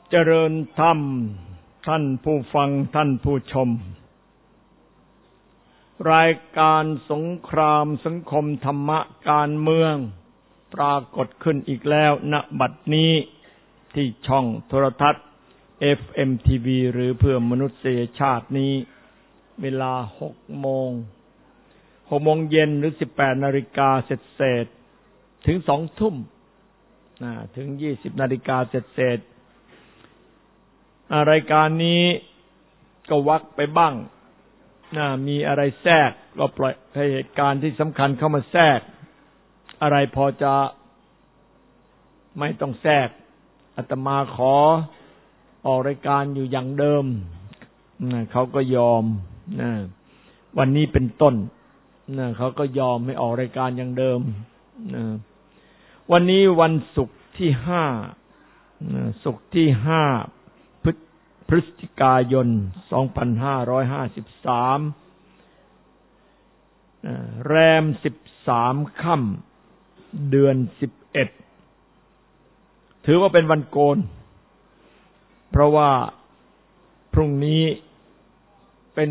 เจริญธรรมท่านผู้ฟังท่านผู้ชมรายการสงครามสังคมธรรมะการเมืองปรากฏขึ้นอีกแล้วณบัดนี้ที่ช่องโทรทัศน์ FM TV หรือเพื่อมนุษยชาตินี้เวลา6 โมงเย็นหรือ 18 นาฬิกาเศษถึง 2 ทุ่มถึง 20 นาฬิกาเศษรายการนี้ก็วรรคไปบ้างมีอะไรแทรกก็ปล่อยให้เหตุการณ์ที่สำคัญเข้ามาแทรกอะไรพอจะไม่ต้องแทรกอาตมาขอออกรายการอยู่อย่างเดิมเขาก็ยอมวันนี้เป็นต้นเขาก็ยอมให้ออกรายการอย่างเดิมวันนี้วันศุกร์ที่5พฤศจิกายน 2553แรม 13 ค่ำเดือน 11ถือว่าเป็นวันโกนเพราะว่าพรุ่งนี้เป็น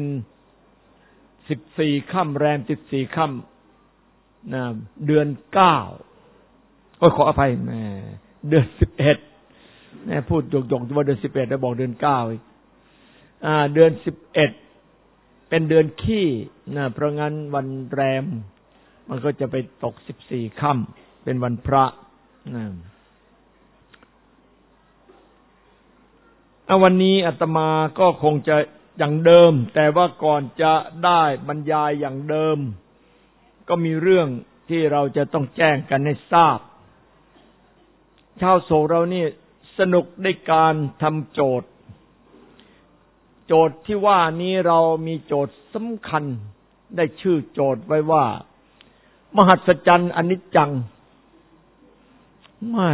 14 ค่ำแรม 14 ค่ำเดือน 9ขออภัยแม่เดือน 11แม่พูดหยกๆว่าเดือน 11แล้วบอกเดือน 9อีกเดือน 11เป็นเดือนขี้เพราะงั้นวันแรมมันก็จะไปตก14 ค่ำเป็นวันพระวันนี้อาตมาก็คงจะอย่างเดิมแต่ว่าก่อนจะได้บรรยายอย่างเดิมก็มีเรื่องที่เราจะต้องแจ้งกันให้ทราบชาวโศกเรานี่สนุกในการทำโจทย์ที่ว่านี้เรามีโจทย์สำคัญได้ชื่อโจทย์ไว้ว่ามหัศจรรย์อนิจจังไม่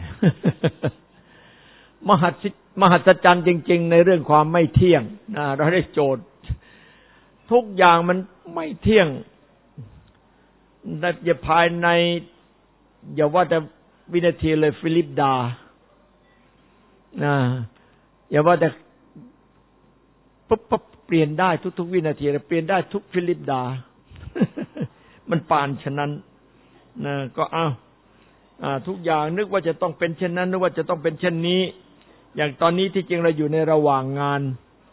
มหัศจรรย์จริงๆในเรื่องความไม่เที่ยงเราได้โจทย์ทุกอย่างมันไม่เที่ยงอย่าภายในอย่าว่าแต่วินาทีเลยฟิลิปดาอย่าว่าแต่ปุ๊บเปลี่ยนได้ทุกๆวินาทีเปลี่ยนได้ทุกฟิลิปดา มันปานฉะนั้นก็ทุกอย่างนึกว่าจะต้องเป็นเช่นนั้นนึกว่าจะต้องเป็นเช่นนี้อย่างตอนนี้ที่จริงเราอยู่ในระหว่างงาน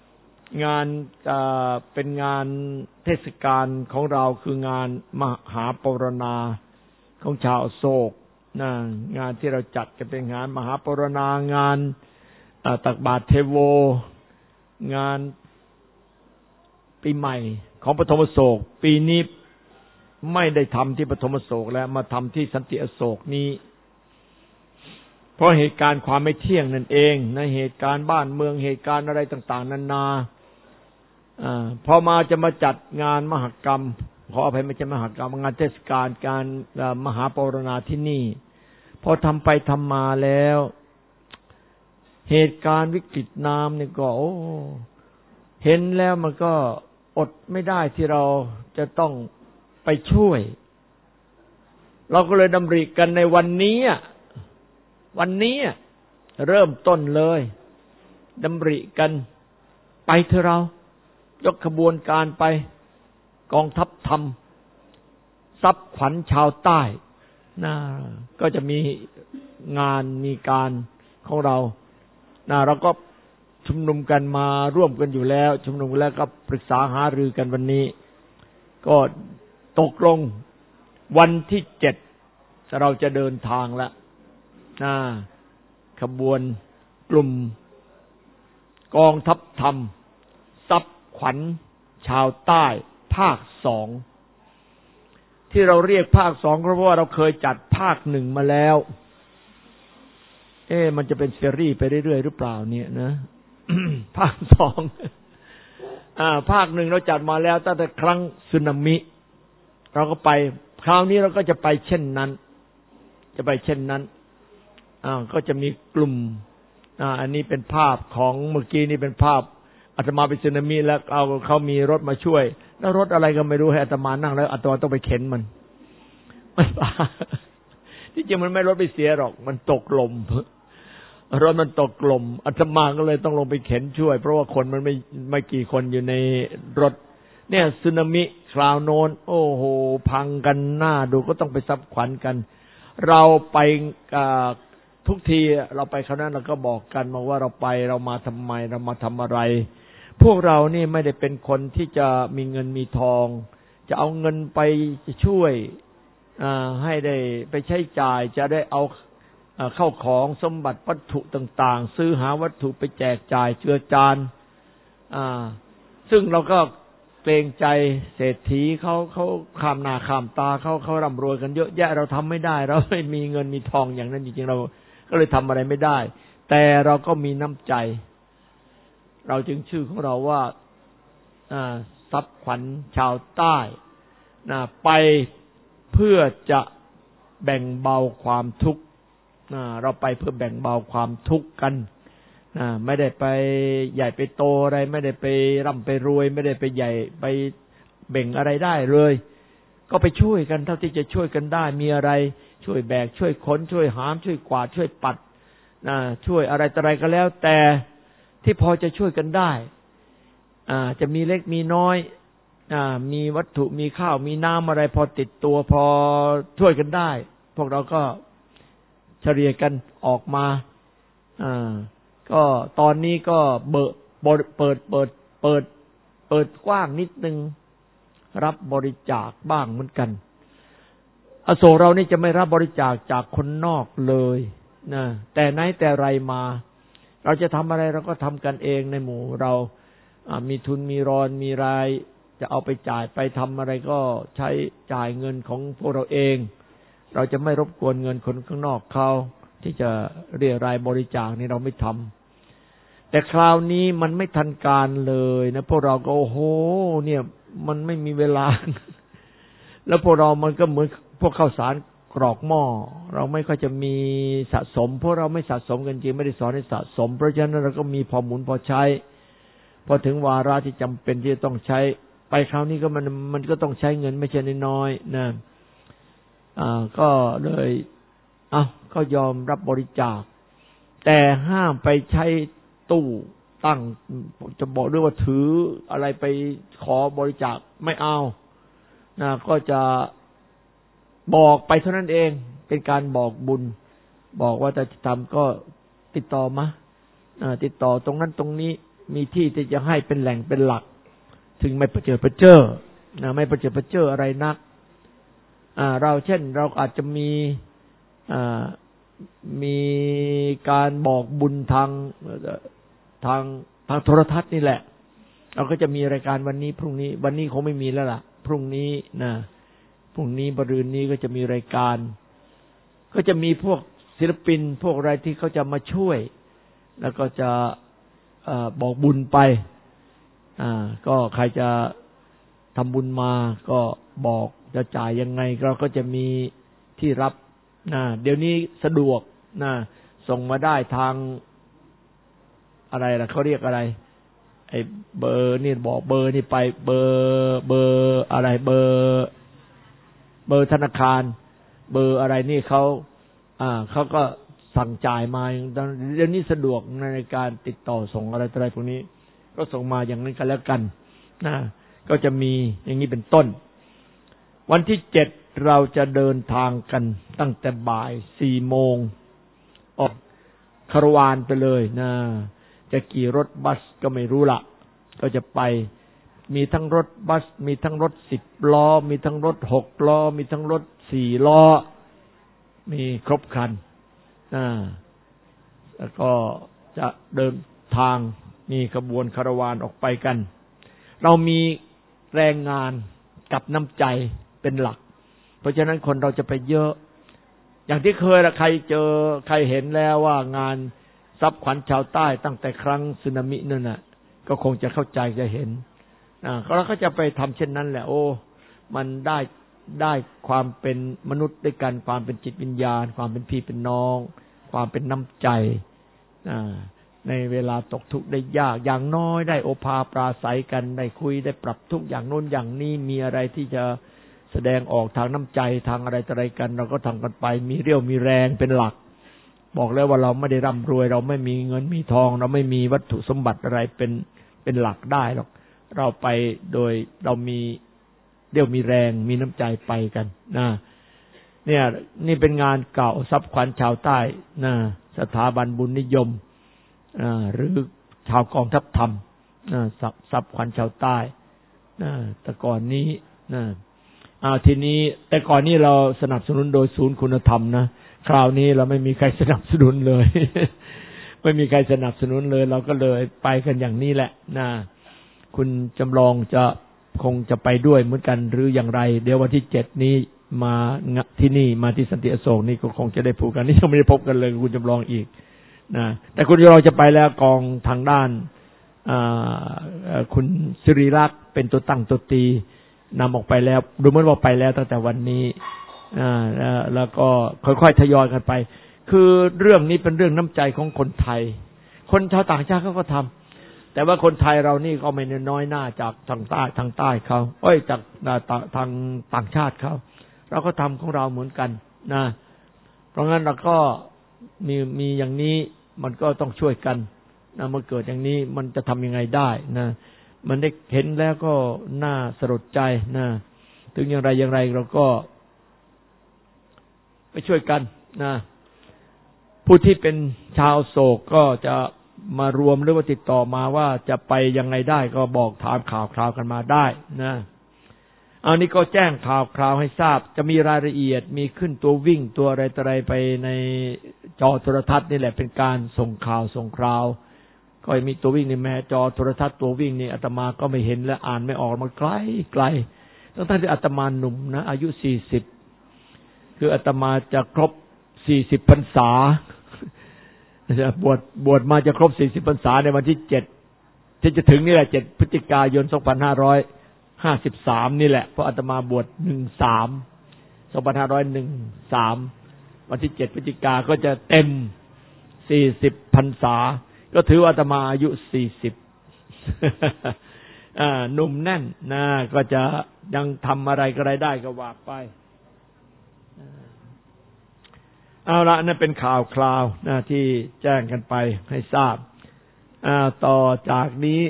เป็นงานเทศกาลของเราคืองานมหาปรณาของชาวอโศกงานที่เราจัดกันเป็นงานมหาปรณางานตักบาตรเทโวงานปีใหม่ของปฐมอโศกปีนี้ไม่ได้ทำที่ปฐมอโศกแล้วมาทำที่สันติอโศกนี้เพราะเหตุการณ์ความไม่เที่ยงนั่นเองนะเหตุการณ์บ้านเมืองเหตุการณ์อะไรต่างๆนานาพอมาจะมาจัดงานมหกรรมขออภัยไม่ใช่มหกรรมงานเทศกาลการมหาปรณาที่นี่พอทำไปทำมาแล้วเหตุการณ์วิกฤตน้ำนี่ก็เห็นแล้วมันก็อดไม่ได้ที่เราจะต้องไปช่วยเราก็เลยดำริกันในวันนี้เริ่มต้นเลยดำริกันไปเถอะเรายกขบวนการไปกองทัพธรรมทรัพย์ขวัญชาวใต้ก็จะมีงานมีการของเราเราก็ชุมนุมกันมาร่วมกันอยู่แล้วชุมนุมแล้วก็ปรึกษาหารือกันวันนี้ก็ตกลงวันที่7เราจะเดินทางแล้วขบวนกลุ่มกองทัพธรรมทรัพย์ขวัญชาวใต้ภาค2ที่เราเรียกภาค2เพราะว่าเราเคยจัดภาค1มาแล้วมันจะเป็นซีรีส์ไปเรื่อยๆหรือเปล่าเนี่ยนะ ภาค2ภาค1เราจัดมาแล้วตั้งแต่ครั้งสึนามิเราก็ไปคราวนี้เราก็จะไปเช่นนั้นก็จะมีกลุ่มอันนี้เป็นภาพของเมื่อกี้นี่เป็นภาพอาตมาไปสึนามิแล้วเขามีรถมาช่วยแล้วรถอะไรก็ไม่รู้ให้อาตมานั่งแล้วอาตมาต้องไปเข็นมันที่จริงมันไม่รถไปเสียหรอกมันตกลมรถมันตกลมอาตมาก็เลยต้องลงไปเข็นช่วยเพราะว่าคนมันไม่กี่คนอยู่ในรถเนี่ยสึนามิคราวโน้นโอ้โหพังกันหน้าดูก็ต้องไปซับขวัญกันเราไปทุกทีเราไปคราวนั้นเราก็บอกกันมาว่าเรามาทำไมเรามาทำอะไรพวกเรานี่ไม่ได้เป็นคนที่จะมีเงินมีทองจะเอาเงินไปช่วยให้ได้ไปใช้จ่ายจะได้เอาเข้าของสมบัติวัตถุต่างๆซื้อหาวัตถุไปแจกจ่ายเจือจานซึ่งเราก็เกรงใจเศรษฐีเขาข้ามหน้าข้ามตาเขาร่ำรวยกันเยอะแยะเราทำไม่ได้เราไม่มีเงินมีทองอย่างนั้นจริงๆเราก็เลยทำอะไรไม่ได้แต่เราก็มีน้ำใจเราจึงชื่อของเราว่าทรัพย์ขวัญชาวใต้ไปเพื่อจะแบ่งเบาความทุกข์เราไปเพื่อแบ่งเบาความทุกข์กันไม่ได้ไปใหญ่ไปโตอะไรไม่ได้ไปร่ำไปรวยไม่ได้ไปใหญ่ไปเบ่งอะไรได้เลยก็ไปช่วยกันเท่าที่จะช่วยกันได้มีอะไรช่วยแบกช่วยขนช่วยหามช่วยกวาดช่วยปัดช่วยอะไรต่ออะไรก็แล้วแต่ที่พอจะช่วยกันได้จะมีเล็กมีน้อยมีวัตถุมีข้าวมีน้ำอะไรพอติดตัวพอช่วยกันได้พวกเราก็เฉลี่ยกันออกมาก็ตอนนี้ก็เปิดกว้างนิดนึงรับบริจาคบ้างเหมือนกันอโศกเรานี่จะไม่รับบริจาคจากคนนอกเลยนะแต่ไหนแต่ไรมาเราจะทำอะไรเราก็ทำกันเองในหมู่เรามีทุนมีรอนมีรายจะเอาไปจ่ายไปทำอะไรก็ใช้จ่ายเงินของพวกเราเองเราจะไม่รบกวนเงินคนข้างนอกเขาที่จะเรียรายบริจาคนี่เราไม่ทำแต่คราวนี้มันไม่ทันการเลยนะพวกเราก็โอ้โหเนี่ยมันไม่มีเวลา แล้วพวกเรามันก็เหมือนพวกข้าวสารกรอกหม้อเราไม่ค่อยจะมีสะสมเพราะเราไม่สะสมกันจริงไม่ได้สอนให้สะสมเพราะฉะนั้นเราก็มีพอหมุนพอใช้พอถึงวาระที่จำเป็นที่จะต้องใช้ไปคราวนี้ก็มันก็ต้องใช้เงินไม่ใช่น้อยๆนะก็เลยก็ยอมรับบริจาคแต่ห้ามไปใช้ตู้ตั้งจะบอกด้วยว่าถืออะไรไปขอบริจาคไม่เอาก็จะบอกไปเท่านั้นเองเป็นการบอกบุญบอกว่าจะทำก็ติดต่อมาติดต่อตรงนั้นตรงนี้มีที่ที่จะให้เป็นแหล่งเป็นหลักถึงไม่ประเจิดประเจ้อไม่ประเจิดประเจ้ออะไรนักเราเช่นเราอาจจะมีการบอกบุญทางโทรทัศน์นี่แหละเราก็จะมีรายการวันนี้พรุ่งนี้วันนี้คงไม่มีแล้วล่ะพรุ่งนี้พรุ่งนี้มะรืนนี้ก็จะมีรายการก็จะมีพวกศิลปินพวกอะไรที่เขาจะมาช่วยแล้วก็จะบอกบุญไปก็ใครจะทำบุญมาก็บอกจะจ่ายยังไงเราก็จะมีที่รับเดี๋ยวนี้สะดวกส่งมาได้ทางอะไรล่ะเขาเรียกอะไรไอ้เบอร์นี่บอกเบอร์นี่ไปเบอร์อะไรเบอร์ธนาคารเบอร์อะไรนี่เขาก็สั่งจ่ายมาเดี๋ยวนี้สะดวกในการติดต่อส่งอะไรพวกนี้ก็ส่งมาอย่างนั้นกันแล้วกันก็จะมีอย่างนี้เป็นต้นวันที่7เราจะเดินทางกันตั้งแต่บ่าย 4 โมงออกคาราวานไปเลยจะกี่รถบัสก็ไม่รู้ละก็จะไปมีทั้งรถบัสมีทั้งรถ10 ล้อมีทั้งรถ6 ล้อมีทั้งรถ4 ล้อมีครบครันแล้วก็จะเดินทางมีขบวนคาราวานออกไปกันเรามีแรงงานกับน้ำใจเป็นหลักเพราะฉะนั้นคนเราจะไปเยอะอย่างที่เคยใครเจอใครเห็นแล้วว่างานทรัพย์ขวัญชาวใต้ตั้งแต่ครั้งสึนามินั่นน่ะก็คงจะเข้าใจจะเห็นเราก็จะไปทำเช่นนั้นแหละโอ้มันได้ความเป็นมนุษย์ด้วยกันความเป็นจิตวิญญาณความเป็นพี่เป็นน้องความเป็นน้ำใจในเวลาตกทุกข์ได้ยากอย่างน้อยได้โอภาปราศัยกันได้คุยได้ปรับทุกข์อย่างโน้นอย่างนี้มีอะไรที่จะแสดงออกทางน้ำใจทางอะไรต่ออะไรกันเราก็ทำกันไปมีเรี่ยวมีแรงเป็นหลักบอกแล้วว่าเราไม่ได้ร่ำรวยเราไม่มีเงินมีทองเราไม่มีวัตถุสมบัติอะไรเป็นหลักได้หรอกเราไปโดยเรามีเดี่ยวมีแรงมีน้ำใจไปกันนะเนี่ยนี่เป็นงานเก่าทรัพย์ขวัญชาวใต้นะสถาบันบุญนิยมหรือชาวกองทัพธรรมทรัพย์ขวัญชาวใต้แต่ก่อนนี้ทีนี้แต่ก่อนนี้เราสนับสนุนโดยศูนย์คุณธรรมนะคราวนี้เราไม่มีใครสนับสนุนเลย ไม่มีใครสนับสนุนเลยเราก็เลยไปกันอย่างนี้แหละนะคุณจำลองคงจะไปด้วยเหมือนกันหรืออย่างไรเดี๋ยววันที่7นี้มาที่นี่มาที่สันติอโศกนี่ก็คงจะได้พูดกันนี่ยังไม่ได้พบกันเลยคุณจำลองอีกนะแต่คุณจำลองจะไปแล้วกองทางด้านคุณสิริรักษ์เป็นตัวตั้งตัวตีนำออกไปแล้วดูเหมือนว่าไปแล้วตั้งแต่วันนี้แล้วก็ค่อยๆทยอยกันไปคือเรื่องนี้เป็นเรื่องน้ำใจของคนไทยคนชาวต่างชาติเขาก็ทำแต่ว่าคนไทยเรานี่ก็ไม่น้อยหน้าจากทางใต้เขาจากทางต่างชาติเขาเราก็ทำของเราเหมือนกันนะเพราะงั้นเราก็มีอย่างนี้มันก็ต้องช่วยกันนะเมื่อเกิดอย่างนี้มันจะทำยังไงได้นะมันได้เห็นแล้วก็น่าสลดใจนะถึงอย่างไรเราก็ไปช่วยกันนะผู้ที่เป็นชาวโศกก็จะมารวมหรือว่าติดต่อมาว่าจะไปยังไงได้ก็บอกถามข่าวคราวกันมาได้นะอันนี้ก็แจ้งข่าวคราวให้ทราบจะมีรายละเอียดมีขึ้นตัววิ่งตัวอะไรต่ออะไรไปในจอโทรทัศน์นี่แหละเป็นการส่งข่าวส่งคราวก็มีตัววิ่งในแม่จอโทรทัศน์ตัววิ่งนี่อาตมาก็ไม่เห็นและอ่านไม่ออกมาไกลตั้งแต่อาตมาหนุ่มนะอายุ40คืออาตมาจะครบ40พรรษาจะบวชมาจะครบ40พรรษาในวันที่7ที่จะถึงนี่แหละ7พฤศจิกายน2553นี่แหละเพราะอาตมาบวช2513วันที่7พฤศจิกาก็จะเต็ม40พรรษาก็ถือว่าอาตมาอายุ40หนุ่มแน่นนะก็จะยังทำอะไรก็ได้ก็ว่าไปเอาละนั่นเป็นข่าวคราวนะที่แจ้งกันไปให้ทราบต่อจากนี้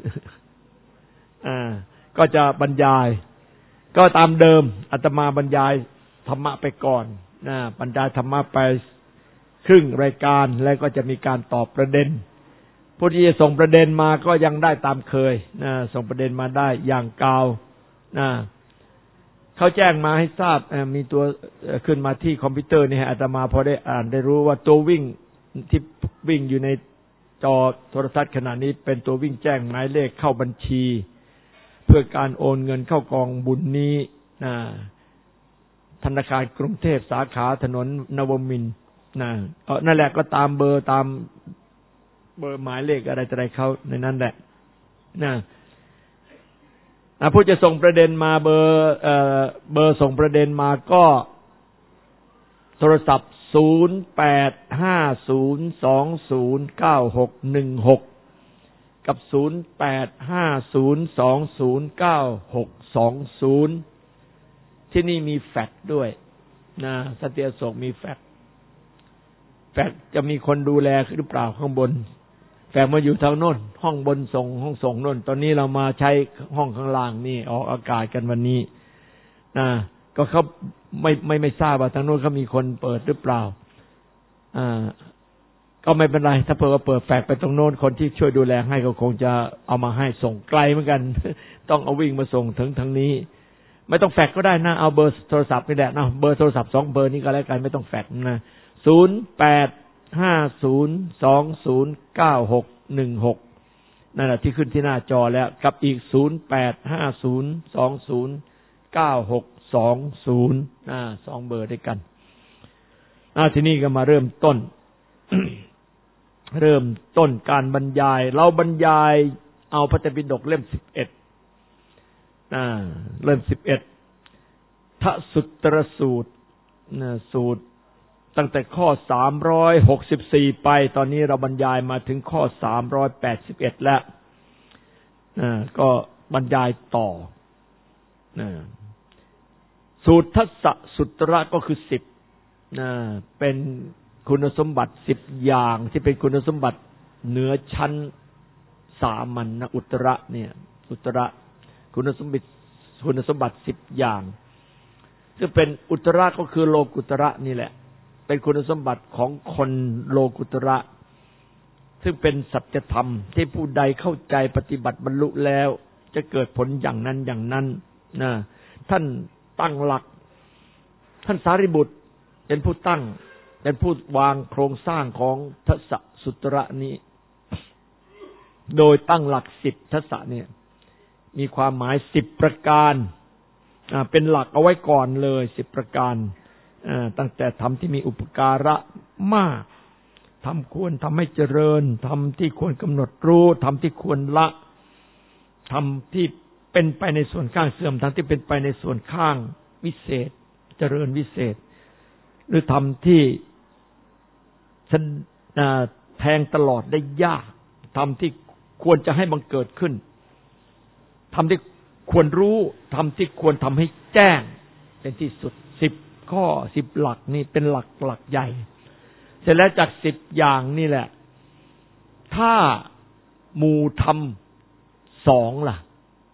ก็จะบรรยายก็ตามเดิมอาตมาบรรยายธรรมะไปก่อนนะบรรยายธรรมะไปครึ่งรายการแล้วก็จะมีการตอบประเด็นผู้ที่จะส่งประเด็นมาก็ยังได้ตามเคยนะส่งประเด็นมาได้อย่างกาวนะเขาแจ้งมาให้ทราบมีตัวขึ้นมาที่คอมพิวเตอร์นี่อาตมาพอได้อ่านได้รู้ว่าตัววิ่งที่วิ่งอยู่ในจอโทรทัศน์ขณะนี้เป็นตัววิ่งแจ้งหมายเลขเข้าบัญชีเพื่อการโอนเงินเข้ากองบุญนี้ธนาคารกรุงเทพสาขาถนนนวมินทร์นั่นแหละก็ตามเบอร์หมายเลขอะไรเขาในนั้นแหละผู้จะส่งประเด็นมาเบอร์ส่งประเด็นมาก็โทรศัพท์0850209616กับ0850209620ที่นี่มีแฟกซ์ด้วยนะสันติอโศกมีแฟกซ์จะมีคนดูแลหรือเปล่าข้างบนแฟกซ์มาอยู่ทางโน้นห้องบนส่งห้องส่งโน้นตอนนี้เรามาใช้ห้องข้างล่างนี่ออกอากาศกันวันนี้ก็เขาไม่ทราบว่าทางโน้นเขามีคนเปิดหรือเปล่าก็ไม่เป็นไรถ้าเปิดแฟกซ์ไปตรงโน้นคนที่ช่วยดูแลให้ก็คงจะเอามาให้ส่งไกลเหมือนกัน ต้องเอาวิ่งมาส่งถึงทางนี้ไม่ต้องแฟกซ์ก็ได้นะเอาเบอร์โทรศัพท์นี่แหละนะเบอร์โทรศัพท์2เบอร์นี้ก็แล้วกันไม่ต้องแฟกซ์นะ0850209616นั่นแหละที่ขึ้นที่หน้าจอแล้วกับอีก0850209620 2เบอร์ด้วยกันทีนี้ก็มาเริ่มต้น เริ่มต้นการบรรยายเราบรรยายเอาพระไตรปิฎกเล่ม11เล่ม11ทสุตตรสูตรสูตรตั้งแต่ข้อ364ไปตอนนี้เราบรรยายมาถึงข้อ381แล้วก็บรรยายต่อสูตรทัสสะสุตตระก็คือ10เป็นคุณสมบัติ10อย่างที่เป็นคุณสมบัติเหนือชั้นสามัญนะอุตระเนี่ยอุตระคุณสมบัติ10อย่างซึ่งเป็นอุตระก็คือโลกุตระนี่แหละเป็นคุณสมบัติของคนโลกุตระซึ่งเป็นสัจธรรมที่ผู้ใดเข้าใจปฏิบัติบรรลุแล้วจะเกิดผลอย่างนั้นอย่างนั้นนะท่านตั้งหลักท่านสารีบุตรเป็นผู้ตั้งเป็นผู้วางโครงสร้างของทัสสะสุตระนี้โดยตั้งหลัก10ทัสสะเนี่ยมีความหมาย10ประการเป็นหลักเอาไว้ก่อนเลย10ประการตั้งแต่ทำที่มีอุปการะมากทำควรทำให้เจริญทำที่ควรกำหนดรู้ทำที่ควรละทำที่เป็นไปในส่วนข้างเสื่อมทำที่เป็นไปในส่วนข้างวิเศษเจริญวิเศษหรือทำที่แทงตลอดได้ยากทำที่ควรจะให้บังเกิดขึ้นทำที่ควรรู้ทำที่ควรทำให้แจ้งเป็นที่สุด10ข้อ10หลักนี่เป็นหลักใหญ่เสร็จแล้วจาก10อย่างนี่แหละถ้าหมู่ทำ2ล่ะ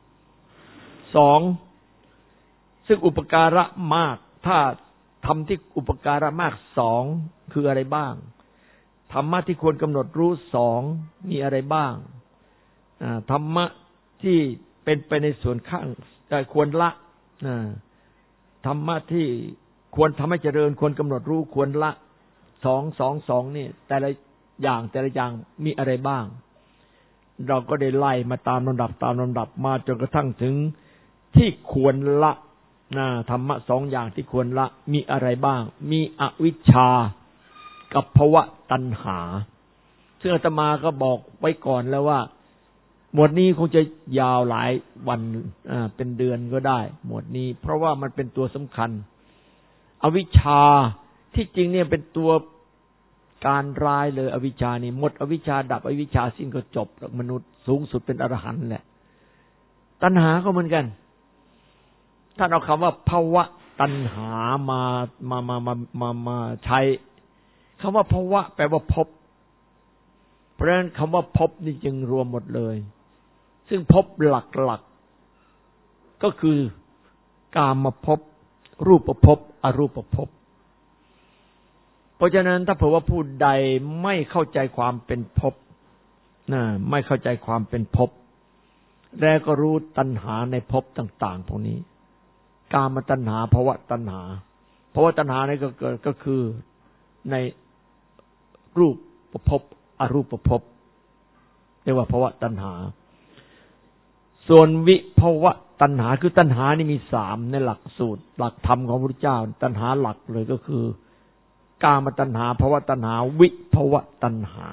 2ซึ่งอุปการะมากถ้าทำที่อุปการะมาก2คืออะไรบ้างธรรมะที่ควรกำหนดรู้2มีอะไรบ้างธรรมะที่เป็นไปในส่วนข้างควรละธรรมะที่ควรทำให้เจริญควรกำหนดรู้ควรละ2นี่แต่ละอย่างมีอะไรบ้างเราก็ได้ไล่มาตามลำดับมาจนกระทั่งถึงที่ควรละธรรมะ2อย่างที่ควรละมีอะไรบ้างมีอวิชชากับภวตัณหาซึ่งอาตมาก็บอกไว้ก่อนแล้วว่าหมวดนี้คงจะยาวหลายวันเป็นเดือนก็ได้หมวดนี้เพราะว่ามันเป็นตัวสำคัญอวิชชาที่จริงเนี่ยเป็นตัวการร้ายเลยอวิชชานี่หมดอวิชชาดับอวิชชาสิ้นก็จบมนุษย์สูงสุดเป็นอรหันต์แหละตัณหาก็เหมือนกันถ้าเอาคำว่าภวตัณหามาใช้คำว่าภวะแปลว่าพบเพราะฉะนั้นคำว่าพบนี่จึงรวมหมดเลยซึ่งพบหลักๆก็คือกามภพรูปภพอรูปภพเพราะฉะนั้นถ้าเผื่อว่าผู้ใดไม่เข้าใจความเป็นภพไม่เข้าใจความเป็นภพแล้วก็รู้ตัณหาในภพต่างๆพวกนี้กามตัณหาภวตัณหาภวตัณหานี่ก็คือในรูปภพอรูปภพเรียกว่าภวตัณหาส่วนวิภวตัณหาคือตัณหานี่มี3ในหลักสูตรหลักธรรมของพระพุทธเจ้าตัณหาหลักเลยก็คือกามตัณหาภวตัณหาวิภวตัณหา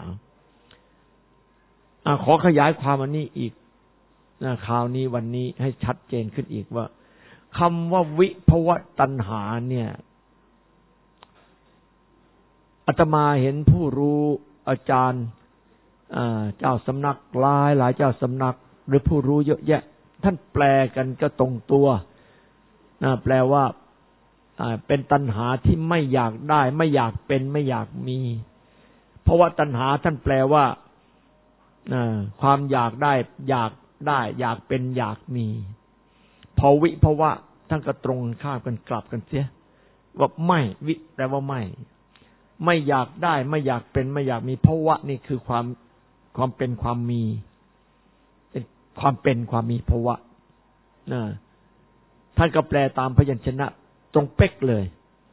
ขอขยายความอันนี้อีกคราวนี้วันนี้ให้ชัดเจนขึ้นอีกว่าคำว่าวิภวตัณหาเนี่ยอาตมาเห็นผู้รู้อาจารย์เจ้าสำนักหลายเจ้าสำนักหรือผู้รู้เยอะแยะท่านแปลกันก็ตรงตัวแปลว่าเป็นตัณหาที่ไม่อยากได้ไม่อยากเป็นไม่อยากมีเพราะว่าตัณหาท่านแปลว่าความอยากได้อยากเป็นอยากมีพอวิภวะท่านก็ตรงข้ามกันกลับกันเสียว่าไม่วิแปลว่าไม่อยากได้ไม่อยากเป็นไม่อยากมีภวะนี่คือความเป็นความมีเป็นความมีภวะท่านก็แปลตามพยัญชนะตรงเป๊กเลย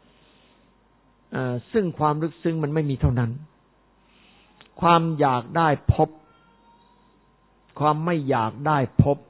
ซึ่งความลึกซึ้งมันไม่มีเท่านั้นความอยากได้พบความไม่อยากได้พบ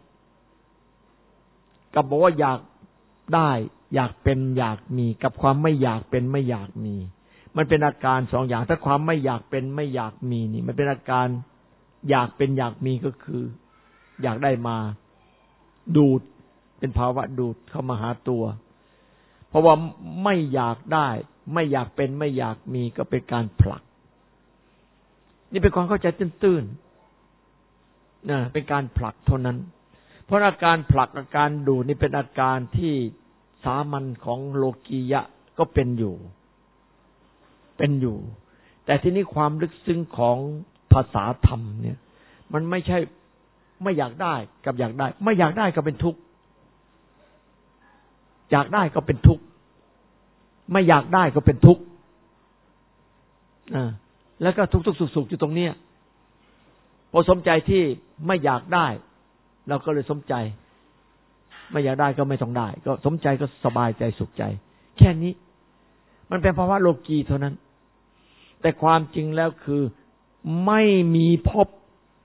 กับบอกว่าอยากได้อยากเป็นอยากมีกับความไม่อยากเป็นไม่อยากมีมันเป็นอาการ2อย่างถ้าความไม่อยากเป็นไม่อยากมีนี่มันเป็นอาการอยากเป็นอยากมีก็คืออยากได้มาดูดเป็นภาวะดูดเข้ามาหาตัวเพราะว่าไม่อยากได้ไม่อยากเป็นไม่อยากมีก็เป็นการผลักนี่เป็นความเข้าใจตื้นๆเป็นการผลักเท่านั้นเพราะอาการผลักอาการดูดนี่เป็นอาการที่สามัญของโลกียะก็เป็นอยู่แเป็นอยู่แต่ที่นี้ความลึกซึ้งของภาษาธรรมเนี่ยมันไม่ใช่ไม่อยากได้กับอยากได้ไม่อยากได้ก็เป็นทุกข์อยากได้ก็เป็นทุกข์ไม่อยากได้ก็เป็นทุกข์แล้วก็ทุกๆสุขๆอยู่ตรงเนี้ยพอสมใจที่ไม่อยากได้เราก็เลยสมใจไม่อยากได้ก็ไม่ต้องได้ก็สมใจก็สบายใจสุขใจแค่นี้มันเป็นภาวะโลกีเท่านั้นแต่ความจริงแล้วคือไม่มีภพ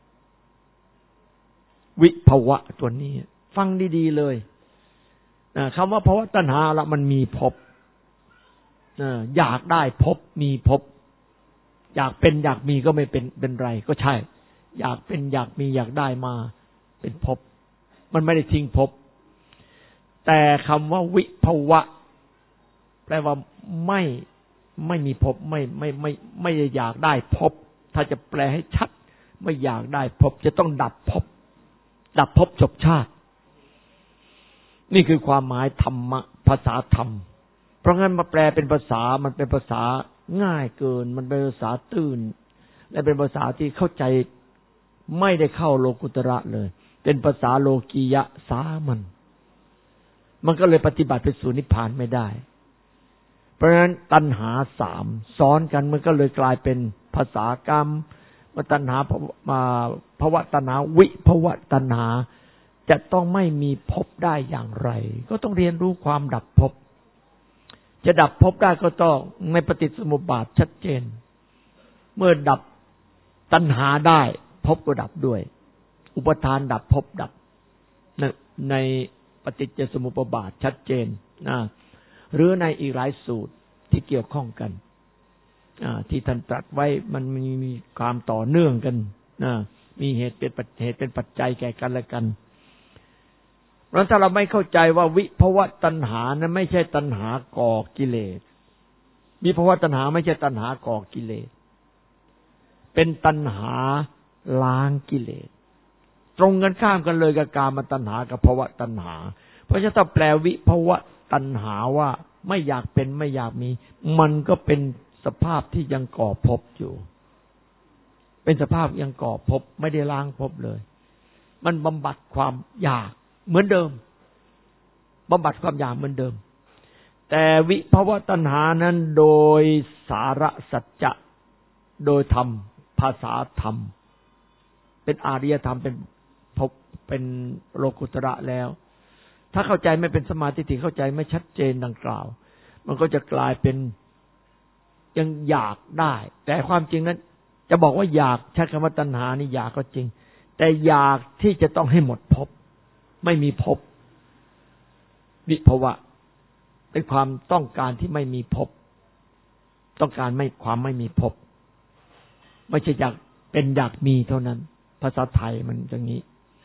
วิภวะตัวนี้ฟังดีๆเลยคำว่าภวะตัณหาละมันมีภพอยากได้ภพมีภพอยากเป็นอยากมีก็ไม่เป็นไรก็ใช่อยากเป็นอยากมีอยากได้มาเป็นภพมันไม่ได้ทิ้งภพแต่คำว่าวิภวะแปลว่าไม่มีภพไม่อยากได้ภพถ้าจะแปลให้ชัดไม่อยากได้ภพจะต้องดับภพจบชาตินี่คือความหมายธรรมะภาษาธรรมเพราะงั้นมาแปลเป็นภาษามันเป็นภาษาง่ายเกินมันเป็นภาษาตื้นและเป็นภาษาที่เข้าใจไม่ได้เข้าโลกุตระเลยเป็นภาษาโลกียะสามันก็เลยปฏิบัติไปสู่นิพพานไม่ได้เพราะฉะนั้นตัณหาสามซ้อนกันมันก็เลยกลายเป็นภาษากรรมตัณหาภวตัณหาวิภวตัณหาจะต้องไม่มีภพได้อย่างไรก็ต้องเรียนรู้ความดับภพจะดับภพได้ก็ต้องในปฏิจจสมุปบาทชัดเจนเมื่อดับตัณหาได้ภพก็ดับด้วยอุปทานดับภพดับในปฏิจจสมุปบาทชัดเจนหรือในอีกหลายสูตรที่เกี่ยวข้องกันที่ท่านตรัสไว้มันมีความต่อเนื่องกันมีเหตุเป็นปัจจัยแก่กันและกันเพราะถ้าเราไม่เข้าใจว่าวิภวตัณหานั้นไม่ใช่ตัณหาก่อกิเลสวิภวตัณหาไม่ใช่ตัณหาก่อกิเลสเป็นตัณหาล้างกิเลสตรงกันข้ามกันเลยกับกามตัณหากับภวตัณหาเพราะฉะนั้นถ้าแปลวิภวตัณหาว่าไม่อยากเป็นไม่อยากมีมันก็เป็นสภาพที่ยังก่อภพอยู่เป็นสภาพยังก่อภพไม่ได้ล้างภพเลยมันบำบัดความอยากเหมือนเดิมบำบัดความอยากเหมือนเดิมแต่วิภวตัณหานั้นโดยสาระสัจจะโดยธรรมภาษาธรรมเป็นอารยธรรมเป็นโลกุตระแล้วถ้าเข้าใจไม่เป็นสมาธิที่เข้าใจไม่ชัดเจนดังกล่าวมันก็จะกลายเป็นยังอยากได้แต่ความจริงนั้นจะบอกว่าอยากใช้คำว่าตัณหานี่อยากก็จริงแต่อยากที่จะต้องให้หมดภพไม่มีภพวิภวะเป็นความต้องการที่ไม่มีภพต้องการความไม่มีภพไม่ใช่อยากเป็นอยากมีเท่านั้นภาษาไทยมันอย่างนี้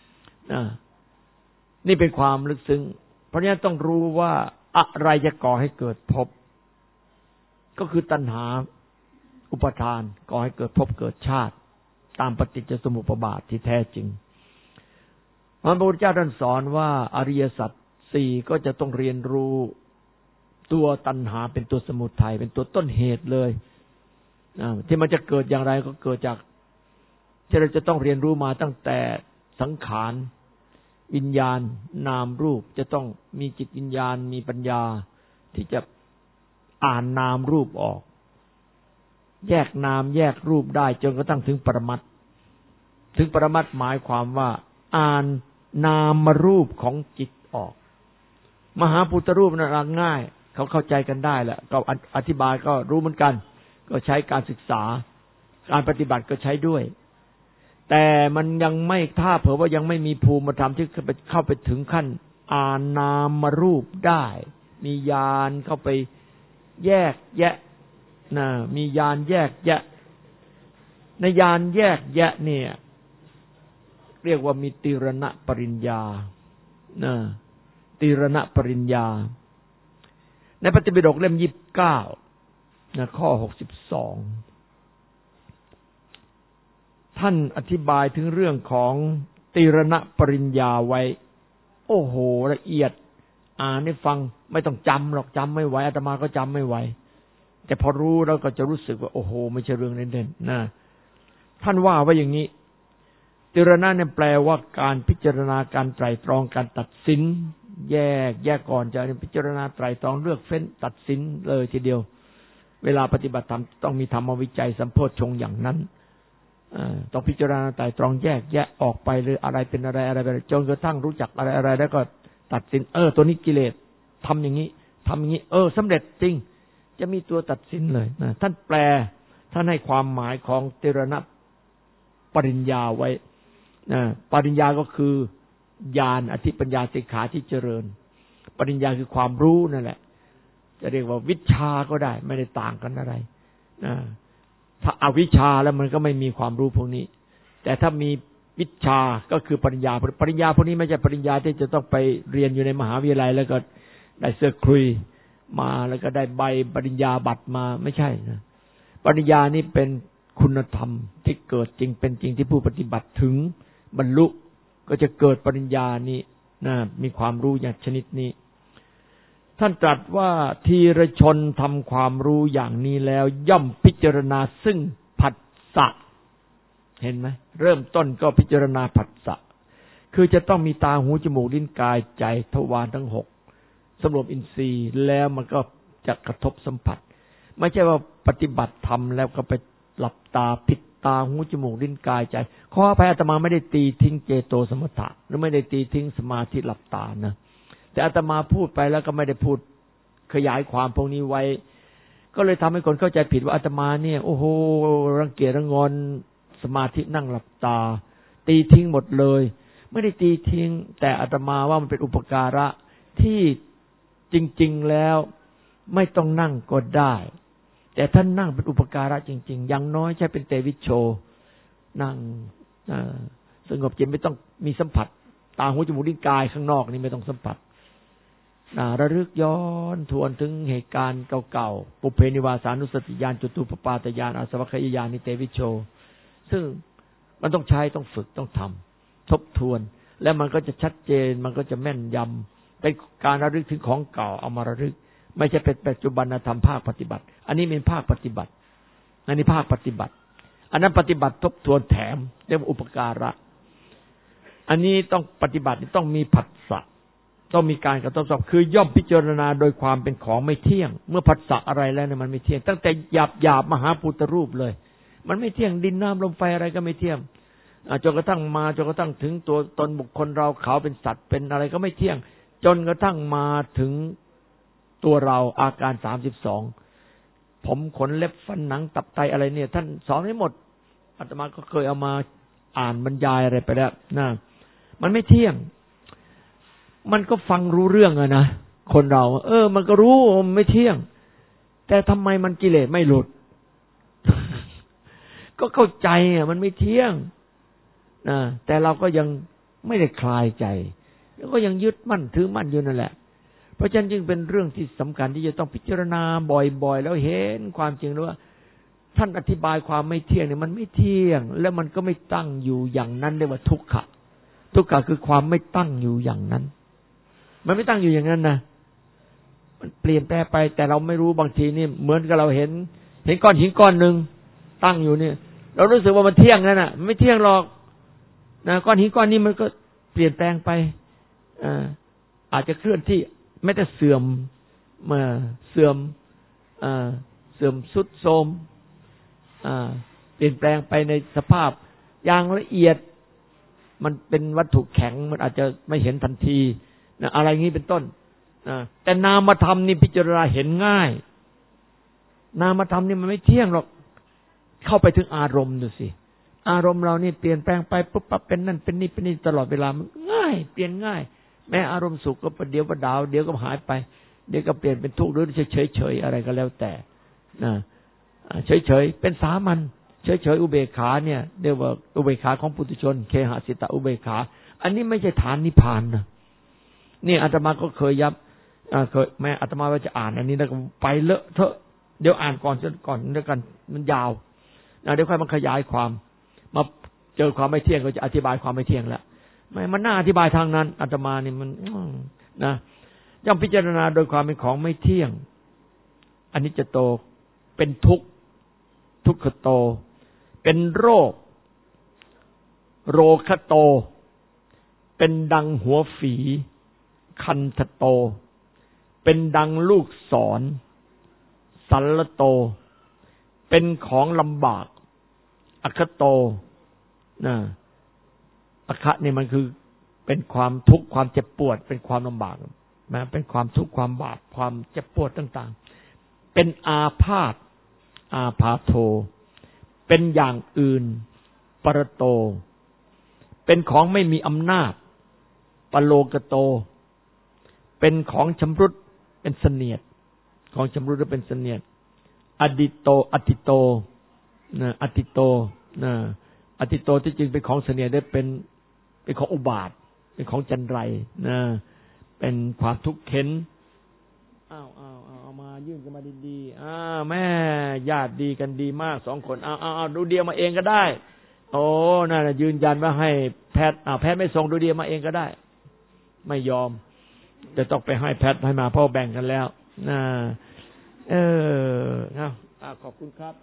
นี่เป็นความลึกซึ้งเพราะฉะนั้นต้องรู้ว่าอะไรจะก่อให้เกิดภพก็คือตัณหาอุปทานก่อให้เกิดภพเกิดชาติตามปฏิจจสมุปบาทที่แท้จริงพระพุทธเจ้าท่านสอนว่าอริยสัจสี่ก็จะต้องเรียนรู้ตัวตัณหาเป็นตัวสมุทัยเป็นตัวต้นเหตุเลยที่มันจะเกิดอย่างไรก็เกิดจากที่เราจะต้องเรียนรู้มาตั้งแต่สังขารวิญญาณนามรูปจะต้องมีจิตวิญญาณมีปัญญาที่จะอ่านนามรูปออกแยกนามแยกรูปได้จนกระทั่งถึงปรมัตถ์ถึงปรมัตถ์หมายความว่าอ่านนามรูปของจิตออกมหาพุทธรูปนั้นง่ายเขาเข้าใจกันได้แหละก็อธิบายก็รู้เหมือนกันก็ใช้การศึกษาการปฏิบัติก็ใช้ด้วยแต่มันยังไม่ถ้าเผื่อว่ายังไม่มีภูมิธรรมที่เข้าไปถึงขั้นอ่านนามรูปได้มีญาณเข้าไปแยกแยะมีญาณแยกแยะในญาณแยกแยะเนี่ยเรียกว่ามีติรณปริญญาติรณปริญญาในปฏิปิฎกเล่ม29ข้อ62ท่านอธิบายถึงเรื่องของติรณปริญญาไว้โอ้โหละเอียดอ่านให้ฟังไม่ต้องจำหรอกจำไม่ไหวอาตมาก็จำไม่ไหวแต่พอรู้แล้วก็จะรู้สึกว่าโอ้โหไม่ใช่เรื่องเล่นๆนะท่านว่าไว้อย่างนี้ติรณะเนี่ยแปลว่าการพิจารณาการไตร่ตรองการตัดสินแยกก่อนจะพิจารณาไตร่ตรองเลือกเฟ้นตัดสินเลยทีเดียวเวลาปฏิบัติธรรมต้องมีธรรมวิจัยสัมโพชฌงค์อย่างนั้นต้องพิจารณาไตร่ตรองแยกออกไปเลยอะไรเป็นอะไรอะไรไปจนกระทั่งรู้จักอะไรแล้วก็ตัดสินตัวนี้กิเลสทำอย่างนี้สำเร็จจริงจะมีตัวตัดสินเลยนะท่านแปลท่านให้ความหมายของติรณปริญญาไว้ปริญญาก็คือญาณอธิปัญญาสิกขาที่เจริญปริญญาคือความรู้นั่นแหละจะเรียกว่าวิชาก็ได้ไม่ได้ต่างกันอะไรถ้าอวิชชาแล้วมันก็ไม่มีความรู้พวกนี้แต่ถ้ามีวิชาก็คือปริญญาพวกนี้ไม่ใช่ปริญญาที่จะต้องไปเรียนอยู่ในมหาวิทยาลัยแล้วก็ได้เสื้อคลุยมาแล้วก็ได้ใบปริญญาบัตรมาไม่ใช่นะปริญญานี่เป็นคุณธรรมที่เกิดจริงเป็นจริงที่ผู้ปฏิบัติถึงบรรลุก็จะเกิดปริญญานี้นะมีความรู้อย่างชนิดนี้ท่านตรัสว่าทีรชนทำความรู้อย่างนี้แล้วย่อมพิจารณาซึ่งผัสสะเห็นไหมเริ่มต้นก็พิจารณาผัสสะคือจะต้องมีตาหูจมูกลิ้นกายใจทวารทั้ง6สำรวมอินทรีย์แล้วมันก็จะกระทบสัมผัสไม่ใช่ว่าปฏิบัติธรรมแล้วก็ไปหลับตาปิดตาหูจมูกลิ้นกายใจขออภัยอาตมาไม่ได้ตีทิ้งเจโตสมถะหรือไม่ได้ตีทิ้งสมาธิหลับตานะแต่อาตมาพูดไปแล้วก็ไม่ได้พูดขยายความพวกนี้ไว้ก็เลยทำให้คนเข้าใจผิดว่าอาตมาเนี่ยโอ้โหรังเกียจรังงอนสมาธินั่งหลับตาตีทิ้งหมดเลยไม่ได้ตีทิ้งแต่อาตมาว่ามันเป็นอุปการะที่จริงๆแล้วไม่ต้องนั่งก็ได้แต่ท่านนั่งเป็นอุปการะจริงๆอย่างน้อยใช้เป็นเตวิชโชนั่งสงบจิตไม่ต้องมีสัมผัสตาหูจมูกลิ้นกายข้างนอกนี่ไม่ต้องสัมผัสระลึกย้อนทวนถึงเหตุการณ์เก่าๆปุเพนิวาสานุสติญาณจตุปปาตญาณอาสวัคคยญาณนิเตวิชโชซึ่งมันต้องใช้ต้องฝึกต้องทำทบทวนแล้วมันก็จะชัดเจนมันก็จะแม่นยำเป็นการระลึกถึงของเก่าเอามาระลึกไม่ใช่เป็นปัจจุบันธรรมภาคปฏิบัติอันนี้เป็นภาคปฏิบัติอันนี้ภาคปฏิบัติอันนั้นปฏิบัติทบทวนแถมเรียกว่าอุปการะอันนี้ต้องปฏิบัติต้องมีผัสสะต้องมีการกระทบสัมผัสคือย่อมพิจารณาโดยความเป็นของไม่เที่ยงเมื่อผัสสะอะไรแล้วเนี่ยมันไม่เที่ยงตั้งแต่หยาบมหาพุทธรูปเลยมันไม่เที่ยงดินน้ำลมไฟอะไรก็ไม่เที่ยงจนกระทั่งถึงตัวตนบุคคลเราเขาเป็นสัตว์เป็นอะไรก็ไม่เที่ยงจนกระทั่งมาถึงตัวเราอาการ32ผมขนเล็บฟันหนังตับไตอะไรเนี่ยท่านสอนให้หมดอาตมาก็เคยเอามาอ่านบรรยายอะไรไปแล้วนะมันไม่เที่ยงมันก็ฟังรู้เรื่องอะนะคนเรามันก็รู้มันไม่เที่ยงแต่ทำไมมันกิเลสไม่หลุด ก็เข้าใจอ่ะมันไม่เที่ยงนะแต่เราก็ยังไม่ได้คลายใจแล้วก็ยังยึดมั่นถือมั่นอยู่นั่นแหละเพราะฉะนั้นจึงเป็นเรื่องที่สำคัญที่จะต้องพิจารณาบ่อยๆแล้วเห็นความจริงว่าท่านอธิบายความไม่เที่ยงเนี่ยมันไม่เที่ยงแล้วมันก็ไม่ตั้งอยู่อย่างนั้นเรียกว่าทุกขะทุกขะคือความไม่ตั้งอยู่อย่างนั้นมันไม่ตั้งอยู่อย่างนั้นนะมันเปลี่ยนแปลงไปแต่เราไม่รู้บางทีนี่เหมือนกับเราเห็นก้อนหินก้อนนึงตั้งอยู่เนี่ยเรารู้สึกว่ามันเที่ยงนั่นน่ะไม่เที่ยงหรอกนะก้อนหินก้อนนี้มันก็เปลี่ยนแปลงไปอาจจะเคลื่อนที่ไม่แต่เสื่อมทรุดโทรมเปลี่ยนแปลงไปในสภาพอย่างละเอียดมันเป็นวัตถุแข็งมันอาจจะไม่เห็นทันทีนะอะไรงี้เป็นต้นแต่นามธรรมนี่พิจารณาเห็นง่ายนามธรรมนี่มันไม่เที่ยงหรอกเข้าไปถึงอารมณ์ดูสิอารมณ์เรานี่เปลี่ยนแปลงไปปุ๊บปั๊บเป็นนั่นเป็นนี่ตลอดเวลามันง่ายเปลี่ยนง่ายแม้อารมณ์สุขก็ประเดี๋ยวประดาวเดี๋ยวก็หายไปเดี๋ยวก็เปลี่ยนเป็นทุกข์หรือเฉยอะไรก็แล้วแต่นะเฉยเป็นสามัญเฉยอุเบกขาเนี่ยเรียกว่าอุเบกขาของปุถุชนเคหสิตะอุเบกขาอันนี้ไม่ใช่ฐานนิพพานนะนี่อาตมาก็เคยเคยแม่อาตมาว่าจะอ่านอันนี้แล้วก็ไปเลอะเทอะเดี๋ยวอ่านก่อนแล้วกันมันยาวเดี๋ยวค่อยมาขยายความมาเจอความไม่เที่ยงก็จะอธิบายความไม่เที่ยงแล้วไม่มันน่าอธิบายทางนั้นอาตมานี่มันนะย่อมพิจารณาโดยความเป็นของไม่เที่ยงอันนี้จะโตเป็นทุกข์ทุกขโตเป็นโรคโรคโตเป็นดังหัวฝีคันธโตเป็นดังลูกศรสัลลโตเป็นของลำบากอคโตนะอคะนี่มันคือเป็นความทุกข์ความเจ็บปวดเป็นความลำบากนะเป็นความทุกข์ความบาปความเจ็บปวดต่างๆเป็นอาพาธอาพาโทเป็นอย่างอื่นปรโตเป็นของไม่มีอำนาจปโลกโตเป็นของชำรุดเป็นเสนียดของชำรุดหรือเป็นเสนียดอดิโตอติโตนะอติโตนะอติโตที่จริงเป็นของเสนียดได้เป็นของอุบาทเป็นของจันไรนะเป็นความทุกข์เข็ญเอามายื่นกันมาดีๆแม่ญาติดีกันดีมากสองคนเอาดูเดียวมาเองก็ได้โอ้นั่นยืนยันว่าให้แพทย์แพทย์ไม่ส่งดูเดียวมาเองก็ได้ไม่ยอมจะต้องไปให้แพทย์ให้มาเพราะแบ่งกันแล้วขอบคุณครับ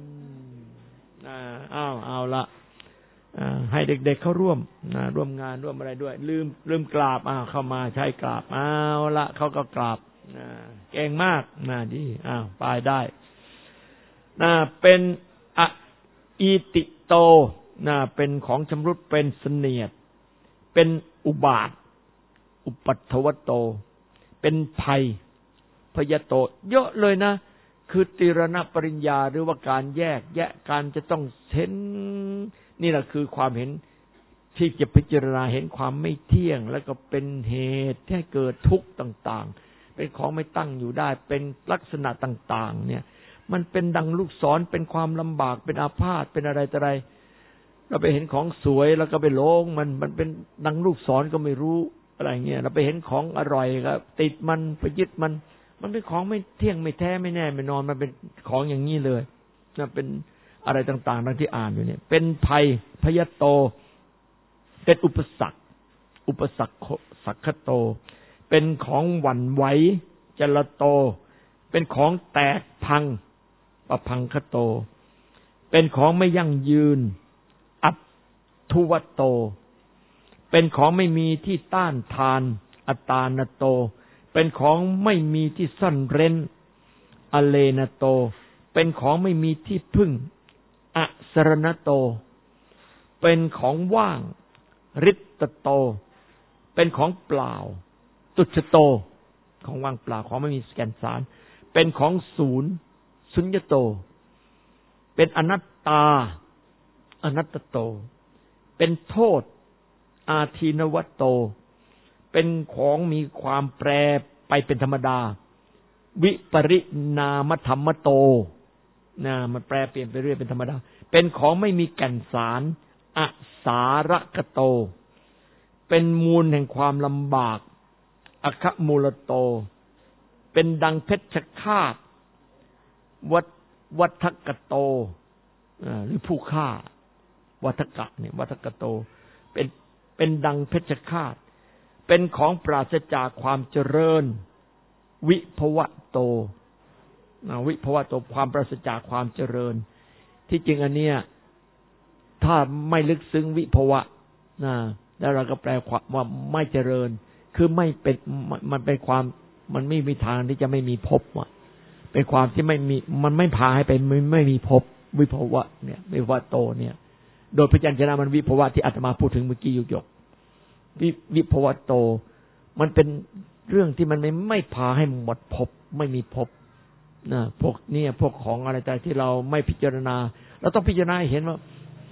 เอาละให้เด็กๆเข้าร่วมร่วมงานร่วมอะไรด้วยลืมกราบเข้ามาใช้กราบเอาละเขาก็กราบเก่งมากดีไปได้เป็นอีติโตเป็นของชำรุดเป็นเสนียดเป็นอุบาทอุปัฏฐวโตเป็นภัยพยโตเยอะเลยนะคือติรณปริญญาหรือว่าการแยกแยะการจะต้องเห็นนี่แหละคือความเห็นที่จะพิจารณาเห็นความไม่เที่ยงแล้วก็เป็นเหตุให้เกิดทุกข์ต่างๆเป็นของไม่ตั้งอยู่ได้เป็นลักษณะต่างๆเนี่ยมันเป็นดังลูกศรเป็นความลำบากเป็นอาพาธเป็นอะไรต่ออะไรเราไปเห็นของสวยแล้วก็ไปหลงมันเป็นดังลูกศรก็ไม่รู้อะไรเงี้ยเราไปเห็นของอร่อยก็ติดมันไปยึดมันเป็นของไม่เที่ยงไม่แท้ไม่แน่ไม่นอนมันเป็นของอย่างนี้เลยเป็นอะไรต่างๆดังที่อ่านอยู่เนี่ยเป็นภัยพยโตเป็นอุปสรรคสักขโตเป็นของหวั่นไหวจลโตเป็นของแตกพังปพังคโตเป็นของไม่ยั่งยืนอัตทุวโตเป็นของไม่มีที่ต้านทานอตานโตเป็นของไม่มีที่ซ่อนเร้นอเลนโตเป็นของไม่มีที่พึ่งอสรณโตเป็นของว่างริตโตเป็นของเปล่าตุจโตของว่างเปล่าของไม่มีแก่นสารเป็นของศูนย์สุญญโตเป็นอนัตตาอนัตตโตเป็นโทษอาทีนวัตโตเป็นของมีความแปรไปเป็นธรรมดาวิปริณามธรรมโตมันแปรเปลี่ยนไปเรื่อยเป็นธรรมดาเป็นของไม่มีแก่นสารอสาระกโตเป็นมูลแห่งความลำบากอคมูลโตเป็นดังเพชฌฆาตวัฏกโตหรือผู้ฆ่าวัฏกะเนี่ยวัฏกโตเป็นดังเพชฌฆาตเป็นของปราศจากความเจริญวิภวโตวิภวโตความปราศจากความเจริญที่จริงอันเนี้ยถ้าไม่ลึกซึ้งวิภวะแล้วเราก็แปลความว่าไม่เจริญคือไม่เป็นมันเป็นความมันไม่มีทางที่จะไม่มีภพเป็นความที่ไม่มีมันไม่พาให้ไปไม่มีภพวิภวะเนี่ยวิภวโตเนี่ยโดยพยัญชนะมันวิภวะที่อาตมาพูดถึงเมื่อกี้ยกวิภวโตมันเป็นเรื่องที่มันไม่พาให้หมดภพไม่มีภพพวกนี้พวกของอะไรแต่ที่เราไม่พิจารณาเราต้องพิจารณาเห็นว่า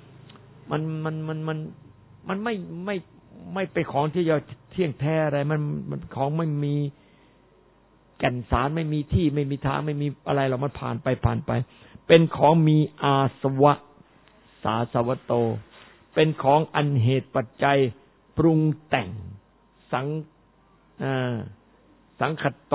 มันไม่เป็นของที่จะเที่ยงแท้อะไรมันของไม่มีแก่นสารไม่มีที่ไม่มีทางไม่มีอะไรหรอกมันผ่านไปเป็นของมีอาสวะสาสวโตเป็นของอันเหตุปัจจัยปรุงแต่งสังคโต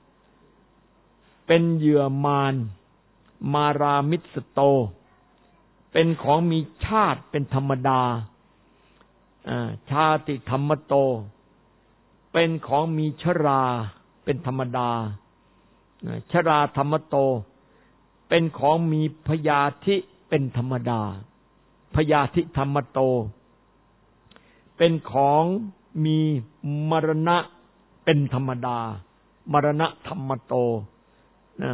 เป็นเหยื่อมารามิสโตเป็นของมีชาติเป็นธรรมดาชาติธรรมโตเป็นของมีชราเป็นธรรมดาชราธรรมโตเป็นของมีพยาธิเป็นธรรมดาพยาธิธรรมโตเป็นของมีมรณะเป็นธรรมดามรณะธรรมโตนะ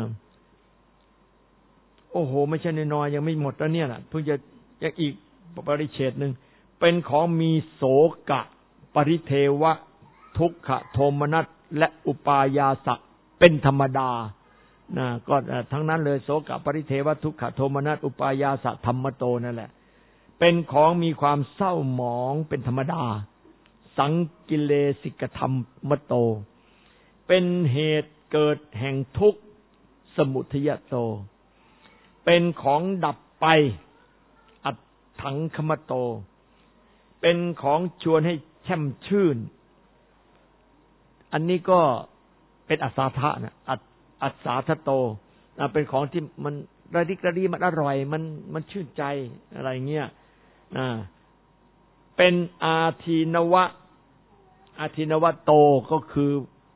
โอ้โหไม่ใช่น้อยๆยังไม่หมดแล้วเนี่ยแหละเพิ่งจะยังอีกปริเฉดหนึ่งเป็นของมีโสกะปริเทวะทุกขโทมนัสและอุปายาสะเป็นธรรมดานะก็ทั้งนั้นเลยโสกะปริเทวะทุกขโทมนัสอุปายาสะธรรมโตนั่นแหละเป็นของมีความเศร้าหมองเป็นธรรมดาสังกิเลสิกธรรมโตเป็นเหตุเกิดแห่งทุกข์สมุทัยโตเป็นของดับไปอัตถังคมโตเป็นของชวนให้แช่มชื่นอันนี้ก็เป็นอัศทะนะอัศสาทโตเป็นของที่มันระดิกระดีมันอร่อยมันชื่นใจอะไรเงี้ยเป็นอาทีนวะอาทีนวะโตก็คือ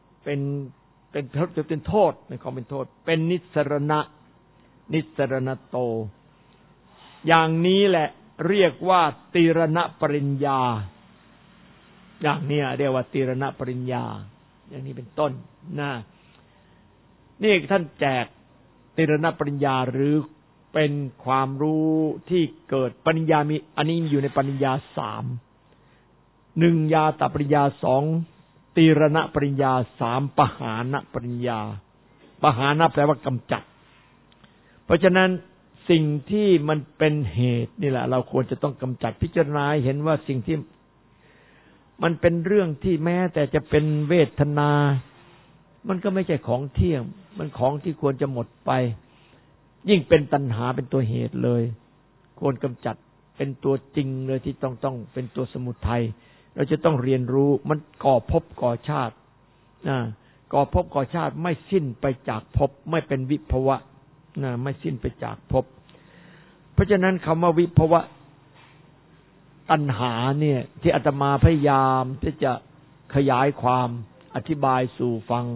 เป็นโทษในความเป็นโทษเป็นนิสรณะนิสรณโตอย่างนี้แหละเรียกว่าตีรณปริญญาอย่างนี้เรียกว่าตีรณปริญญาอย่างนี้เป็นต้นนะนี่ท่านแจกตีรณปริญญาหรือเป็นความรู้ที่เกิดปริญญามีอันนี้อยู่ในปริญญา3 1ญาตปริญญา2ตีรณปริญญา3ปหานปริญญาปหานะแปลว่ากำจัดเพราะฉะนั้นสิ่งที่มันเป็นเหตุนี่แหละเราควรจะต้องกำจัดพิจารณาเห็นว่าสิ่งที่มันเป็นเรื่องที่แม้แต่จะเป็นเวทนามันก็ไม่ใช่ของเที่ยงมันของที่ควรจะหมดไปยิ่งเป็นตัณหาเป็นตัวเหตุเลยควรกำจัดเป็นตัวจริงเลยที่ต้องเป็นตัวสมุทัยเราจะต้องเรียนรู้มันก่อภพก่อชาติก่อภพก่อชาติไม่สิ้นไปจากภพไม่เป็นวิภวะไม่สิ้นไปจากภพเพราะฉะนั้นคำว่าวิภวะตัณหาเนี่ยที่อาตมาพยายามที่จะขยายความอธิบายสู่ฟัง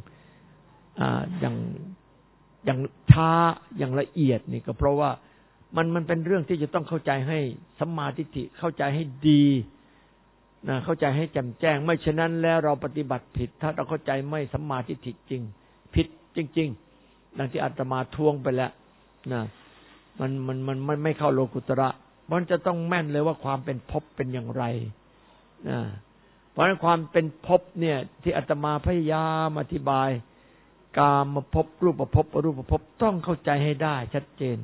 อย่างช้าอย่างละเอียดนี่ก็เพราะว่ามันเป็นเรื่องที่จะต้องเข้าใจให้สัมมาทิฏฐิเข้าใจให้ดีเข้าใจให้แจ่มแจ้งไม่ฉะนั้นแล้วเราปฏิบัติผิดถ้าเราเข้าใจไม่สัมมาทิฏฐิจริงผิดจริงๆดังที่อาตมาทวงไปแล้วนะมันไม่เข้าโลกุตระมันจะต้องแม่นเลยว่าความเป็นภพเป็นอย่างไรเพราะฉะนั้นความเป็นภพเนี่ยที่อาตมาพยายามอธิบายกามภพรูปภพอรูปภพต้องเข้าใจให้ได้ชัดเจน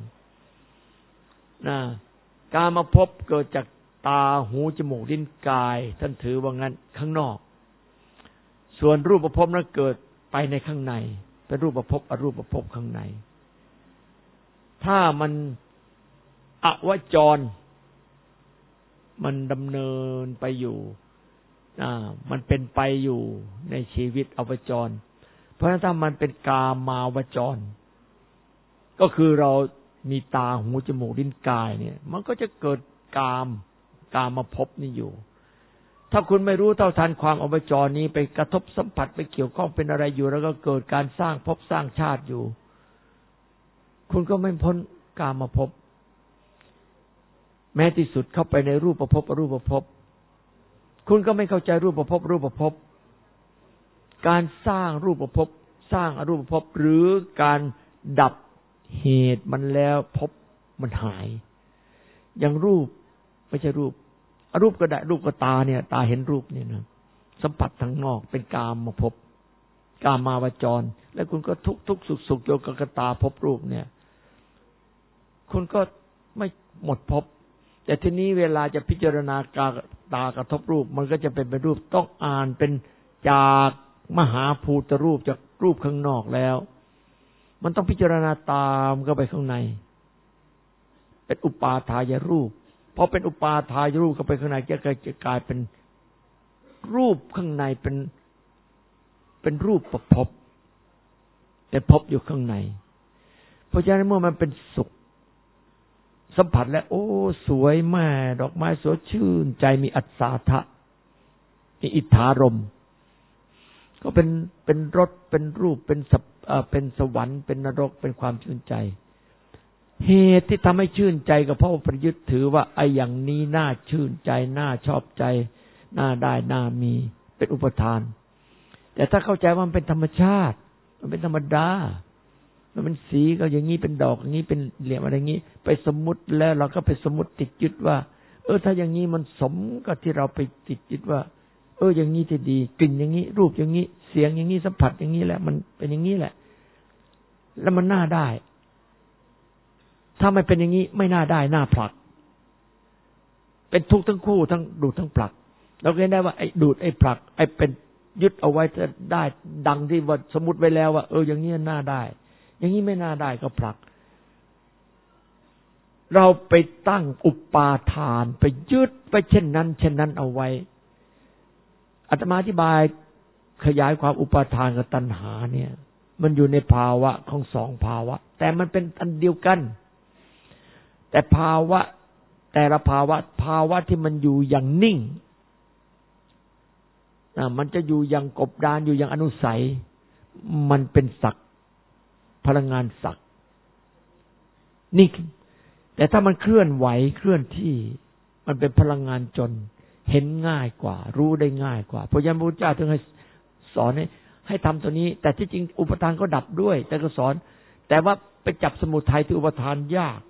กามภพเกิดจากตาหูจมูกลิ้นกายท่านถือว่างั้นข้างนอกส่วนรูปภพนั้นเกิดไปในข้างในเป็นรูปภพอรูปภพข้างในถ้ามันอวจรมันดำเนินไปอยู่มันเป็นไปอยู่ในชีวิตอวจรเพราะฉะนั้นถ้ามันเป็นกามาวจรก็คือเรามีตาหูจมูกลิ้นกายเนี่ยมันก็จะเกิดกามภพนี่อยู่ถ้าคุณไม่รู้เท่าทันความอวจรนี้ไปกระทบสัมผัสไปเกี่ยวข้องเป็นอะไรอยู่แล้วก็เกิดการสร้างภพสร้างชาติอยู่คุณก็ไม่พ้นกามภพแม้ที่สุดเข้าไปในรูปภพอรูปภพคุณก็ไม่เข้าใจรูปภพรูปภพการสร้างรูปภพสร้างอรูปภพหรือการดับเหตุมันแล้วภพมันหายอย่างรูปไม่ใช่รูปอรูปก็ได้รูปก็ตาเนี่ยตาเห็นรูปเนี่ยนะสัมผัสทางนอกเป็นกามภพกามาวจรแล้วคุณก็ทุกข์สุขอยู่กับตาภพรูปเนี่ยคุณก็ไม่หมดภพแต่ทีนี้เวลาจะพิจารณาตากระทบรูปมันก็จะเป็นรูปต้องอ่านเป็นจากมหาภูตรูปจากรูปข้างนอกแล้วมันต้องพิจารณาตามเข้าไปข้างในเป็นอุปาทายรูปพอเป็นอุปาทายรูปเข้าไปข้างในจะกลายเป็นรูปข้างในเป็นรูปประพบแต่พบอยู่ข้างในเพราะฉะนั้นเมื่อมันเป็นสุขสัมผัสแล้วโอ้สวยแม่ดอกไม้สวยชื่นใจมีอัศสาทะมีอิทธารมก็เป็นรสเป็นรูปเป็นสวรรค์เป็นนรกเป็นความชื่นใจเหตุที่ทำให้ชื่นใจก็เพราะว่าประยุทธ์ถือว่าไอ้อย่างนี้น่าชื่นใจน่าชอบใจน่าได้น่ามีเป็นอุปทานแต่ถ้าเข้าใจว่ามันเป็นธรรมชาติมันเป็นธรรมดามันเป็นสีก็อย่างนี้เป็นดอกอย่างนี้เป็นเหลี่ยมอะไรอย่างนี้ไปสมมุติแล้วเราก็ไปสมมุติติดยึดว่าถ้าอย่างนี้มันสมกับที่เราไปติดยึดว่าอย่างนี้จะดีกลิ่นอย่างนี้รูปอย่างนี้เสียงอย่างนี้สัมผัสอย่างนี้แหละมันเป็นอย่างนี้แหละแล้วมันน่าได้ถ้าไม่เป็นอย่างนี้ไม่น่าได้น่าผลักเป็นทุกข์ทั้งคู่ทั้งดูดทั้งผลักเราก็เห็นได้ว่าไอ้ดูดไอ้ผลักไอ้เป็นยึดเอาไว้จะได้ดังที่ว่าสมมุติไว้แล้วว่าอย่างนี้น่าได้อย่างนี้ไม่น่าได้ก็ผลักเราไปตั้งอุปาทานไปยึดไปเช่นนั้นเอาไว้อาตมาอธิบายขยายความอุปาทานกับตัณหาเนี่ยมันอยู่ในภาวะของสองภาวะแต่มันเป็นอันเดียวกันแต่ภาวะแต่ละภาวะที่มันอยู่อย่างนิ่งมันจะอยู่อย่างกบดานอยู่อย่างอนุสัยมันเป็นศักดิ์พลังงานศักดิ์นิ่งแต่ถ้ามันเคลื่อนไหวเคลื่อนที่มันเป็นพลังงานจนเห็นง่ายกว่ารู้ได้ง่ายกว่าเพราะฉะนั้นพระพุทธเจ้าถึงให้สอนให้ทำตัวนี้แต่ที่จริงอุปทานก็ดับด้วยแต่ก็สอนแต่ว่าไปจับสมุทัยที่อุปทานยาก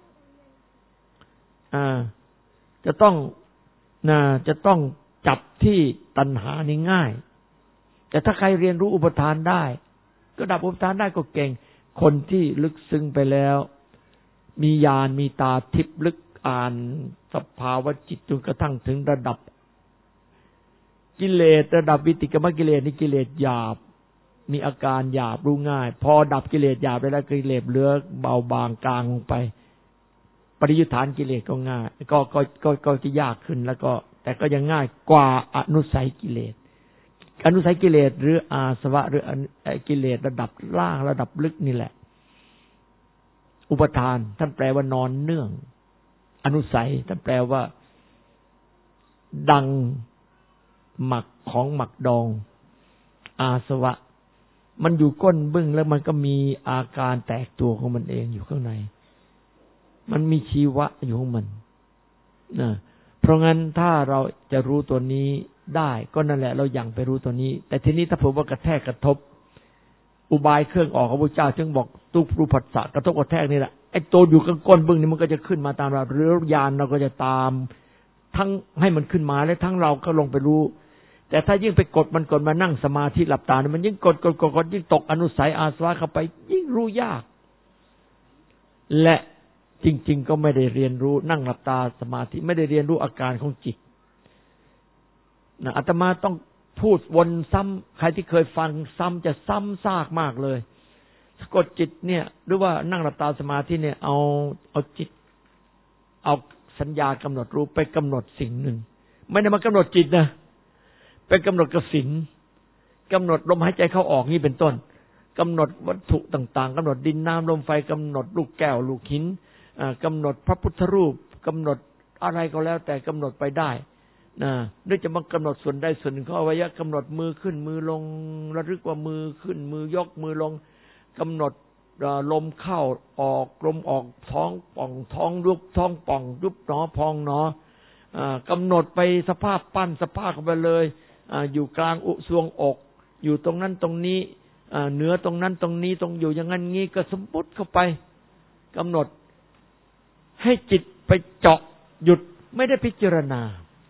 จะต้องจับที่ตัณหานี่ง่ายแต่ถ้าใครเรียนรู้อุปทานได้ก็ดับอุปทานได้ก็เก่งคนที่ลึกซึ้งไปแล้วมีญาณมีตาทิพย์ลึกอ่านสภาวะจิตจนกระทั่งถึงระดับกิเลสระดับวิติกรรมกิเลสนี่กิเลสหยาบมีอาการหยาบรู้ง่ายพอดับกิเลสหยาบไปแล้วกิเลสเหลือเบาบางกลางลงไปปริยุทธานกิเลสก็ง่ายก็จะยากขึ้นแล้วก็แต่ก็ยังง่ายกว่าอนุสัยกิเลสหรืออาสวะหรือกิเลสระดับล่างระดับลึกนี่แหละอุปทานท่านแปลว่านอนเนื่องอนุสัยท่านแปลว่าดังหมักของหมักดองอาสวะมันอยู่ก้นบึ้งแล้วมันก็มีอาการแตกตัวของมันเองอยู่ข้างในมันมีชีวะอยู่ของมันนะเพราะงั้นถ้าเราจะรู้ตัวนี้ได้ก็นั่นแหละเรายังไปรู้ตัวนี้แต่ทีนี้ถ้าผมว่ากระแทกกระทบอุบายเครื่องออกของพระเจ้าจึงบอกตุปรูปัสสะกระทบกระแทกนี่แหละไอ้ตัวอยู่กับก้นบึ้งนี่มันก็จะขึ้นมาตามเราหรือญาณเราก็จะตามทั้งให้มันขึ้นมาและทั้งเราก็ลงไปรู้แต่ถ้ายิ่งไปกดมานั่งสมาธิหลับตามันยิ่งกดยิ่งตกอนุสัยอาสวะเข้าไปยิ่งรู้ยากและจริงๆก็ไม่ได้เรียนรู้นั่งหลับตาสมาธิไม่ได้เรียนรู้อาการของจิตนะอาตมาต้องพูดวนซ้ำใครที่เคยฟังซ้ำจะซ้ำซากมากเลยสะกดจิตเนี่ยหรือว่านั่งหลับตาสมาธิเนี่ยเอาจิตเอาสัญญากำหนดรู้ไปกำหนดสิ่งหนึ่งไม่ได้มากำหนดจิตนะไปกำหนดกสิณกำหนดลมหายใจเข้าออกนี่เป็นต้นกำหนดวัตถุต่างๆกำหนดดินน้ำลมไฟกำหนดลูกแก้วลูกหินกำหนดพระพุทธรูปกำหนดอะไรก็แล้วแต่กำหนดไปได้นะหรือจะมากำหนดส่วนใดส่วนหนึ่งของอวัยวะกำหนดมือขึ้นมือลงระลึกว่ามือขึ้นมือยกมือลงกำหนดลมเข้าออกลมออกท้องป่องท้องยุบท้องป่องยุบหนอพองหนอกำหนดไปสภาพปั้นสภาพเข้าไปเลยอยู่กลางทรวงอกอยู่ตรงนั้นตรงนี้เหนือตรงนั้นตรงนี้ตรงอยู่อย่างนั้นงี้ก็สมมุติเข้าไปกำหนดให้จิตไปเจาะหยุดไม่ได้พิจารณา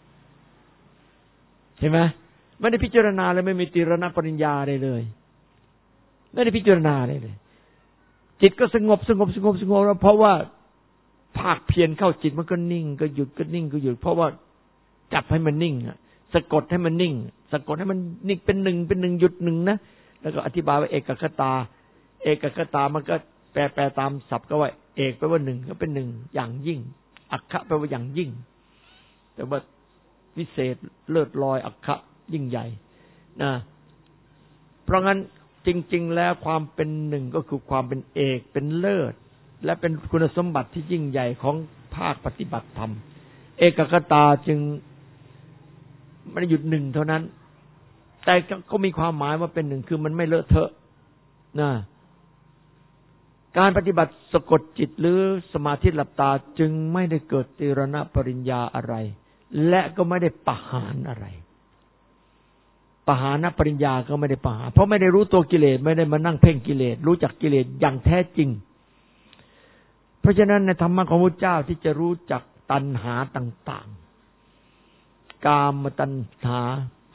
เห็นไหมไม่ได้พิจารณาเลยไม่มีติรณปริญญาเลยไม่ได้พิจารณาเลยจิตก็สงบแล้วเพราะว่าภาคเพียรเข้าจิตมันก็นิ่งก็หยุดก็นิ่งก็หยุดเพราะว่าจับให้มันนิ่งสะกดให้มันนิ่งสะกดให้มันนิ่งเป็นหนึ่งหยุดหนึ่งนะแล้วก็อธิบายว่าเอกคตามันก็แปลตามศัพท์ก็ว่าเอกแปลว่าหนึ่งก็เป็นหนึ่งอย่างยิ่งอัคคะแปลว่าอย่างยิ่งแต่ว่าวิเศษเลิศลอยอัคคะยิ่งใหญ่นะเพราะงั้นจริงๆแล้วความเป็นหนึ่งก็คือความเป็นเอกเป็นเลิศและเป็นคุณสมบัติที่ยิ่งใหญ่ของภาคปฏิบัติธรรมเอกคตาจึงไม่ได้หยุดหนึ่งเท่านั้นแต่ก็มีความหมายว่าเป็นหนึ่งคือมันไม่เลอะเทอะนะการปฏิบัติสะกดจิตหรือสมาธิหลับตาจึงไม่ได้เกิดติรณปริญญาอะไรและก็ไม่ได้ปหานอะไรปหานปริญญาก็ไม่ได้ปหานเพราะไม่ได้รู้ตัวกิเลสไม่ได้มานั่งเพ่งกิเลสรู้จักกิเลสอย่างแท้จริงเพราะฉะนั้นในธรรมะของพระเจ้าที่จะรู้จักตัณหาต่างๆกามตัณหา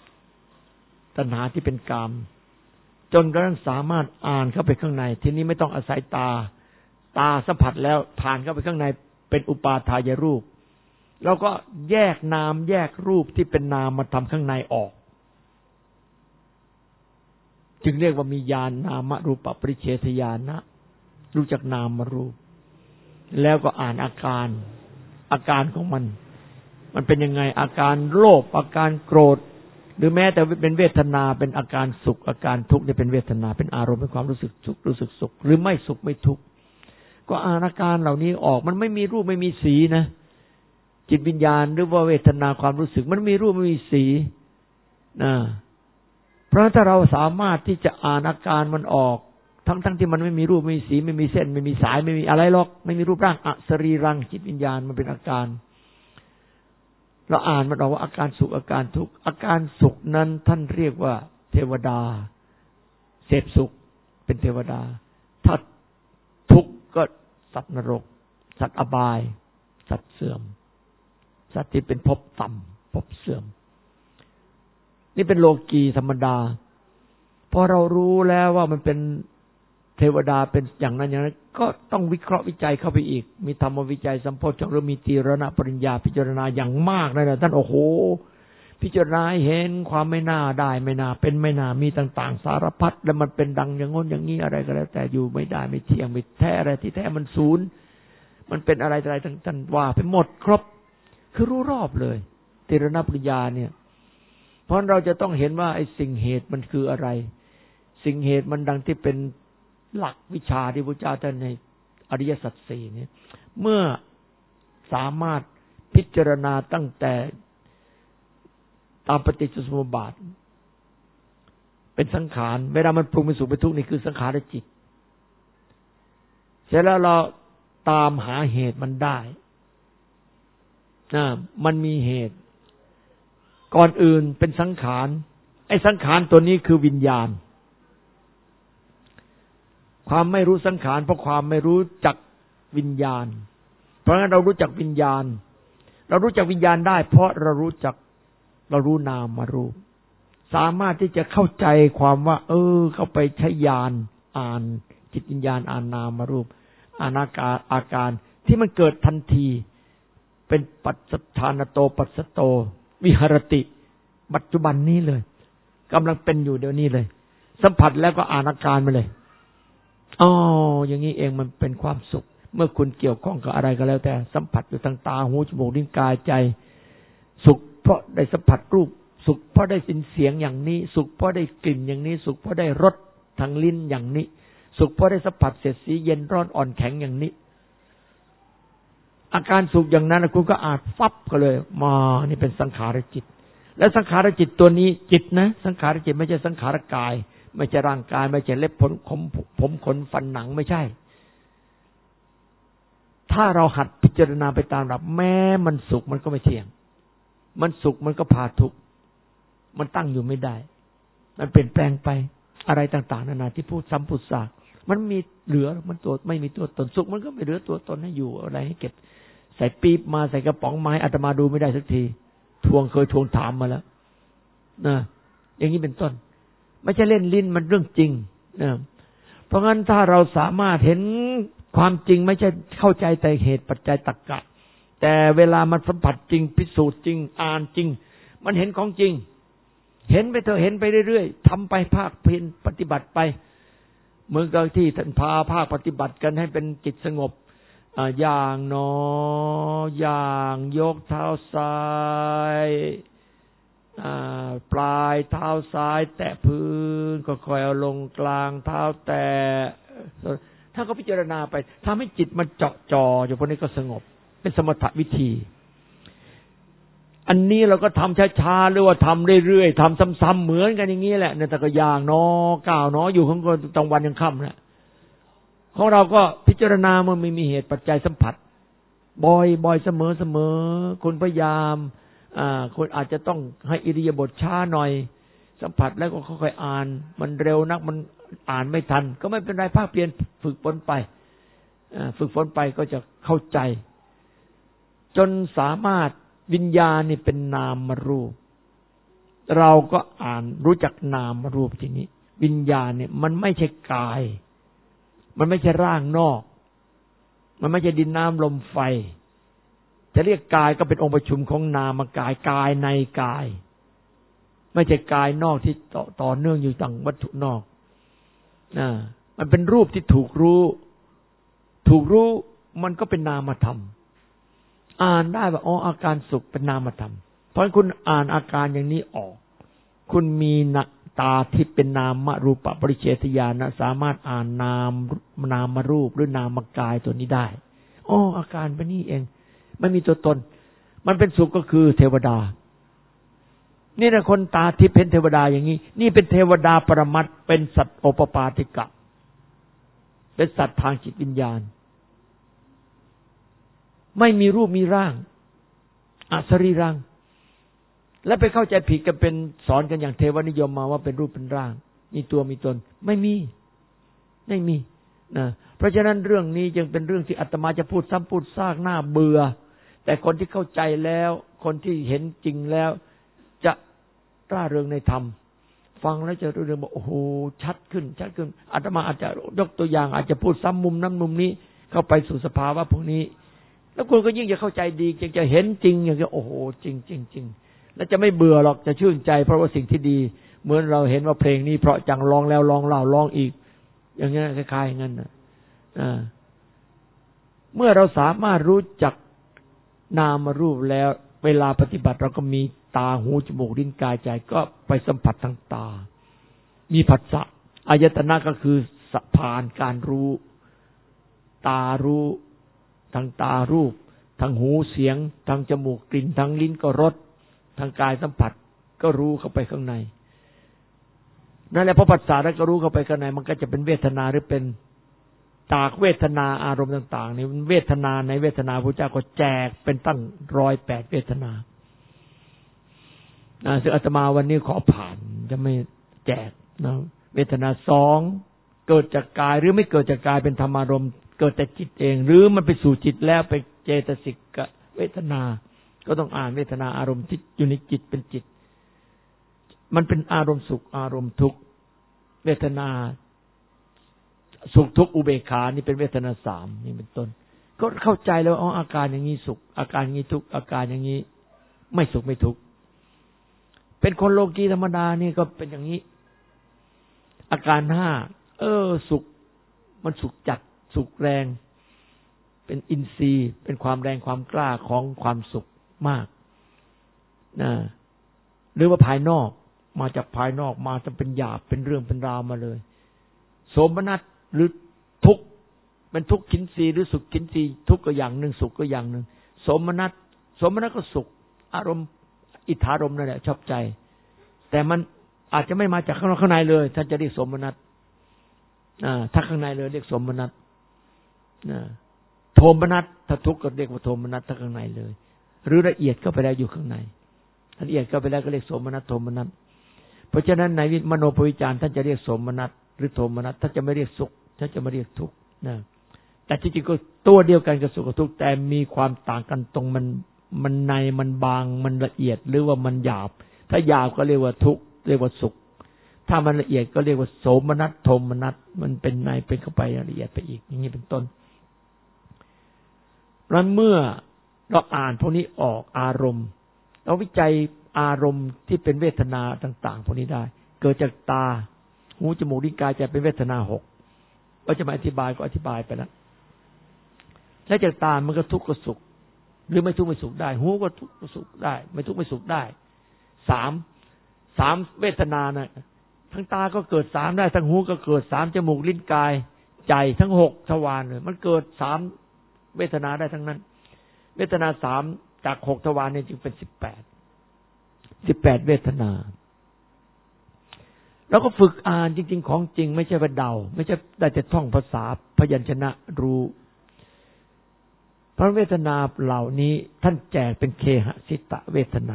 ที่เป็นกามจนกระทั่งสามารถอ่านเข้าไปข้างในทีนี้ไม่ต้องอาศัยตาสัมผัสแล้วผ่านเข้าไปข้างในเป็นอุปาทายรูปเราก็แยกนามแยกรูปที่เป็นนามมาทำข้างในออกจึงเรียกว่ามีญาณนามรูปปริเฉทญาณนะรู้จักนามรูปแล้วก็อ่านอาการของมันเป็นยังไงอาการโลภอาการโกรธหรือแม้แต่เป็นเวทนาเป็นอาการสุขอาการทุกข์เนี่ยเป็นเวทนาเป็นอารมณ์เป็นความรู้สึกสุขรู้สึกสุขหรือไม่สุขไม่ทุกข์ก็อ่านอาการเหล่านี้ออกมันไม่มีรูปไม่มีสีนะจิตวิญญาณหรือว่าเวทนาความรู้สึกมันมีรูปไม่มีสีนะเพราะถ้าเราสามารถที่จะอ่านอาการมันออกทั้งที่มันไม่มีรูปไม่มีสีไม่มีเส้นไม่มีสายไม่มีอะไรหรอกไม่มีรูปร่างอสรีรังจิตวิญญาณมันเป็นอาการเราอ่านมันออกว่าอาการสุขอาการทุกข์อาการสุขนั้นท่านเรียกว่าเทวดาเสพสุขเป็นเทวดาถ้าทุกข์ก็สัตว์นรกสัตว์อบายสัตว์เสื่อมสัตว์ที่เป็นภพต่ำภพเสื่อมนี่เป็นโลกีธรรมดาพอเรารู้แล้วว่ามันเป็นเทวดาเป็นอย่างนั้นอย่างนั้นก็ต้องวิเคราะห์วิจัยเข้าไปอีกมีธรรมวิจัยสัมโพชฌงค์หรือมีตีรณปริญญาพิจารณาอย่างมากเลยนะท่านโอ้โหพิจารณาเห็นความไม่น่าได้ไม่น่าเป็นไม่น่ามีต่างๆสารพัดแล้วมันเป็นดังอย่างง้นอย่างนี้อะไรก็แล้วแต่อยู่ไม่ได้ไม่เที่ยงไม่แท้อะไรที่แท้มันศูนย์มันเป็นอะไรท่านว่าไปหมดครบคือรู้รอบเลยตีรณปริญญาเนี่ยเพราะเราจะต้องเห็นว่าไอ้สิ่งเหตุมันคืออะไรสิ่งเหตุมันดังที่เป็นหลักวิชาที่พระเจ้าท่านในอริยสัจสี่นี้เมื่อสามารถพิจารณาตั้งแต่ตามปฏิจจสมุปบาทเป็นสังขารเวลามันปรุงเป็นสุขเป็นทุกข์นี่คือสังขารจิตเสร็จแล้วเราตามหาเหตุมันได้มันมีเหตุก่อนอื่นเป็นสังขารไอ้สังขารตัวนี้คือวิญญาณความไม่รู้สังขารเพราะความไม่รู้จักวิญญาณเพราะงั้นเรารู้จักวิญญาณเรารู้จักวิญญาณได้เพราะเรารู้นามมารูปสามารถที่จะเข้าใจความว่าเข้าไปใช้ญาณอ่านจิตวิญญาณอ่านนามมารูปอ่านอาการที่มันเกิดทันทีเป็นปัจจทานโตปัสสโตวิหรติปัจจุบันนี้เลยกำลังเป็นอยู่เดี๋ยวนี้เลยสัมผัสแล้วก็อ่านอาการมาเลยอย่างนี้เองมันเป็นความสุขเมื่อคุณเกี่ยวข้องกับอะไรก็แล้วแต่สัมผัสอยู่ทางตาหูจมูกลิ้นกายใจสุขเพราะได้สัมผัสรูปสุขเพราะได้ยินเสียงอย่างนี้สุขเพราะได้กลิ่นอย่างนี้สุขเพราะได้รสทางลิ้นอย่างนี้สุขเพราะได้สัมผัสเสียดสีเย็นร้อนอ่อนแข็งอย่างนี้อาการสุขอย่างนั้นคุณก็อาจฟับก็เลยมานี่เป็นสังขารจิตและสังขารจิตตัวนี้จิตนะสังขารจิตไม่ใช่สังขารกายไม่ใช่ร่างกายไม่ใช่เล็บผมขนฟันหนังไม่ใช่ถ้าเราหัดพิจารณาไปตามระดับแม้มันสุขมันก็ไม่เที่ยงมันสุขมันก็พาทุกข์มันตั้งอยู่ไม่ได้มันเปลี่ยนแปลงไปอะไรต่างๆนานาที่พูดซ้ำพูดซากมันมีเหลือมันตัวไม่มีตัวตนสุขมันก็ไม่เหลือตัวตนให้อยู่อะไรให้เก็บใส่ปี๊บมาใส่กระป๋องไม้อาตมาดูไม่ได้สักทีเคยทวงถามมาแล้วนะอย่างนี้เป็นต้นไม่ใช่เล่นลิ้นมันเรื่องจริงนะเพราะงั้นถ้าเราสามารถเห็นความจริงไม่ใช่เข้าใจแต่เหตุปัจจัยตรรกะแต่เวลามันสัมผัสจริงพิสูจน์จริงอ่านจริงมันเห็นของจริงเห็นไปเถอะเห็นไปเรื่อยๆทำไปภาคเพียรปฏิบัติไปเหมือนกับที่ท่านพาภาคปฏิบัติกันให้เป็นจิตสงบอย่างหนออย่างยกเท้าซ้ายปลายเท้าซ้ายแตะพื้นก็ค่อยเอาลงกลางเท้าแตะถ้าก็พิจารณาไปทำให้จิตมันเจาะจออยู่พวกนี้ก็สงบเป็นสมถะวิธีอันนี้เราก็ทำช้าๆหรือว่าทำเรื่อยๆทำซ้ำๆเหมือนกันอย่างนี้แหละเนี่ยแต่ก็อย่างหนอก้าวหนออยู่ของคนตะวันยังค่ำนะของเราก็พิจารณามันไม่มีเหตุปัจจัยสัมผัสบ่อยเสมอคุณพยายามคนอาจจะต้องให้อิริยาบถช้าหน่อยสัมผัสแล้วก็ค่อยๆอ่านมันเร็วนักมันอ่านไม่ทันก็ไม่เป็นไรภาคเพียรฝึกฝนไปก็จะเข้าใจจนสามารถวิญญาณนี่เป็นนามรูปเราก็อ่านรู้จักนามรูปทีนี้วิญญาณเนี่ยมันไม่ใช่กายมันไม่ใช่ร่างนอกมันไม่ใช่ดินน้ำลมไฟจะเรียกกายก็เป็นองค์ประชุมของนามกายกายในกายไม่ใช่กายนอกที่ต่อเนื่องอยู่ต่างวัตถุนอกมันเป็นรูปที่ถูกรู้มันก็เป็นนามธรรมอ่านได้ว่าอ๋ออาการสุขเป็นนามธรรมเพราะคุณอ่านอาการอย่างนี้ออกคุณมีตาที่เป็นนามรูปปริเฉทญาณสามารถอ่านนามรูปหรือนามกายตัวนี้ได้อ๋ออาการเป็นนี่เองไม่มีตัวตนมันเป็นสุขก็คือเทวดานี่แหละคนตาทิพย์เป็นเทวดาอย่างนี้นี่เป็นเทวดาปรมัตถ์เป็นสัตว์โอปปาติกะเป็นสัตว์ทางจิตวิญญาณไม่มีรูปมีร่างอสรีรังและไปเข้าใจผิดกันเป็นสอนกันอย่างเทวนิยมมาว่าเป็นรูปเป็นร่างมีตัวมีตนไม่มีนะเพราะฉะนั้นเรื่องนี้จึงเป็นเรื่องที่อาตมาจะพูดซ้ำพูดซากหน้าเบื่อแต่คนที่เข้าใจแล้วคนที่เห็นจริงแล้วจะร่าเริงในธรรมฟังแล้วจะรู้เรื่องบอกโอ้โหชัดขึ้นอาตมาอาจจะยกตัวอย่างอาจจะพูดซ้ำมุมนั้นมุมนี้เข้าไปสู่สภาวะพวกนี้แล้วคุณก็ยิ่งจะเข้าใจดีจะเห็นจริงอย่างเงี้ยโอ้โหจริงแล้วจะไม่เบื่อหรอกจะชื่นใจเพราะว่าสิ่งที่ดีเหมือนเราเห็นว่าเพลงนี้เพราะจังร้องแล้วร้องเล่าร้องอีกอย่างเงี้ยคล้ายๆอย่างนั้นนะเมื่อเราสามารถรู้จักนามรูปแล้วเวลาปฏิบัติเราก็มีตาหูจมูกลิ้นกายใจก็ไปสัมผัสทางตามีผัสสะอายตนะก็คือสะพานการรู้ตารู้ทางตารูปทางหูเสียงทางจมูกกลิ่นทางลิ้นก็รสทางกายสัมผัสก็รู้เข้าไปข้างในนั่นแหละพอผัสสะแล้วก็รู้เข้าไปข้างในมันก็จะเป็นเวทนาหรือเป็นจากเวทนาอารมณ์ต่างๆนี่เวทนาในเวทนาพระเจ้าก็แจกเป็นตั้ง108เวทนาซึ่งอาตมาวันนี้ขอผ่านจะไม่แจกนะเวทนา2เกิดจากกายหรือไม่เกิดจากกายเป็นธรรมารมณ์เกิดแต่จิตเองหรือมันไปสู่จิตแล้วไปเจตสิกเวทนาก็ต้องอ่านเวทนาอารมณ์ที่อยู่ในจิตเป็นจิตมันเป็นอารมณ์สุขอารมณ์ทุกข์เวทนาสุขทุกข์อุเบกขานี่เป็นเวทนา3นี่เป็นต้นก็เข้าใจแล้วอ๋ออาการอย่างนี้สุขอาการอย่างนี้ทุกข์อาการอย่างนี้ไม่สุขไม่ทุกข์เป็นคนโลกีธรรมดานี่ก็เป็นอย่างนี้อาการ5สุขมันสุขจัดสุขแรงเป็นอินทรีย์เป็นความแรงความกล้าของความสุขมากนะหรือว่าภายนอกมาจากภายนอกมาจะเป็นหยาบเป็นเรื่องเป็นราวมาเลยโสมนัสหรือทุกข์เป็นทุกขินทรีย์หรือสุขขินทรีย์ทุกข์ก็อย่างหนึ่งสุขก็อย่างหนึ่งโสมนัสก็สุขอารมณ์อิทธารมณ์นั่นแหละชอบใจแต่มันอาจจะไม่มาจากข้างในเลยท่านจะเรียกโสมนัสถ้าข้างในเลยเรียกโสมนัสโทมนัสถ้าทุกข์ก็เรียกว่าโทมนัสถ้าข้างในเลยหรือละเอียดก็ไปแล้วอยู่ข้างในละเอียดก็ไปแล้วก็เรียกโสมนัสโทมนัสเพราะฉะนั้นในมโนปวิจารท่านจะเรียกโสมนัสหรือโทมนัสท่านจะไม่เรียกสุขท่านจะไม่เรียกทุกข์นะแต่จริงๆก็ตัวเดียวกันกับสุขกับทุกข์แต่มีความต่างกันตรงมันในมันบางมันละเอียดหรือว่ามันหยาบถ้าหยาบก็เรียกว่าทุกข์เรียกว่าสุขถ้ามันละเอียดก็เรียกว่าโสมนัสโทมนัสมันเป็นในเป็นเข้าไปละเอียดไปอีกอย่างนี้เป็นต้นแล้วเมื่อเราอ่านพวกนี้ออกอารมณ์เราวิจัยอารมณ์ที่เป็นเวทนาต่างๆพวกนี้ได้เกิดจากตาหูจมูกลิ้นกายใจเป็นเวทนา6ก็จะมาอธิบายก็อธิบายไปแล้วแล้วจากตามันก็ทุกข์ก็สุขหรือไม่ทุกข์ไม่สุขได้หูก็ทุกข์ก็สุขได้ไม่ทุกข์ไม่สุขได้3เวทนานะทั้งตาก็เกิด3ได้ทั้งหูก็เกิด3จมูกลิ้นกายใจทั้ง6ทวารเลยมันเกิด3เวทนาได้ทั้งนั้นเวทนา3จาก6ทวารเนี่ยจึงเป็น18เวทนาแล้วก็ฝึกอ่านจริงๆของจริงไม่ใช่ว่าเดาไม่ใช่ได้แต่ท่องภาษาพยัญชนะรู้พระเวทนาเหล่านี้ท่านแจกเป็นเคหสิตเวทนา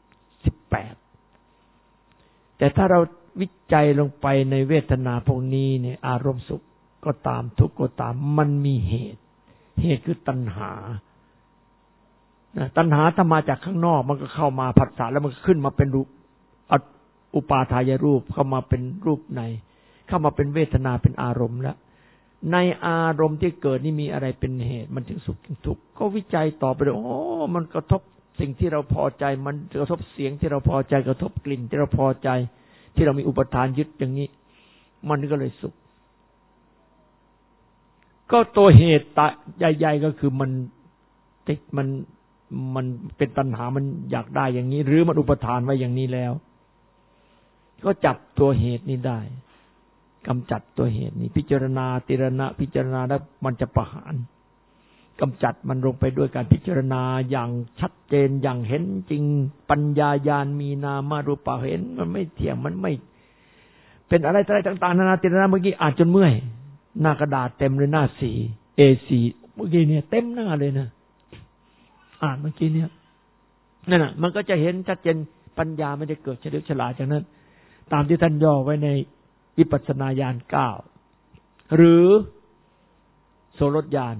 18แต่ถ้าเราวิจัยลงไปในเวทนาพวกนี้เนี่ยอารมณ์สุขก็ตามทุกข์ก็ตามมันมีเหตุคือตัณหาตัณหาถ้ามาจากข้างนอกมันก็เข้ามาผัสสะแล้วมันก็ขึ้นมาเป็นรูปอุปาทายรูปเข้ามาเป็นรูปในเข้ามาเป็นเวทนาเป็นอารมณ์แล้วในอารมณ์ที่เกิดนี่มีอะไรเป็นเหตุมันถึงสุขถึงทุกข์ก็วิจัยต่อไปเลยโอ้มันกระทบสิ่งที่เราพอใจมันกระทบเสียงที่เราพอใจกระทบกลิ่นที่เราพอใจที่เรามีอุปทานยึดอย่างนี้มันก็เลยสุขก็ตัวเหตุใหญ่ๆก็คือมันติดมันเป็นตัณหามันอยากได้อย่างนี้หรือมันอุปทานไว้อย่างนี้แล้วก็จับตัวเหตุนี้ได้กำจัดตัวเหตุนี้พิจารณาติรณะพิจารณาแล้วมันจะประหารกำจัดมันลงไปด้วยการพิจารณาอย่างชัดเจนอย่างเห็นจริงปัญญาญาณมีนามารูปะเห็นมันไม่เที่ยงมันไม่เป็นอะไรต่างๆนานาติรณะเมื่อกี้อ่านจนเมื่อยหน้ากระดาษเต็มเลยหน้า4 A4 เมื่อกี้เนี่ยเต็มหน้าเลยนะอ่านเมื่อกี้เนี่ยนั่นน่ะมันก็จะเห็นชัดเจนปัญญาไม่ได้เกิดเฉลียวฉลาดจากนั้นตามที่ท่านย่อไว้ในวิปัสสนาญาณ9หรือโสรถญาณ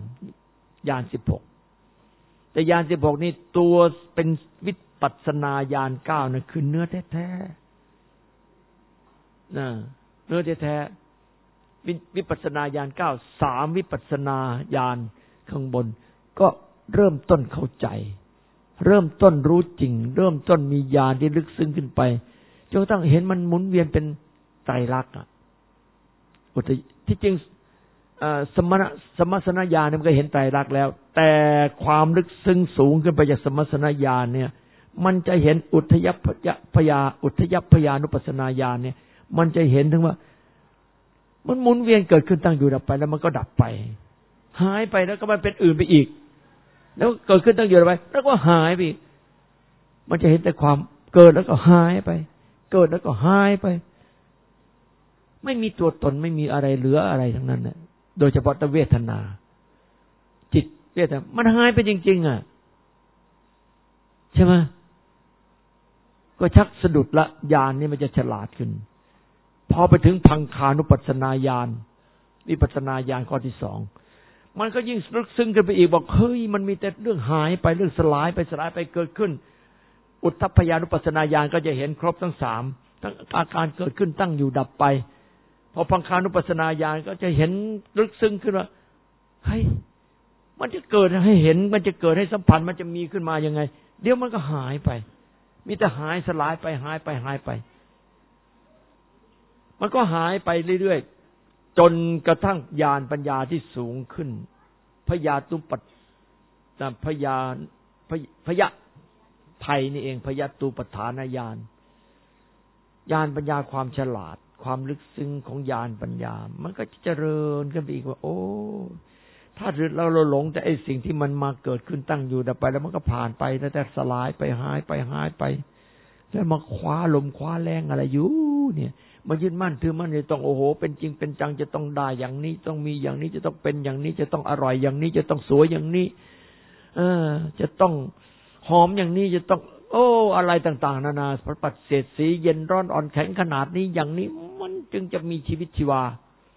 16แต่ญาณ16นี่ตัวเป็นวิปัสสนาญาณ9นั่นคือเนื้อแท้ๆนะเนื้อแท้ๆวิปัสสนาญาณ9 3วิปัสสนาญาณข้างบนก็เริ่มต้นเข้าใจเริ่มต้นรู้จริงเริ่มต้นมีญาณที่ลึกซึ้งขึ้นไปจนกระทั่งเห็นมันหมุนเวียนเป็นไตรลักษณ์ที่จริงสมัสนญาณมันก็เห็นไตรลักษณ์แล้วแต่ความลึกซึ้งสูงขึ้นไปจากสมัสนญาณเนี่ยมันจะเห็นอุทยัพพยานุปัสสนาญาณเนี่ยมันจะเห็นถึงว่ามันหมุนเวียนเกิดขึ้นตั้งอยู่ดับไปแล้วมันก็ดับไปหายไปแล้วก็มันเป็นอื่นไปอีกแล้วเกิดขึ้นตั้งอยู่ดับไปแล้วก็หายไปอีกมันจะเห็นแต่ความเกิดแล้วก็หายไปเกิดแล้วก็หายไปไม่มีตัวตนไม่มีอะไรเหลืออะไรทั้งนั้นน่ะโดยเฉพาะตเวทนาจิตเวทนามันหายไปจริงๆอ่ะใช่ไหมก็ชักสะดุดละญาณนี่มันจะฉลาดขึ้นพอไปถึงพังคานุปัสสนาญาณวิปัสสนาญาณข้อที่2มันก็ยิ่งลึกซึ้งกันไปอีกบอกเฮ้ยมันมีแต่เรื่องหายไปเรื่องสลายไปเกิดขึ้นอุทธัพพยานุปัสสนาญาณก็จะเห็นครบทั้ง3ทั้งอาการเกิดขึ้นตั้งอยู่ดับไปพอพังคานุปัสสนาญาณก็จะเห็นลึกซึ้งขึ้นว่าเฮ้ยมันจะเกิดให้เห็นมันจะเกิดให้สัมพันธ์มันจะมีขึ้นมายังไงเดี๋ยวมันก็หายไปมีแต่หายสลายไปหายไปมันก็หายไปเรื่อยๆจนกระทั่งญาณปัญญาที่สูงขึ้นพยาตุปัฏพยะภัยนี่เองพยตุปัฏฐานญาณญาณปัญญาความฉลาดความลึกซึ้งของญาณปัญญามันก็เจริญขึ้นไปอีกว่าโอ้ถ้าเราหลงแต่ไอ้สิ่งที่มันมาเกิดขึ้นตั้งอยู่ดับไปแล้วมันก็ผ่านไปแล้วแต่สลายไปหายไปแล้วมาคว้าลมคว้าแรงอะไรอยู่เนี่ยมายึดมั่นถือมั่นจะต้องโอ้โหเป็นจริงเป็นจังจะต้องได้อย่างนี้ต้องมีอย่างนี้จะต้องเป็นอย่างนี้จะต้องอร่อยอย่างนี้จะต้องสวยอย่างนี้จะต้องหอมอย่างนี้จะต้องโอ้อะไรต่างๆนานาปัดเศษสีเย็นร้อนอ่อนแข็งขนาดนี้อย่างนี้มันจึงจะมีชีวิตชีวา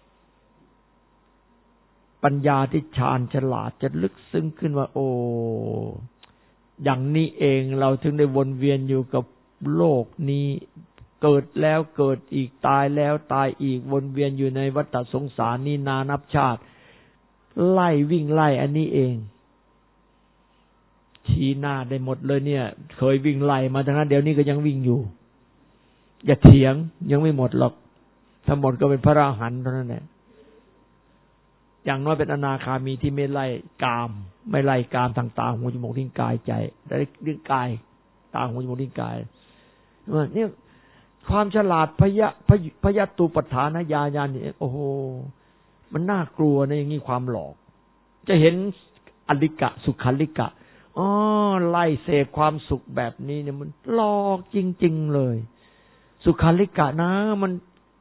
ปัญญาที่ชาญฉลาดจะลึกซึ้งขึ้นว่าโอ้อย่างนี้เองเราถึงได้วนเวียนอยู่กับโลกนี้เกิดแล้วเกิดอีกตายแล้วตายอีกวนเวียนอยู่ในวัฏสงสารนี้นานับชาติวิ่งไล่อันนี้เองชี้หน้าได้หมดเลยเนี่ยเคยวิ่งไล่มาทั้งนั้นเดี๋ยวนี้ก็ยังวิ่งอยู่อย่าเถียงยังไม่หมดหรอกถ้าหมดก็เป็นพระอรหันต์เท่านั้นแหละอย่างน้อยเป็นอนาคามีที่ไม่ไล่กามไม่ไล่กามทางตาหูจมูกลิ้นกายใจแต่เรื่องกายตาหูจมูกลิ้นกายเนี่ยความฉลาดพยตุปัฏฐานญาณนี่โอ้โหมันน่ากลัวนะอย่างนี้ความหลอกจะเห็นอลิกะสุขัลลิกะไล่เสพความสุขแบบนี้เนี่ยมันหลอกจริงๆเลยสุขัลลิกะนะมัน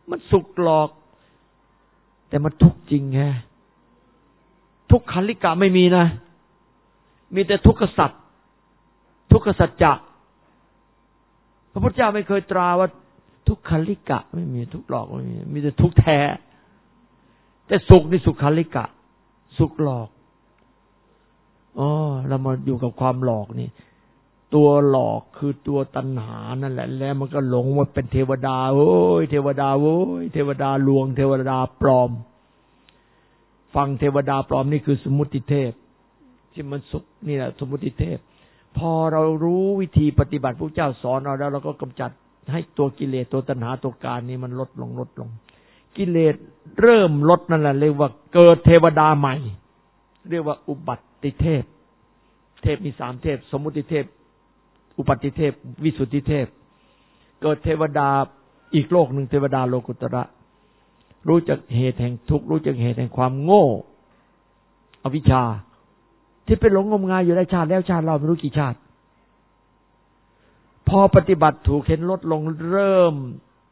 มันสุขหลอกแต่มันทุกข์จริงไงทุกขันลิกะไม่มีนะมีแต่ทุกขสัจทุกขสัจจะพระพุทธเจ้าไม่เคยตราว่าทุกขันลิกะไม่มีทุกข์หลอกไม่มีมีแต่ทุกข์แท้แต่สุขนี่สุขขันลิกะสุขหลอกอ๋อเรามาอยู่กับความหลอกนี่ตัวหลอกคือตัวตัณหานั่นแหละแล้วมันก็หลงว่าเป็นเทวดาโอ้ยเทวดาโว้ยเทวดาลวงเทวดาปลอมฟังเทวดาปลอมนี่คือสมมุติเทพที่มันสุขนี่แหละสมมุติเทพพอเรารู้วิธีปฏิบัติพระเจ้าสอนเราแล้วเราก็กำจัดให้ตัวกิเลสตัวตัณหาตัวการนี้มันลดลงกิเลสเริ่มลดนั่นแหละเรียกว่าเกิดเทวดาใหม่เรียกว่าอุบัติเทพเทพมี3เทพสมมุติเทพอุปัติเทพวิสุทธิเทพเกิดเทวดาอีกโลกหนึ่งเทวดาโลกุตระรู้จักเหตุแห่งทุกข์รู้จักเหตุแห่งความโง่อวิชชาที่เป็นหลงงมงายอยู่ได้ชาติแล้วชาติเราไม่รู้กี่ชาติพอปฏิบัติถูกเห็นลดลงเริ่ม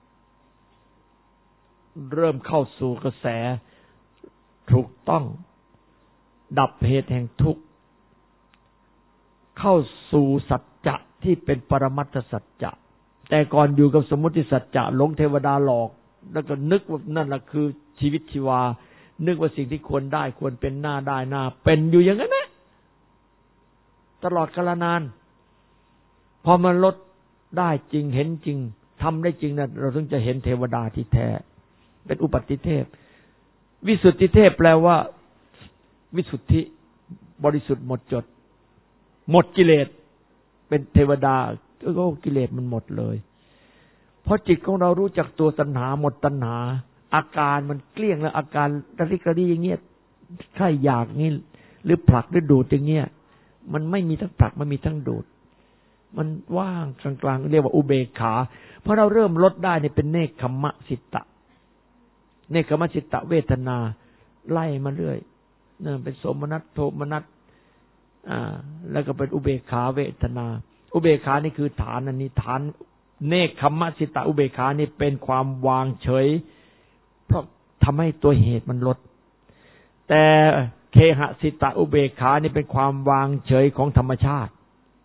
เข้าสู่กระแสถูกต้องดับเหตุแห่งทุกข์เข้าสู่สัจจะที่เป็นปรมัตถสัจจะแต่ก่อนอยู่กับสมมุติสัจจะหลงเทวดาหลอกแล้วก็นึกว่านั่นแหละคือชีวิตชีวานึกว่าสิ่งที่ควรได้ควรเป็นหน้าได้หน้าเป็นอยู่อย่างนั้นนะตลอดกาลนานพอมันลดได้จริงเห็นจริงทำได้จริงนะเราถึงจะเห็นเทวดาที่แท้เป็นอุปัติเทพวิสุทธิเทพแปลว่าวิสุทธิบริสุทธิ์หมดจดหมดกิเลสเป็นเทวดาก็กิเลสมันหมดเลยเพราะจิตของเรารู้จักตัวตัณหาหมดตัณหาอาการมันเกลี้ยงแล้วอาการระริกระดีอย่างเงี้ยใครอยากนี่หรือผลักหรือดูดอย่างเงี้ยมันไม่มีทั้งผลักมันมีทั้งดูดมันว่างกลางๆเรียกว่าอุเบกขาเพราะเราเริ่มลดได้เนี่ยเป็นเนกขัมมะสิตะเนกขัมมะสิตะเวทนาไล่มาเรื่อยเนี่ยเป็นโสมนัสโทมนัสแล้วก็เป็นอุเบกขาเวทนาอุเบกขานี่คือฐานอันนี้ฐานเนกขัมมะสิตะอุเบกขานี่เป็นความวางเฉยเพราะทำให้ตัวเหตุมันลดแต่เคหสิตะอุเบกขานี่เป็นความวางเฉยของธรรมชาติ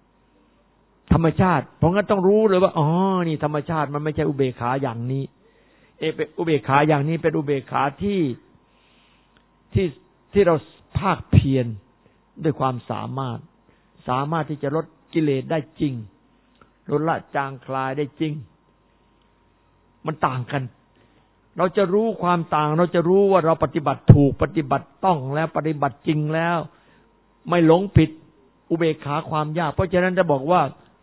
เพราะงั้นต้องรู้เลยว่าอ๋อนี่ธรรมชาติมันไม่ใช่อุเบกขาอย่างนี้เป็นอุเบกขาอย่างนี้เป็นอุเบกขาที่เราภาคเพียรด้วยความสามารถที่จะลดกิเลสได้จริงลดละจางคลายได้จริงมันต่างกันเราจะรู้ความต่างเราจะรู้ว่าเราปฏิบัติถูกปฏิบัติต้องแล้วปฏิบัติจริงแล้วไม่หลงผิดอุเบกขาความยากเพราะฉะนั้นจะบอกว่า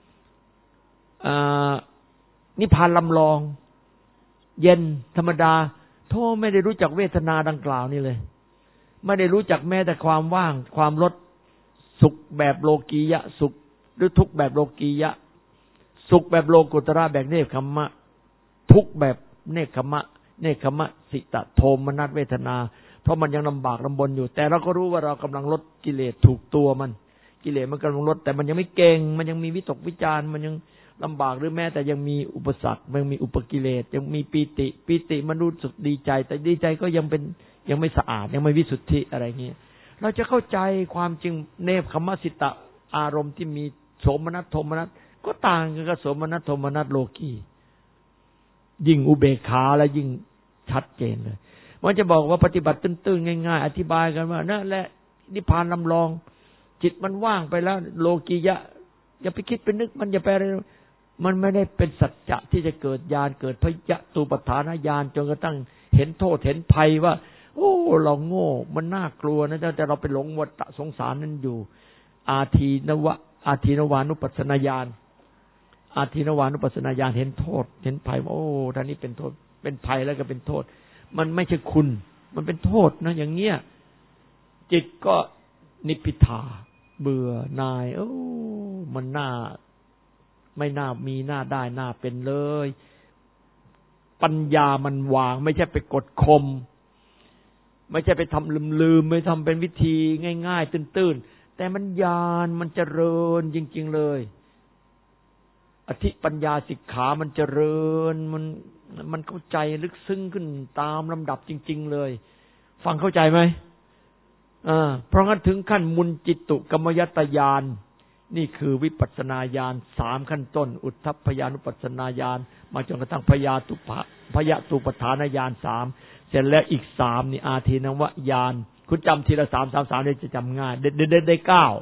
นิพพานลำลองเย็นธรรมดาโธ่ไม่ได้รู้จักเวทนาดังกล่าวนี่เลยไม่ได้รู้จักแม้แต่ความว่างความลดสุขแบบโลกียะสุขหรือทุกข์แบบโลกียะสุขแบบโลกุตระแบบเนกขัมมะทุกข์แบบเนกขัมมะสิตะโทมนัสเวทนาเพราะมันยังลำบากลำบนอยู่แต่เราก็รู้ว่าเรากำลังลดกิเลสถูกตัวมันกิเลสมันกำลังลดแต่มันยังไม่เก่งมันยังมีวิตกวิจารมันยังลำบากหรือแม้แต่ยังมีอุปสรรคมันมีอุปกิเลสยังมีปีติมันรู้สึกดีใจแต่ดีใจก็ยังไม่สะอาดยังไม่วิสุทธิอะไรเงี้ยเราจะเข้าใจความจริงเนกขัมมะสิตะอารมณ์ที่มีโสมนัสโทมนัสก็ต่างกันกับโสมนัสโทมนัสโลกียิ่งอุเบกขาแล้วยิ่งชัดเจนเลยมันจะบอกว่าปฏิบัติตื้นๆง่ายๆอธิบายกันว่านั่นแหละนิพพานลำลองจิตมันว่างไปแล้วโลกียะอย่าไปคิดไปนึกมันอย่าไปอะไรมันไม่ได้เป็นสัจจะที่จะเกิดญาณเกิดพยะตูปฐานญาณจนกระทั่งเห็นโทษเห็นภัยว่าโอ้เราโง่มันน่ากลัวนะแต่เราไปหลงวัฏสงสารนั้นอยู่อาทีนวานุปัสสนาญาณอาทีนวานุปัสสนาญาณเห็นโทษเห็นภัยโอ้ท่านนี้เป็นโทษเป็นภัยแล้วก็เป็นโทษมันไม่ใช่คุณมันเป็นโทษนะอย่างเงี้ยจิตก็นิพพิทาเบื่อหน่ายมันน่าไม่น่ามีหน้าได้หน้าเป็นเลยปัญญามันวางไม่ใช่ไปกดข่มไม่ใช่ไปทำลืมไม่ทำเป็นวิธีง่ายๆตื้นๆแต่มันญาณมันเจริญจริงๆเลยอธิปัญญาสิกขามันเจริญมันมันเข้าใจลึกซึ้งขึ้นตามลำดับจริงๆเลยฟังเข้าใจไหมเพราะงั้นถึงขั้นมุนจิตุกรรมยตญาณนี่คือวิปัสสนาญาณ3ขั้นต้นอุทธัพพยานุปัสสนาญาณมาจนกระทั่งพยาตุปฐานญาณ3เสร็จแล้วอีก3นี่อาทินวญาณคุณจำทีละ3เนี่ยจะจำง่ายได้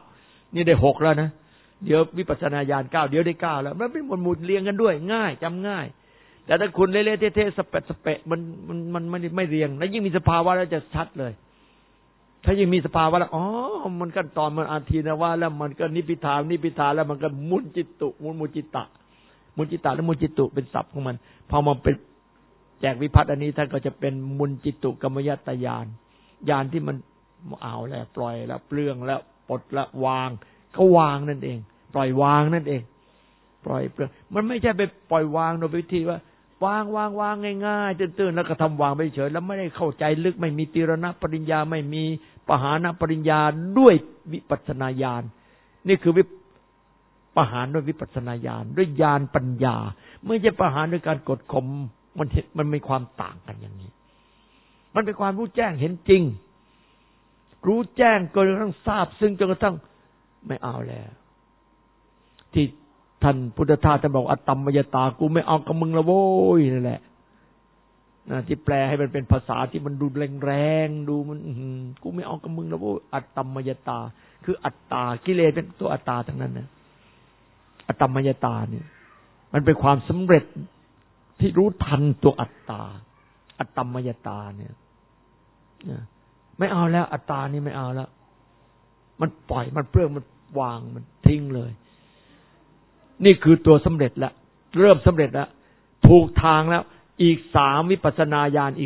9นี่ได้6แล้วนะเดี๋ยววิปัสสนาญาณ9เดี๋ยวได้9แล้วมันเป็นหมุนเรียงกันด้วยง่ายจำง่ายแต่ถ้าคุณเละๆเทะๆสเปะมันไม่เรียงแล้วยิ่งมีสภาวะแล้วจะชัดเลยถ้ายิ่งมีสภาวะแล้วมันขั้นตอนมันอาทินวะแล้วมันก็นิพพิทาแล้วมันก็มุนจิตุมุนจิตะและมุนจิตุเป็นศัพท์ของมันพอมาเป็นแจกวิพัฒน์อันนี้ท่านก็จะเป็นมุนจิตุกรรมยตญาณญาณที่มันเอาแล้วปล่อยแล้วเปลื้องแล้วปลดแล้ววางก็วางนั่นเองปล่อยวางนั่นเองปล่อยเปลื้องมันไม่ใช่ไปปล่อยวางโดยวิธีว่าวางง่ายๆตื้นๆแล้วก็ทำวางไปเฉยแล้วไม่ได้เข้าใจลึกไม่มีติรณปริญญาไม่มีปหานปริญญาด้วยวิปัสสนาญาณนี่คือปหานด้วยวิปัสสนาญาณด้วยญาณปัญญาไม่ใช่ปหานด้วยการกดข่มมันมีความต่างกันอย่างนี้มันเป็นความรู้แจ้งเห็นจริงรู้แจ้งจนกระทั่งทราบซึ่งจนกระทั่งไม่เอาแล้วที่ท่านพุทธทาสท่านบอกอัตตมยตากูไม่เอากับมึงละโว้ยนั่นแหละที่แปลให้มันเป็นภาษาที่มันดูแรงๆดูมันกูไม่เอากับมึงละโว้ยอัตตมยตาคืออัตตากิเลสเป็นตัวอัตตาทั้งนั้นนะอัตตมยตาเนี่ยมันเป็นความสำเร็จที่รู้ทันตัวอัตตาอัตตมยตาเนี่ยไม่เอาแล้วอัตตานี่ไม่เอาแล้วมันปล่อยมันเปลื้องมันวางมันทิ้งเลยนี่คือตัวสำเร็จแล้วเริ่มสำเร็จแล้วถูกทางแล้วอีก3วิปัสสนาญาณอีก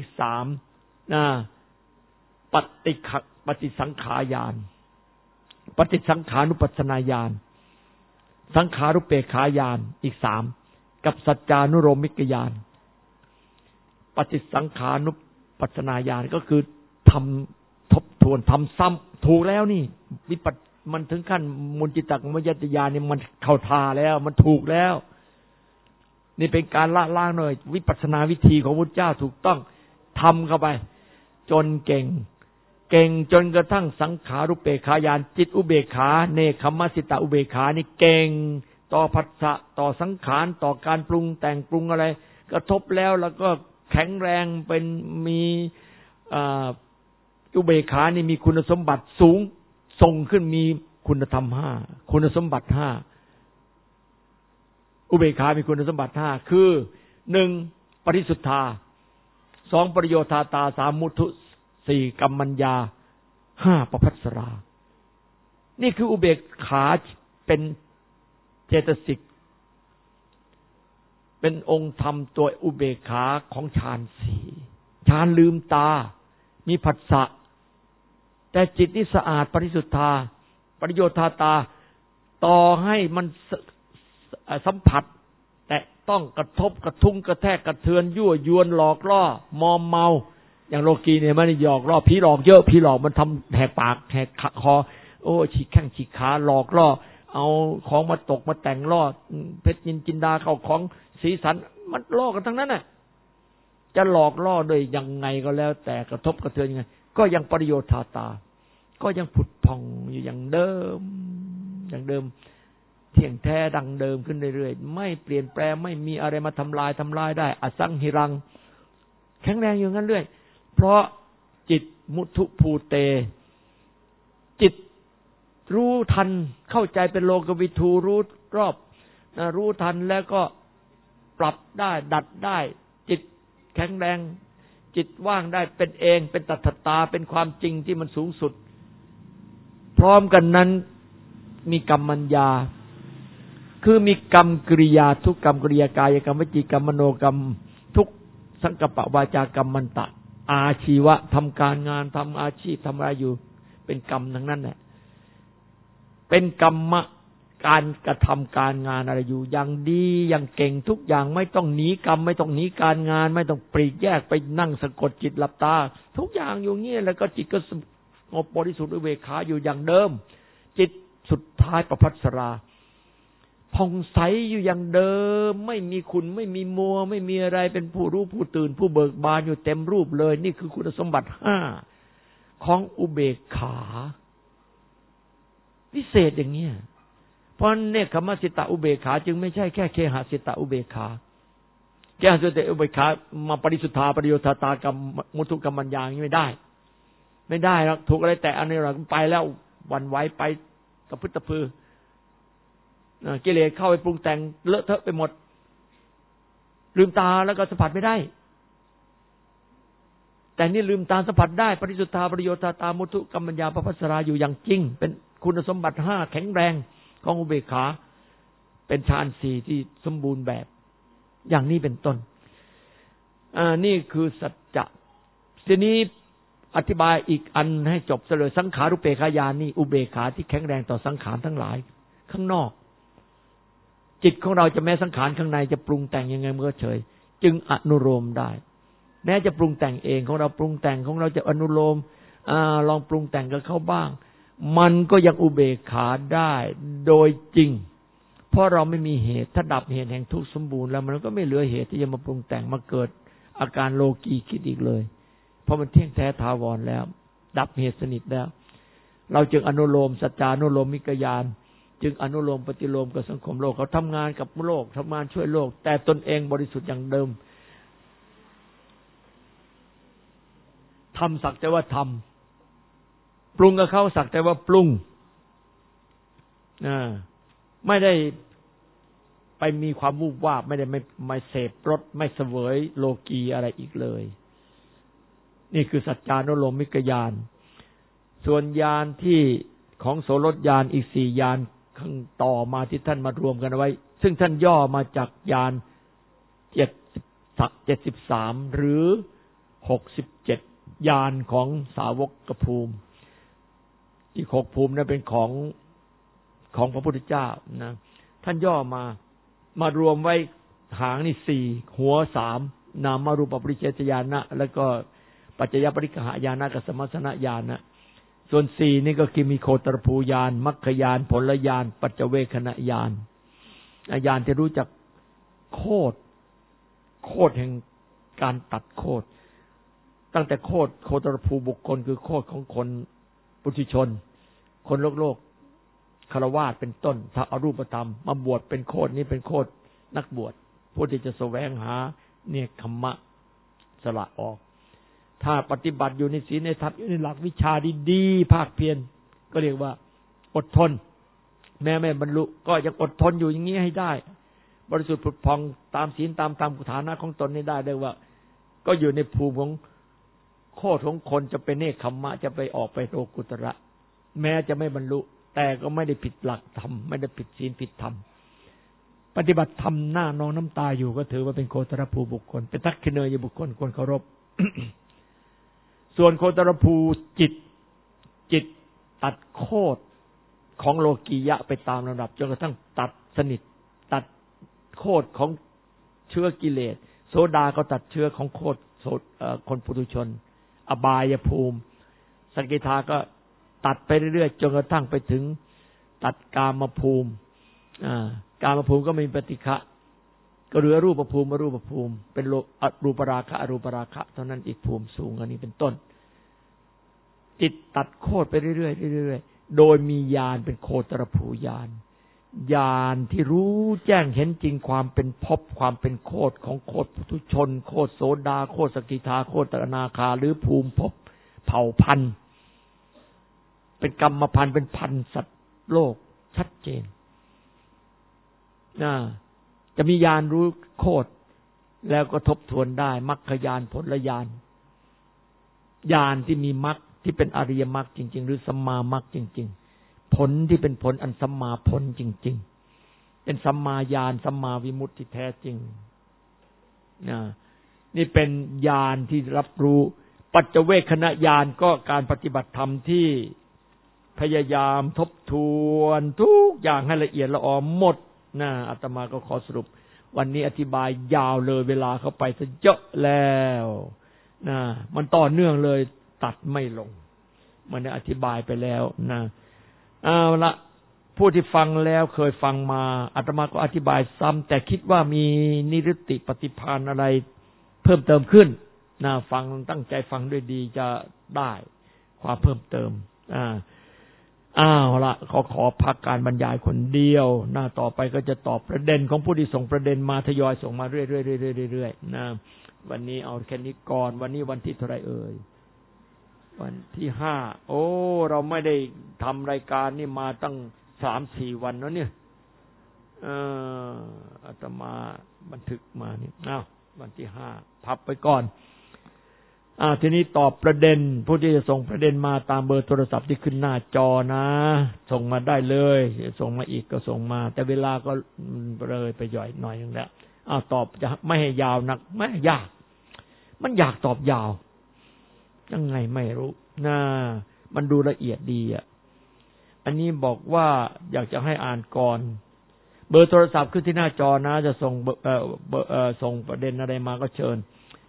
3ปฏิสังขารญาณปฏิสังขานุปัสสนาญาณสังขารุปเปขาญาณอีก3กับสัจจานุโรมิกญาณปฏิสังขานุปัสสนาญาณก็คือทำทบทวนทำซ้ำถูกแล้วนี่วิปัสมันถึงขั้นมุนจิตกรรมยตญาณนี่มันเข้าท่าแล้วมันถูกแล้วนี่เป็นการละล้างหน่อยวิปัสสนาวิธีของพุทธเจ้าถูกต้องทำเข้าไปจนเก่งจนกระทั่งสังขารุปเปขาญาณจิตอุเบกขาเนคขมสิตาอุเบกขานี่เก่งต่อผัสสะต่อสังขารต่อการปรุงแต่งปรุงอะไรกระทบแล้วก็แข็งแรงเป็นมีอุเบกขานี่มีคุณสมบัติสูงส่งขึ้นมีคุณธรรม5คุณสมบัติ5อุเบกขามีคุณสมบัติ5คือ1ปริสุทธา2ปริโยธาตา3มุทุ4กัมมัญญา5ประภัสสรานี่คืออุเบกขาเป็นเจตสิกเป็นองค์ธรรมตัวอุเบกขาของฌาน4ฌานลืมตามีผัสสะแต่จิตนี่สะอาดปริสุทธาปริโยธาตาต่อให้มันสัมผัสแต่ต้องกระทบกระทุ้งกระแทกกระเทือนยั่วยวนหลอกล่อมอมเมาอย่างโลกีเนี่ยมันหยอกล่อผีหลอกเยอะผีหลอกมันทำแหกปากแหกคอฉีกแข้งฉีกขาหลอกล่อเอาของมาตกมาแต่งล่อเพชรนินจินดาเข้าของสีสันมันล่อกันทั้งนั้นน่ะจะหลอกล่อโดยยังไงก็แล้วแต่กระทบกระเทือนยังไงก็ยังปริโยธาตาก็ยังผุดผ่องอยู่อย่างเดิมเที่ยงแท้ดังเดิมขึ้นเรื่อยๆไม่เปลี่ยนแปลงไม่มีอะไรมาทำลายได้อสังหิรังแข็งแรงอยู่งั้นเรื่อยเพราะจิตมุทุภูเตจิตรู้ทันเข้าใจเป็นโลกวิทูรู้รอบรู้ทันแล้วก็ปรับได้ดัดได้จิตแข็งแรงจิตว่างได้เป็นเองเป็นตัทตาเป็นความจริงที่มันสูงสุดพร้อมกันนั้นมีกรรมัญญาคือมีกรรมกิริยาทุกกรรมกิริยากายกรรมวจีกรรมมโนกรรมทุกสังกัปปะวาจากรรมมันตะอาชีวะทำการงานทำอาชีพทำอะไรอยู่เป็นกรรมทั้งนั้นแหละเป็นกรรมะการกระทำการงานอะไรอยู่อย่างดีอย่างเก่งทุกอย่างไม่ต้องหนีกรรมไม่ต้องหนีการงานไม่ต้องปลีกแยกไปนั่งสะกดจิตหลับตาทุกอย่างอยู่เงี้ยแล้วก็จิตก็สงบบริสุทธิ์อุเบกขาอยู่อย่างเดิมจิตสุดท้ายประภัสสราพผ่องใสอยู่อย่างเดิมไม่มีขุ่นไม่มีมัวไม่มีอะไรเป็นผู้รู้ผู้ตื่นผู้เบิกบานอยู่เต็มรูปเลยนี่คือคุณสมบัติ5ของอุเบกขาวิเศษอย่างเนี้ยเพราะเนคขมสิตะอุเบกขาจึงไม่ใช่แค่เคหสิตะอุเบกขาเคหสิตะอุเบกขามาปริสุทธาปริโยธาตากรรมมุทุกรรมัญญาอย่างนี้ไม่ได้หรอกถูกอะไรแต่อันนี้เราไปแล้ววันไหวไปตะพึดตะพือกิเลสเข้าไปปรุงแต่งเลอะเทอะไปหมดลืมตาแล้วก็สัมผัสไม่ได้แต่นี่ลืมตาสัมผัสได้ปริสุทธาปริโยธาตามุทุกรรมัญญาปภัสสราอยู่อย่างจริงเป็นคุณสมบัติ5แข็งแรงของอุเบกขาเป็นฌาน4ที่สมบูรณ์แบบอย่างนี้เป็นต้นนี่คือสัจจะทีนี้อธิบายอีกอันให้จบเลยสังขารุเปกขญาณนี่อุเบกขาที่แข็งแรงต่อสังขารทั้งหลายข้างนอกจิตของเราจะแม้สังขารข้างในจะปรุงแต่งยังไงมันก็เฉยจึงอนุโลมได้แม้จะปรุงแต่งเองของเราปรุงแต่งของเราจะอนุโลมลองปรุงแต่งกับเขาบ้างมันก็ยังอุเบกขาได้โดยจริงเพราะเราไม่มีเหตุถ้าดับเหตุแห่งทุกข์สมบูรณ์แล้วมันก็ไม่เหลือเหตุที่จะมาปรุงแต่งมาเกิดอาการโลกีคิดอีกเลยเพราะมันเที่ยงแท้ถาวรแล้วดับเหตุสนิทแล้วเราจึงอนุโลมสัจจานุโลมมิกญาณจึงอนุโลมปฏิโลมกับสังคมโลกเขาทำงานกับโลกทำงานช่วยโลกแต่ตนเองบริสุทธิ์อย่างเดิมทำสักแต่ว่าทำปรุงกับเขาสักแต่ว่าปรุงไม่ได้ไปมีความวูบวาบไม่ได้ไม่เสพรสไม่เสวยโลกีอะไรอีกเลยนี่คือสัจจานุโลมมิกญาณส่วนญาณที่ของโสรถญาณอีก4ญาณข้างต่อมาที่ท่านมารวมกันไว้ซึ่งท่านย่อมาจากญาณ73หรือ67ญาณของสาวกภูมิอีก6ภูมินั้นเป็นของพระพุทธเจ้านะท่านย่อมารวมไว้หางนี่4หัว3นามารูปปริเฉทญาณะแล้วก็ปัจจยปริกหญาณะกับสมัสสนญาณะส่วน4นี่ก็คือมีโคตรภูญาณมรรคญาณผลญาณปัจเจเวคขณญาณญาณที่รู้จักโคตรแห่งการตัดโคตรตั้งแต่โคตรภูบุคคลคือโคตรของคนปุถุชนคนโลกฆราวาสเป็นต้นถ้าเอารูปธรรมมาบวชเป็นโคตรนี้เป็นโคตรนักบวชผู้ที่จะแสวงหาเนกขัมมะสละออกถ้าปฏิบัติอยู่ในศีลในธรรมอยู่ในหลักวิชาดีๆภาคเพียรก็เรียกว่าอดทนแม้ไม่บรรลุก็ยังอดทนอยู่อย่างนี้ให้ได้บริสุทธิ์ผุดพองตามศีลตามธรรมฐานะของตนนี้ได้เลยว่าก็อยู่ในภูมิของโคตรของคนจะเป็นเนกขัมมะจะไปออกไปโลกุตระแม้จะไม่บรรลุแต่ก็ไม่ได้ผิดหลักธรรมไม่ได้ผิดศีลผิดธรรมปฏิบัติธรรมหน้านองน้ำตาอยู่ก็ถือว่าเป็นโคตรภูบุคคลเป็นทักขิเนยบุคคลควรเคารพ ส่วนโคตรภูจิตตัดโคตรของโลกียะไปตามระดับจนกระทั่งตัดสนิทตัดโคตรของเชื้อกิเลสโสดาก็ตัดเชื้อของโคตรคนปุถุชนอบายภูมิสกิทาก็ตัดไปเรื่อยๆจนกระทั่งไปถึงตัดกามภูมิกามภูมิก็ไม่มีปฏิฆะก็เหลือรูปภูมิอรูปภูมิเป็นรูปราคะอรูปราคะเท่านั้นอีกภูมิสูงอันนี้เป็นต้นจิตตัดโคตรไปเรื่อยๆเรื่อยๆโดยมีญาณเป็นโคตรภูญาณญาณที่รู้แจ้งเห็นจริงความเป็นภพความเป็นโคตรของโคตรปุถุชนโคตรโสดาโคตรสกิทาโคตรอนาคาหรือภูมิภพเผ่าพันธุ์เป็นกรรมพันธุ์เป็นพันธุ์สัตว์โลกชัดเจนจะมีญาณรู้โคตรแล้วก็ทบทวนได้มรรคญาณผลญาณญาณที่มีมรรคที่เป็นอริยมรรคจริงๆหรือสัมมามรรคจริงๆผลที่เป็นผลอันสัมมาผลจริงๆเป็นสัมมาญาณสัมมาวิมุตติที่แท้จริงนี่เป็นญาณที่รับรู้ปัจเจเวคขณญาณก็การปฏิบัติธรรมที่พยายามทบทวนทุกอย่างให้ละเอียดละออหมดอาตมาก็ขอสรุปวันนี้อธิบายยาวเลยเวลาเข้าไปซะเยอะแล้วมันต่อเนื่องเลยตัดไม่ลงมันได้อธิบายไปแล้วเอาละผู้ที่ฟังแล้วเคยฟังมาอาตมาก็อธิบายซ้ำแต่คิดว่ามีนิรุตติปฏิภาณอะไรเพิ่มเติมขึ้นนะฟังตั้งใจฟังด้วยดีจะได้ความเพิ่มเติมละขอพักการบรรยายคนเดียวหน้าต่อไปก็จะตอบประเด็นของผู้ที่ส่งประเด็นมาทยอยส่งมาเรื่อยๆนะวันนี้เอาแค่นี้ก่อนวันนี้วันที่เท่าไหร่เอ่ยวันที่5โอ้เราไม่ได้ทำรายการนี่มาตั้ง 3-4 วันแล้วเนี่ยอาตมาบันทึกมานี่วันที่5พับไปก่อนทีนี้ตอบประเด็นผู้ที่จะส่งประเด็นมาตามเบอร์โทรศัพท์ที่ขึ้นหน้าจอนะส่งมาได้เลยส่งมาอีกก็ส่งมาแต่เวลาก็เลยไปย่อยหน่อยนึงแล้วตอบจะไม่ให้ยาวนักไม่ยากมันอยากตอบยาวยังไงไม่รู้มันดูละเอียดดีอันนี้บอกว่าอยากจะให้อ่านก่อนเบอร์โทรศัพท์ขึ้นที่หน้าจอนะจะส่งส่งประเด็นอะไรมาก็เชิญ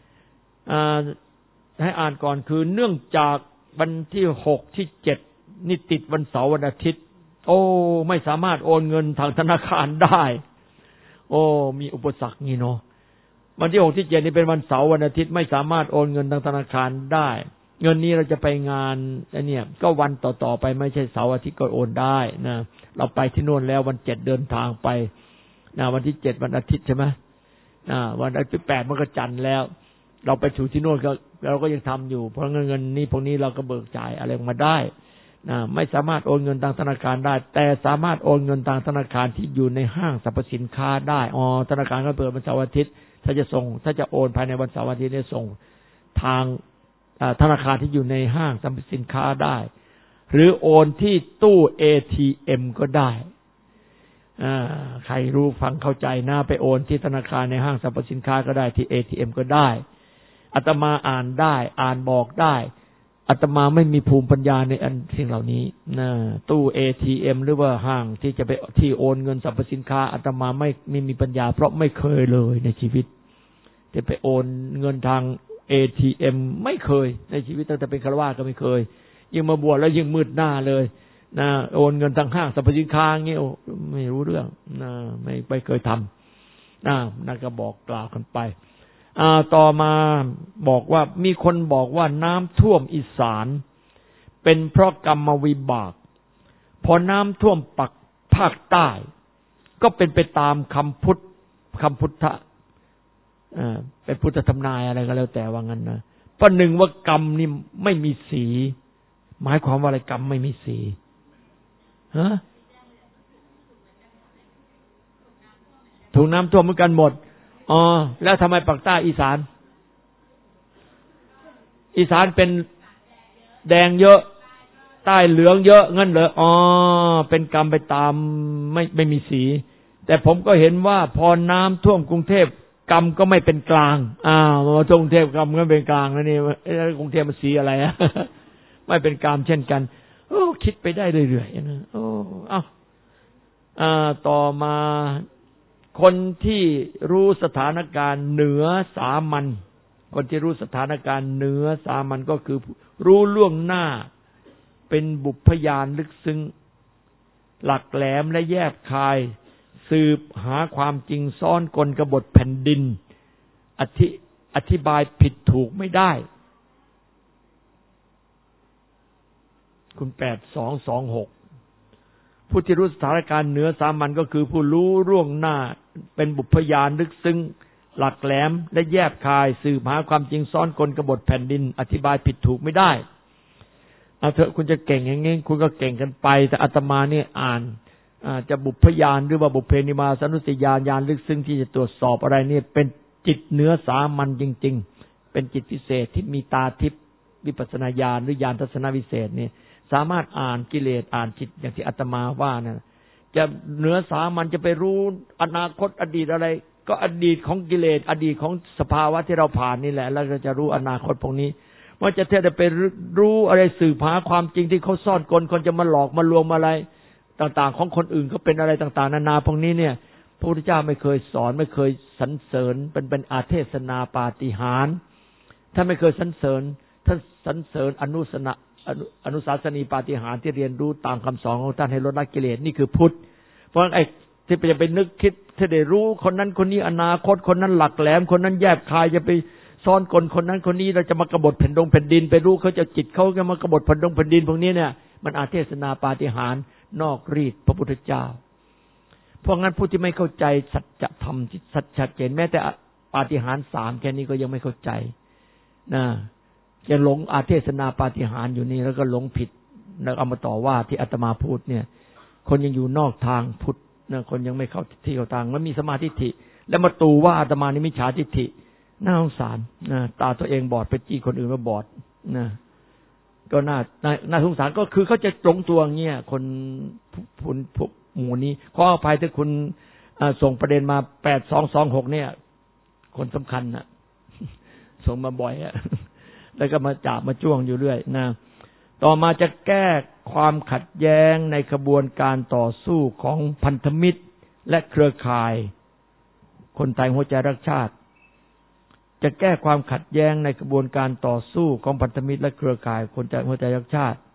ให้อ่านก่อนคือเนื่องจากวันที่6ที่7นี่ติดวันเสาร์วันอาทิตย์ไม่สามารถโอนเงินทางธนาคารได้มีอุปสรรคนี่เนาะวันที่6ที่7นี่เป็นวันเสาร์วันอาทิตย์ไม่สามารถโอนเงินทางธนาคารได้เงินนี้เราจะไปงานเนี่ยก็วันต่อไปไม่ใช่เสาร์อาทิตย์ก็โอนได้นะเราไปที่โน่นแล้ววัน7เดินทางไปวันที่7วันอาทิตย์ใช่ไหมวันที่8มันก็จันทร์แล้วเราไปถึงที่โน่นก็เราก็ยังทำอยู่เพราะเงินนี้พวกนี้เราก็เบิกจ่ายอะไรมาได้ไม่สามารถโอนเงินทางธนาคารได้แต่สามารถโอนเงินทางธนาคารที่อยู่ในห้างสรรพสินค้าได้ธนาคารก็เปิดวันเสาร์อาทิตย์ถ้าจะโอนภายในวันเสาร์อาทิตย์เนี่ยส่งทางธนาคารที่อยู่ในห้างสรรพสินค้าได้หรือโอนที่ตู้ ATM ก็ได้ใครรู้ฟังเข้าใจนะไปโอนที่ธนาคารในห้างสรรพสินค้าก็ได้ที่ ATM ก็ได้อาตมาอ่านได้อ่านบอกได้อาตมาไม่มีภูมิปัญญาในอันสิ่งเหล่านี้ตู้ ATM หรือว่าห้างที่จะไปที่โอนเงินสรรพสินค้าอาตมาไม่มีปัญญาเพราะไม่เคยเลยในชีวิตจะไปโอนเงินทาง ATM ไม่เคยในชีวิตตั้งแต่เป็นฆราวาสก็ไม่เคยยิ่งมาบวชแล้วยิ่งมืดหน้าเลยโอนเงินทางห้างสรรพสินค้าเงี้ยไม่รู้เรื่องไม่เคยทำนั่นก็บอกกล่าวกันไปต่อมาบอกว่ามีคนบอกว่าน้ำท่วมอีสานเป็นเพราะกรรมวิบากพอน้ำท่วมภาคใต้ก็เป็นไปตามคำพุทธเป็นพุทธธรรมนายอะไรก็แล้วแต่ว่างั้นนะประหนึ่งว่ากรรมนี่ไม่มีสีหมายความว่าอะไรกรรมไม่มีสีถูกน้ำท่วมเหมือนกันหมดแล้วทำไมภาคใต้อีสานเป็นแดงเยอะใต้เหลืองเยอะงั้นเหรอเป็นกรรมไปตามไม่มีสีแต่ผมก็เห็นว่าพอน้ำท่วมกรุงเทพกรรมก็ไม่เป็นกลางมาท่วมกรุงเทพกรรมก็เป็นกลางแล้วนี่กรุงเทพมันสีอะไรไม่เป็นกรรมเช่นกันคิดไปได้เรื่อยๆนะต่อมาคนที่รู้สถานการณ์เหนือสามัญคนที่รู้สถานการณ์เหนือสามัญก็คือรู้ล่วงหน้าเป็นบุพยานลึกซึ้งหลักแหลมและแยบคายสืบหาความจริงซ่อนกลกบฏแผ่นดินอธิบายผิดถูกไม่ได้คุณ8226ผู้ที่รู้สถานการณ์เหนือสามัญก็คือผู้รู้ล่วงหน้าเป็นบุพยานลึกซึ้งหลักแหลมและแยบคายสืบหาความจริงซ่อนกลกบฏแผ่นดินอธิบายผิดถูกไม่ได้เอาเถอะคุณจะเก่งอย่างงี้คุณก็เก่งกันไปแต่อาตมาเนี่ยอ่านจะบุพยานหรือว่าบุพเพนิมาสนุสติญาณญาณลึกซึ้งที่จะตรวจสอบอะไรนี่เป็นจิตเหนือสามัญจริงๆเป็นจิตพิเศษที่มีตาทิพย์วิปัสสนาญาณหรือญาณทัศนวิเศษนี่สามารถอ่านกิเลสอ่านจิตอย่างที่อาตมาว่านะจะเหนือสามัญจะไปรู้อนาคตอดีตอะไรก็อดีตของกิเลสอดีตของสภาวะที่เราผ่านนี่แหละแล้วเราจะรู้อนาคตพวกนี้ว่าจะเท่าไปรู้อะไรสืบหาความจริงที่เขาซ่อนกลคนจะมาหลอกมาลวงอะไรต่างๆของคนอื่นเขาเป็นอะไรต่างๆนานาพวกนี้เนี่ยพระพุทธเจ้าไม่เคยสอนไม่เคยสรรเสริญเป็นอาเทศนาปาฏิหาริย์ท่านไม่เคยสรรเสริญท่านสรรเสริญอนุสนะอนุสาสนีปาฏิหาริย์ที่เรียนรู้ตามคำสอนของท่านให้ลดละกิเลสนี่คือพุทธเพราะไอ้ที่จะไปนึกคิดถ้าได้รู้คนนั้นคนนี้อนาคตคนนั้นหลักแหลมคนนั้นแยบคายจะไปซ่อนกลคนนั้นคนนี้เราจะมากบฏแผ่นดินไปรู้เขาจะจิตเขาจะมากบฏแผ่นดินพวกนี้เนี่ยมันอาเทศนาปาฏิหาริย์นอกรีดพระพุทธเจ้าเพราะงั้นผู้ที่ไม่เข้าใจสัจธรรมที่ชัดเจนแม้แต่ปาฏิหาริย์3แค่นี้ก็ยังไม่เข้าใจนะจะหลงอาเทศนาปาฏิหาริย์อยู่นี่แล้วก็หลงผิดแล้วเอามาต่อว่าที่อาตมาพูดเนี่ยคนยังอยู่นอกทางพุทธนะคนยังไม่เข้าที่เข้าทางแล้วมีสมาธิทิฏฐิแล้วมาตู่ว่าอาตมานี่มิจฉาทิฏฐิน่าสงสารนะตาตัวเองบอดไปจี้คนอื่นมาบอดนะก็น่าสงสารก็คือเขาจะตรงตัวเงี้ยคนหมู่นี้ขออภัยที่คุณส่งประเด็นมา8226เนี่ยคนสำคัญนะส่งมาบ่อยอะแล้วก็มาจับมาจ้วงอยู่เรื่อยนะต่อมาจะแก้ความขัดแย้งในกระบวนการต่อสู้ของพันธมิตรและเครือข่ายคนไทยหัวใจรักชาติจะแก้ความขัดแย้งในกระบวนการต่อสู้ของพันธมิตรและเครือข่ายคนไทยหัวใจรักชาติ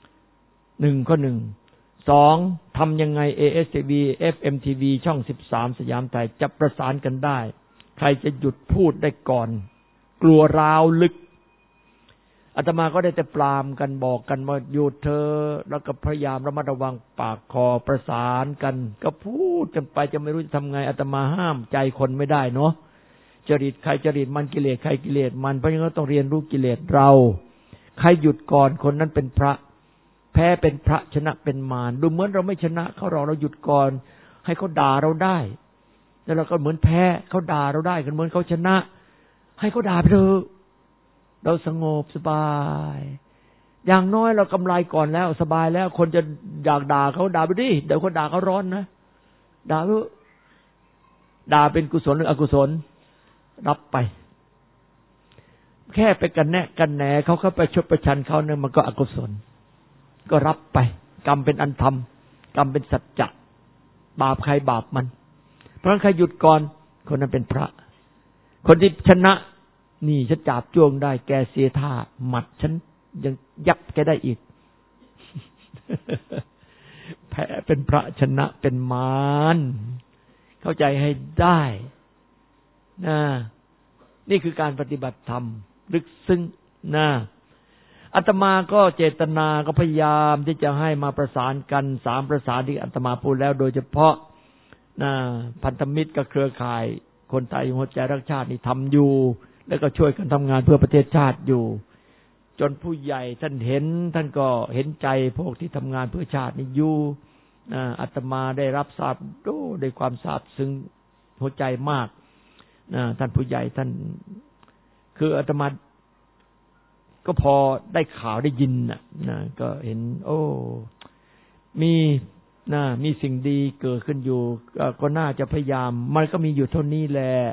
1 ข้อ 1 2ทำยังไง ASTV FMTV ช่อง13สยามไทยจะประสานกันได้ใครจะหยุดพูดได้ก่อนกลัวร้าวลึกอาตมาก็ได้แต่ปรามกันบอกกันว่าหยุดเธอแล้วก็พยายามระมัดระวังปากคอประสานกันก็พูดกันไปจะไม่รู้จะทำไงอาตมาห้ามใจคนไม่ได้เนาะจริตใครจริตมันกิเลสใครกิเลสมันเพราะฉะนั้นต้องเรียนรู้กิเลสเราใครหยุดก่อนคนนั้นเป็นพระแพ้เป็นพระชนะเป็นมารดูเหมือนเราไม่ชนะเขาเราหยุดก่อนให้เขาด่าเราได้แล้วเราก็เหมือนแพ้เขาด่าเราได้กันเหมือนเขาชนะให้เขาด่าไปเถอะเราสงบสบายอย่างน้อยเรากำไรก่อนแล้วสบายแล้วคนจะอยากด่าเขาด่าไปดิเดี๋ยวคนด่าเขาร้อนนะด่าเถอะด่าเป็นกุศลหรืออกุศลรับไปแค่ไปกันแนะกันแหนเขาเข้าไปชดประชันเขาเนี่ยมันก็อกุศลก็รับไปกรรมเป็นอันธรรมกรรมเป็นสัจจะบาปใครบาปมันเพราะฉะนั้นใครหยุดก่อนคนนั้นเป็นพระคนที่ชนะนี่ฉันจับจ้วงได้แกเสียท่าหมัดฉันยังยับแกได้อีก แพ้เป็นพระชนะเป็นมารเข้าใจให้ได้นะนี่คือการปฏิบัติธรรมลึกซึ้งนะอาตมาก็เจตนาก็พยายามที่จะให้มาประสานกัน3ประสานที่อาตมาพูดแล้วโดยเฉพาะนะพันธมิตรกับเครือข่ายคนไทยหัวใจรักชาตินี่ทำอยู่แล้วก็ช่วยกันทำงานเพื่อประเทศชาติอยู่จนผู้ใหญ่ท่านเห็นท่านก็เห็นใจพวกที่ทำงานเพื่อชาตินี่อยู่อาตมาได้รับทราบด้วยความซาบซึ้งหัวใจมากท่านผู้ใหญ่ท่านคืออาตมาก็พอได้ข่าวได้ยินนะก็เห็นมีสิ่งดีเกิดขึ้นอยู่ก็น่าจะพยายามมันก็มีอยู่เท่านี้แหละ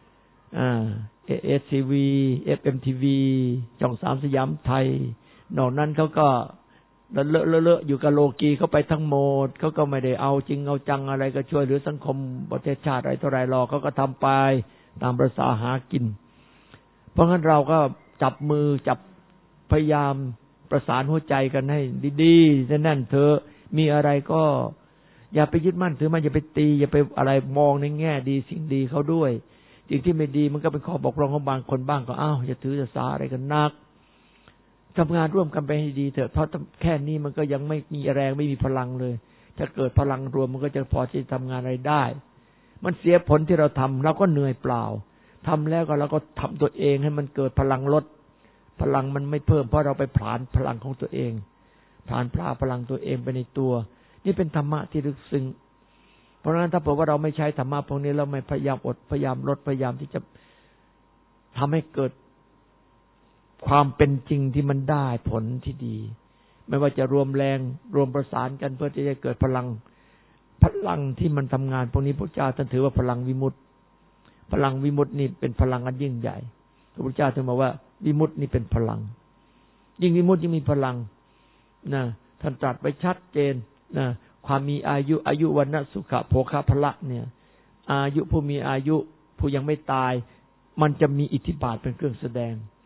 ASTV FMTV ช่อง3สยามไทยนอกนั้นเขาก็เลอะอยู่กับโลกีเข้าไปทั้งหมดเขาก็ไม่ได้เอาจริงเอาจังอะไรก็ช่วยเหลือสังคมประเทศชาติอะไรเท่าไรหรอกเขาก็ทำไปตามประสาหากินเพราะงั้นเราก็จับมือจับพยายามประสานหัวใจกันให้ดีๆแน่นๆเถอะมีอะไรก็อย่าไปยึดมั่นถือมันอย่าไปตีอย่าไปอะไรมองในแง่ดีสิ่งดีเขาด้วยสิ่งที่ไม่ดีมันก็เป็นข้อบกพร่องของบางคนบ้างก็อย่าถือจะสาอะไรกันนักทำงานร่วมกันไปให้ดีเถอะเพราะแค่นี้มันก็ยังไม่มีแรงไม่มีพลังเลยถ้าเกิดพลังรวมมันก็จะพอที่จะทำงานอะไรได้มันเสียผลที่เราทำเราก็เหนื่อยเปล่าทำแล้วก็เราก็ทำตัวเองให้มันเกิดพลังลดพลังมันไม่เพิ่มเพราะเราไปผลาญพลังของตัวเองผลาญพลังตัวเองไปในตัวนี่เป็นธรรมะที่ลึกซึ้งเพราะฉะนั้นถ้าบอกว่าเราไม่ใช้ธรรมะพวกนี้เราไม่พยายามพยายามลดพยายามที่จะทำให้เกิดความเป็นจริงที่มันได้ผลที่ดีไม่ว่าจะรวมแรงรวมประสานกันเพื่อที่จะเกิดพลังที่มันทำงานพวกนี้พระเจ้าท่านถือว่าพลังวิมุตติพลังวิมุตตินี่เป็นพลังอันยิ่งใหญ่พระพุทธเจ้าถึงบอกว่าวิมุตตินี่เป็นพลังยิ่งวิมุตติยิ่งมีพลังนะท่านตรัสไว้ชัดเจนนะความมีอายุวันนะสุขะโภคะพละเนี่ยอายุผู้มีอายุผู้ยังไม่ตายมันจะมีอิทธิบาทเป็นเครื่องแสดง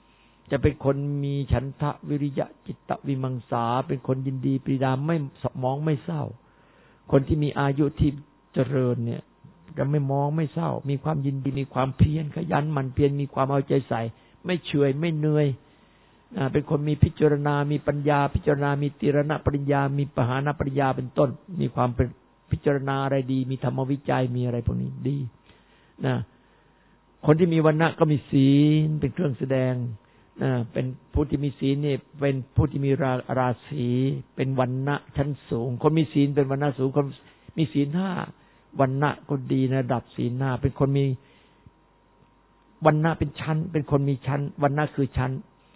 จะเป็นคนมีฉันทะวิริยะจิตตวิมังสาเป็นคนยินดีปรีดาไม่มองไม่เศร้าคนที่มีอายุที่เจริญเนี่ยจะไม่มองไม่เศร้ามีความยินดีมีความเพียรขยันหมั่นเพียรมีความเอาใจใส่ไม่เฉื่อยไม่เหนื่อยเป็นคนมีพิจารณามีปัญญาพิจารณามีติรณปริญญามีปหานปริญญาเป็นต้นมีความเป็นพิจารณาอะไรดีมีธรรมวิจัยมีอะไรพวกนี้ดีนะคนที่มีวรรณะก็มีศีลเป็นเครื่องแสดงเป็นผู้ที่มีศีลนี่เป็นผู้ที่มีราศีเป็นวรรณะชั้นสูงคนมีศีลเป็นวรรณะสูงคนมีศีล5วรรณะก็ดีในระดับศีล5เป็นคนมีวรรณะเป็นชั้นเป็นคนมีชั้นวรรณะคือชั้น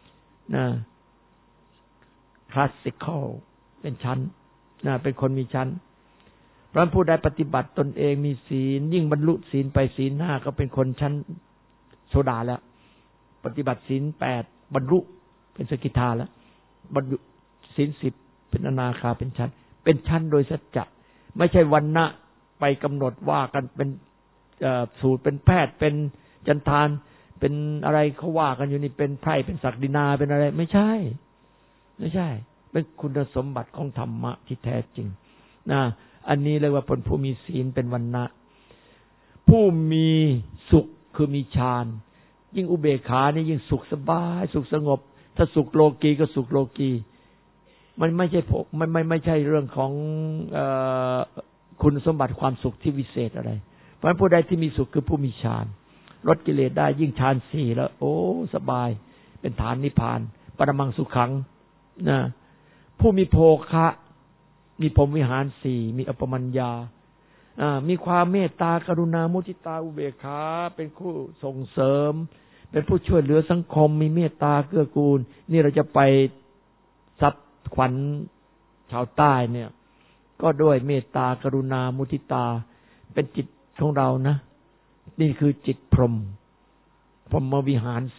คลาสสิคอลเป็นชั้นเป็นคนมีชั้นเพราะผู้ใดปฏิบัติตนเองมีศีลยิ่งบรรลุศีลไปศีล5ก็เป็นคนชั้นโสดาแล้วปฏิบัติศีล8บรรลุเป็นสกิทาแล้วบรรลุศีล10เป็นอนาคาเป็นชั้นโดยสัจจะไม่ใช่วรรณะไปกำหนดว่ากันเป็นสูตรเป็นแพทย์เป็นจันทานเป็นอะไรเขาว่ากันอยู่นี่เป็นไพร่เป็นศักดินาเป็นอะไรไม่ใช่เป็นคุณสมบัติของธรรมะที่แท้จริงอันนี้เรียกว่าผู้มีศีลเป็นวรรณะผู้มีสุขคือมีฌานยิ่งอุเบกขานี่ยิ่งสุขสบายสุขสงบถ้าสุขโลกีก็สุขโลกีมันไม่ใช่ไม่ใช่เรื่องของคุณสมบัติความสุขที่วิเศษอะไรเพราะฉะนั้นผู้ใดที่มีสุขคือผู้มีฌานลดกิเลสได้ยิ่งฌาน4แล้วโอ้สบายเป็นฐานนิพพานปรมังสุขังผู้มีโภคะมีพรหมวิหาร4มีอัปปมัญญามีความเมตตากรุณามุทิตาอุเบกขาเป็นผู้ส่งเสริมเป็นผู้ช่วยเหลือสังคมมีเมตตาเกื้อกูลนี่เราจะไปซับขวัญชาวใต้เนี่ยก็ด้วยเมตตากรุณามุทิตาเป็นจิตของเรานะนี่คือจิตพรหมวิหาร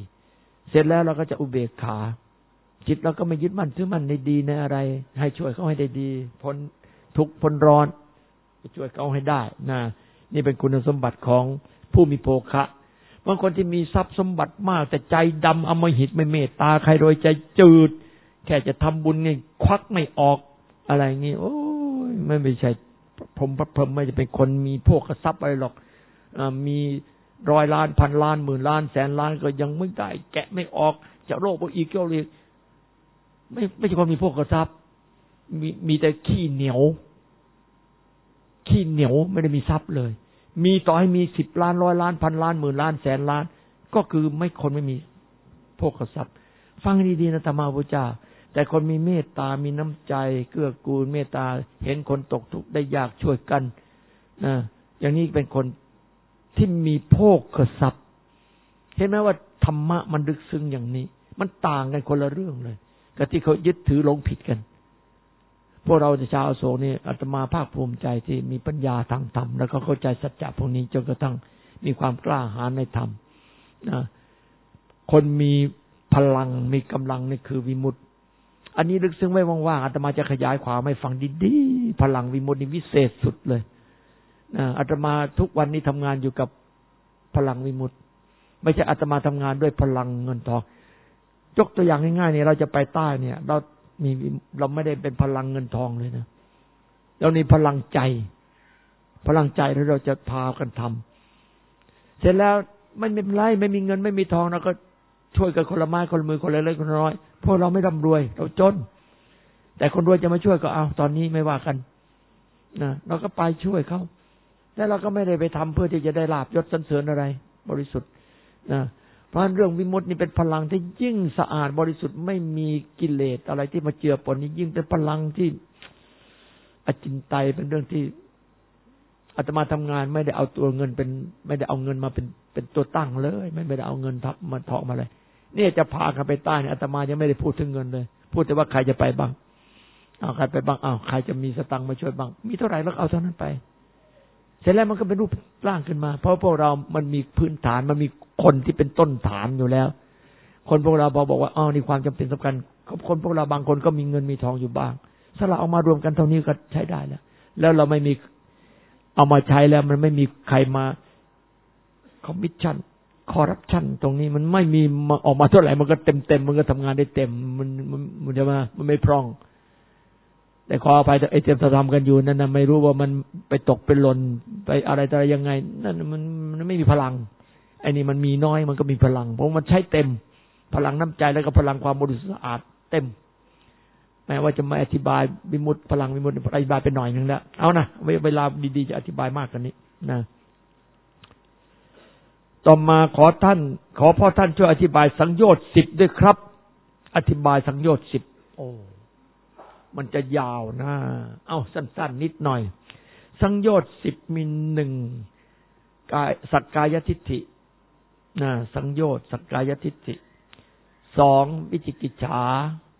4เสร็จแล้วเราก็จะอุเบกขาจิตเราก็ไม่ยึดมั่นถือมั่นในดีในอะไรให้ช่วยเขาให้ได้ดีพ้นทุกข์พ้นร้อนจะช่วยเขาให้ได้นี่เป็นคุณสมบัติของผู้มีโภคะบางคนที่มีทรัพย์สมบัติมากแต่ใจดำอำมหิตไม่เมตตาใครโดยใจจืดแค่จะทำบุญนี่ควักไม่ออกอะไรงี้โอ้ยไม่ใช่ผมไม่จะเป็นคนมีโภคทรัพย์อะไรหรอกมี100 ล้านพันล้านหมื่นล้านแสนล้านก็ยังไม่ได้แกะไม่ออกจะโรคอีกเกี่ยวเลยไม่ใช่คนมีโภคทรัพย์มีแต่ขี้เหนียวไม่ได้มีทรัพย์เลยมีต่อให้มี10 ล้าน100 ล้านพันล้านหมื่นล้านแสนล้านก็คือคนไม่มีโภคทรัพย์ฟังดีๆนะธรรมะพุทธเจ้าแต่คนมีเมตตามีน้ำใจเกื้อกูลเมตตาเห็นคนตกทุกข์ได้ยากช่วยกันอย่างนี้เป็นคนที่มีโภคทรัพย์เห็นไหมว่าธรรมะมันลึกซึ้งอย่างนี้มันต่างกันคนละเรื่องเลยกับที่เขายึดถือหลงผิดกันพวกเราชาวอโศกนี่อาตมาภาคภูมิใจที่มีปัญญาทางธรรมแล้วก็เข้าใจสัจจะพวกนี้จนกระทั่งมีความกล้าหาญในธรรมคนมีพลังมีกำลังนี่คือวิมุตติอันนี้ลึกซึ้งไว้ว่างๆอาตมาจะขยายความให้ฟังดีๆพลังวิมุตตินี่วิเศษสุดเลยอาตมาทุกวันนี้ทำงานอยู่กับพลังวิมุตติไม่ใช่อาตมาทำงานด้วยพลังเงินทองยกตัวอย่างง่ายๆเนี่ยเราจะไปใต้เนี่ยเราไม่ได้เป็นพลังเงินทองเลยนะเรามีพลังใจที่เราจะพากันทำเสร็จแล้วไม่เป็นไรไม่มีเงินไม่มีทองเราก็ช่วยกันคนละไม้คนละมือคนละเล็กคนละน้อยพวกเราไม่ร่ำรวยเราจนแต่คนรวยจะมาช่วยก็เอาตอนนี้ไม่ว่ากันเราก็ไปช่วยเขาแล้วเราก็ไม่ได้ไปทำเพื่อที่จะได้ลาภยศสรรเสริญอะไรบริสุทธิ์เพราะเรื่องวิมุตตินี่เป็นพลังที่ยิ่งสะอาดบริสุทธิ์ไม่มีกิเลสอะไรที่มาเจือปนนี่ยิ่งเป็นพลังที่อจินไตยเป็นเรื่องที่อาตมาทำงานไม่ได้เอาตัวเงินไม่ได้เอาเงินมาเป็นตัวตั้งเลยไม่ได้เอาเงินทับมาทองมาเลยนี่จะพากันไปใต้เนี่ยอาตมายังไม่ได้พูดถึงเงินเลยพูดแต่ว่าใครจะไปบ้างเอาใครไปบ้างเอาใครจะมีสตังค์มาช่วยบ้างมีเท่าไหร่แล้วเอาเท่านั้นไปเสร็จแล้วมันก็เป็นรูปร่างขึ้นมาเพราะพวกเรามันมีพื้นฐานมันมีคนที่เป็นต้นฐานอยู่แล้วคนพวกเราบอกว่านี่ความจำเป็นสำคัญคนพวกเราบางคนก็มีเงินมีทองอยู่บ้างถ้าเราเอามารวมกันเท่านี้ก็ใช้ได้แล้วเราไม่มีเอามาใช้แล้วมันไม่มีใครมาคอมมิชชั่นคอร์รัปชันตรงนี้มันไม่มีออกมาเท่าไหร่มันก็เต็มมันก็ทำงานได้เต็มมันจะมามันไม่พร่องแต่ขออภัยไอ้เต็มทำกันอยู่นั่นนะไม่รู้ว่ามันไปตกเป็นหล่นไปอะไรต่ออะไรยังไงนั่นมันไม่มีพลังไอ้นี่มันมีน้อยมันก็มีพลังเพราะมันใช้เต็มพลังน้ำใจแล้วก็พลังความบริสุทธิ์สะอาดเต็มแม้ว่าจะมาอธิบายวิมุตติพลังวิมุตติอธิบายไปหน่อยนึงแล้วเอานะเวลาดีๆจะอธิบายมากกว่านี้นะต่อมาขอพ่อท่านช่วยอธิบายสังโยชน์10ด้วยครับอธิบายสังโยชน์10โอ้มันจะยาวนะเอาสั้นๆนิดหน่อยสังโยชน์10มี1สักกายทิฏฐินะสังโยชน์สักกายทิฏฐิ2วิจิกิจฉา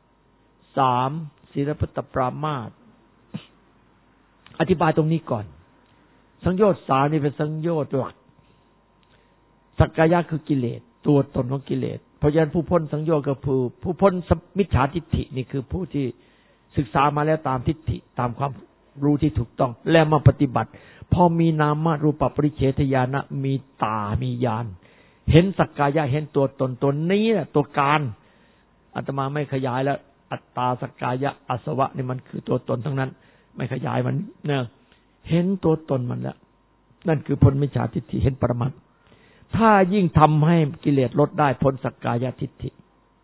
3ศีลพัตตปรามาสอธิบายตรงนี้ก่อนสังโยชน์3นี่เป็นสังโยชน์หลักสักกายะคือกิเลสตัวตนของกิเลสเพราะฉะนั้นผู้พ้นสังโยชน์ก็คือผู้พ้นมิจฉาทิฏฐินี่คือผู้ที่ศึกษามาแล้วตามทิฏฐิตามความรู้ที่ถูกต้องแล้วมาปฏิบัติพอมีนามรูปปริเฉทญาณมีตามีญาณเห็นสักกายะเห็นตัวตนตัวนี้แหละตัวการอาตมาไม่ขยายแล้วอัตตาสักกายะอาสวะนี่มันคือตัวตนทั้งนั้นไม่ขยายมันเนี่ยเห็นตัวตนมันแล้วนั่นคือพ้นมิจฉาทิฏฐิเห็นปรมัตถ์ถ้ายิ่งทำให้กิเลสลดได้พ้นสักกายทิฏฐิ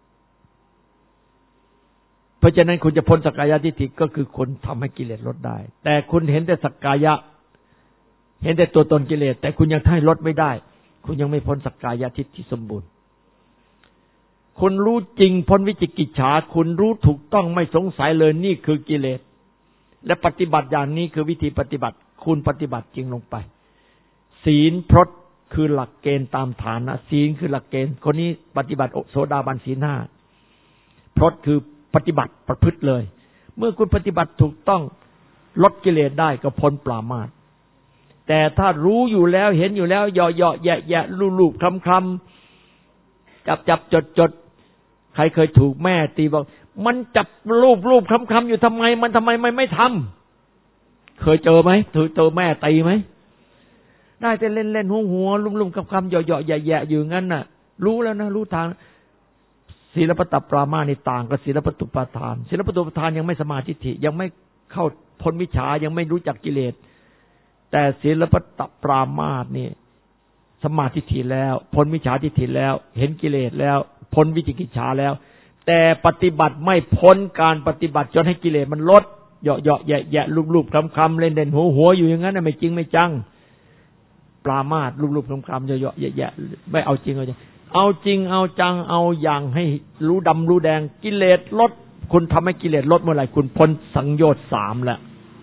เพราะฉะนั้นคุณจะพ้นสักกายทิฏฐิก็คือคนทำให้กิเลสลดได้แต่คุณเห็นแต่สักกายะเห็นแต่ตัวตนกิเลสแต่คุณยังให้ลดไม่ได้คุณยังไม่พ้นสักกายทิฏฐิสมบูรณ์คุณรู้จริงพ้นวิจิกิจฉาคุณรู้ถูกต้องไม่สงสัยเลยนี่คือกิเลสและปฏิบัติอย่างนี้คือวิธีปฏิบัติคุณปฏิบัติจริงลงไปศีลพรตคือหลักเกณฑ์ตามฐานะศีลคือหลักเกณฑ์คนนี้ปฏิบัติโสดาบันศีล5พรตคือปฏิบัติประพฤติเลยเมื่อคุณปฏิบัติถูกต้องลดกิเลสได้ก็พ้นปรามาสแต่ถ้ารู้อยู่แล้วเห็นอยู่แล้วย่อๆแยะๆลูบๆคลำๆจับจดใครเคยถูกแม่ตีบอกมันจับรูปคลำๆอยู่ทำไมไม่ทำเคยเจอไหมเจอแม่ตีไหมได้แต่เล่นๆหัวลุ่มๆคำๆย่อๆแยะๆอยู่งั้นน่ะรู้แล้วนะรู้ทางศีลปตปรามาสนี่ต่างกับศีลปตุปาทานศีลปตุปาทานยังไม่สมาธิิยังไม่เข้าพ้นมิจฉายังไม่รู้จักกิเลสแต่ศีลปตปรามาสนี่สมาธิิแล้วพ้นมิจฉาทิฏฐิแล้วเห็นกิเลสแล้วพ้นวิจิกิจฉาแล้วแต่ปฏิบัติไม่พ้นการปฏิบัติจนให้กิเลสมันลดย่อๆแยะๆลูบๆคำๆเล่นๆหัวอยู่อย่างนั้นน่ะไม่จริงไม่จังปรามาสรูปๆคำๆย่อๆแยะๆไม่เอาจริงเอาจริงเอาจังเอาอย่างให้รู้ดำรู้แดงกิเลสลดคุณทำให้กิเลสลดเมื่อไหร่คุณพ้นสังโยชน์3แล้ว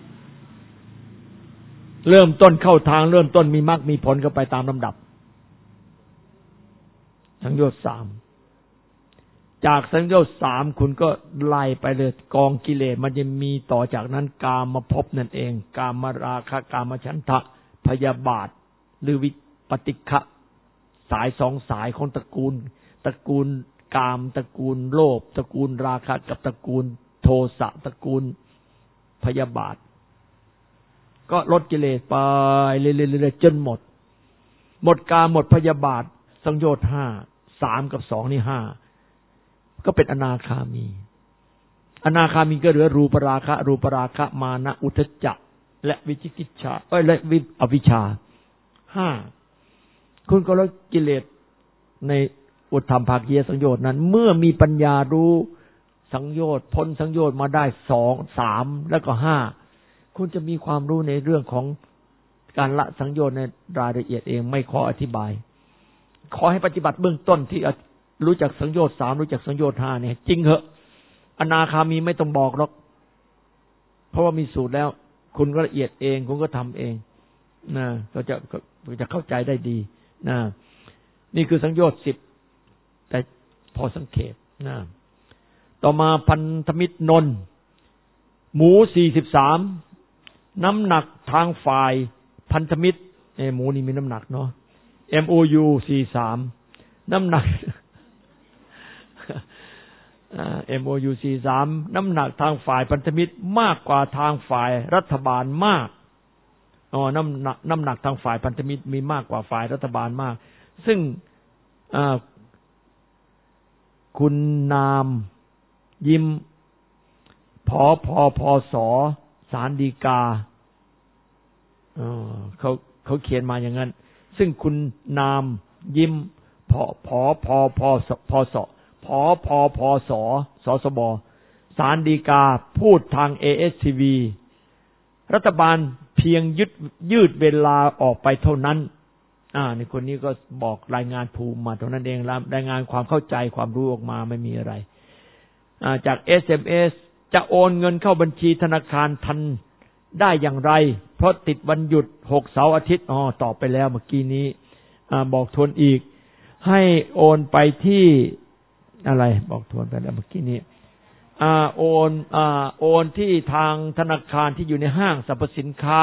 เริ่มต้นเข้าทางเริ่มต้นมีมรรคมีผลก็ไปตามลำดับสังโยชน์3จากสังโยชน์3คุณก็ไล่ไปเลยกองกิเลสมันจะมีต่อจากนั้นกามภพนั่นเองกามราคะกามฉันทะพยาบาทหรือวิปฏิฆะสาย2สายของตระกูลกามตระกูลโลภตระกูลราคะกับตระกูลโทสะตระกูลพยาบาทก็ลดกิเลสไปเรื่อยๆจนหมดกามหมดพยาบาทสังโยชน์5 3กับ2นี่5ก็เป็นอนาคามีก็เหลือรูปราคะมานะอุทธัจจะและวิจิกิจฉาและอวิชชา5คุณก็ลดกิเลสในอุทธัมภาคียสังโยชน์นั้นเมื่อมีปัญญารู้สังโยชน์พ้นสังโยชน์มาได้2 3แล้วก็5คุณจะมีความรู้ในเรื่องของการละสังโยชน์ในรายละเอียดเองไม่ขออธิบายขอให้ปฏิบัติเบื้องต้นที่รู้จักสังโยชน์3รู้จักสังโยชน์5เนี่ยจริงเหอะอนาคามีไม่ต้องบอกหรอกเพราะว่ามีสูตรแล้วคุณก็ละเอียดเองคุณก็ทำเองนะก็จะเข้าใจได้ดีนะนี่คือสังโยชน์10แต่พอสังเขปนะต่อมาพันธมิตรนนท์หมู43น้ำหนักทางฝ่ายพันธมิตรหมูนี่มีน้ำหนักเนาะ MOU 43น้ำหนักMOU 43น้ำหนักทางฝ่ายพันธมิตรมากกว่าทางฝ่ายรัฐบาลมากน้ำหนักทางฝ่ายพันธมิตรมีมากกว่าฝ่ายรัฐบาลมากซึ่งคุณนามยิ้มผอพอพอสอศาลฎีกาเขาเขียนมาอย่างนั้นซึ่งคุณนามยิ้มผอพอพอพอพอสอผอพอพอสอสสบศาลฎีกาพูดทาง ASTV รัฐบาลเพียงยืดเวลาออกไปเท่านั้นในคนนี้ก็บอกรายงานภูมิมาตรงนั้นเองรายงานความเข้าใจความรู้ออกมาไม่มีอะไรจาก SMS จะโอนเงินเข้าบัญชีธนาคารทันได้อย่างไรเพราะติดวันหยุด6เสาร์อาทิตย์ตอบไปแล้วเมื่อกี้นี้บอกทวนอีกให้โอนไปที่อะไรบอกทวนไปแล้วเมื่อกี้นี้โอนที่ทางธนาคารที่อยู่ในห้างสรรพสินค้า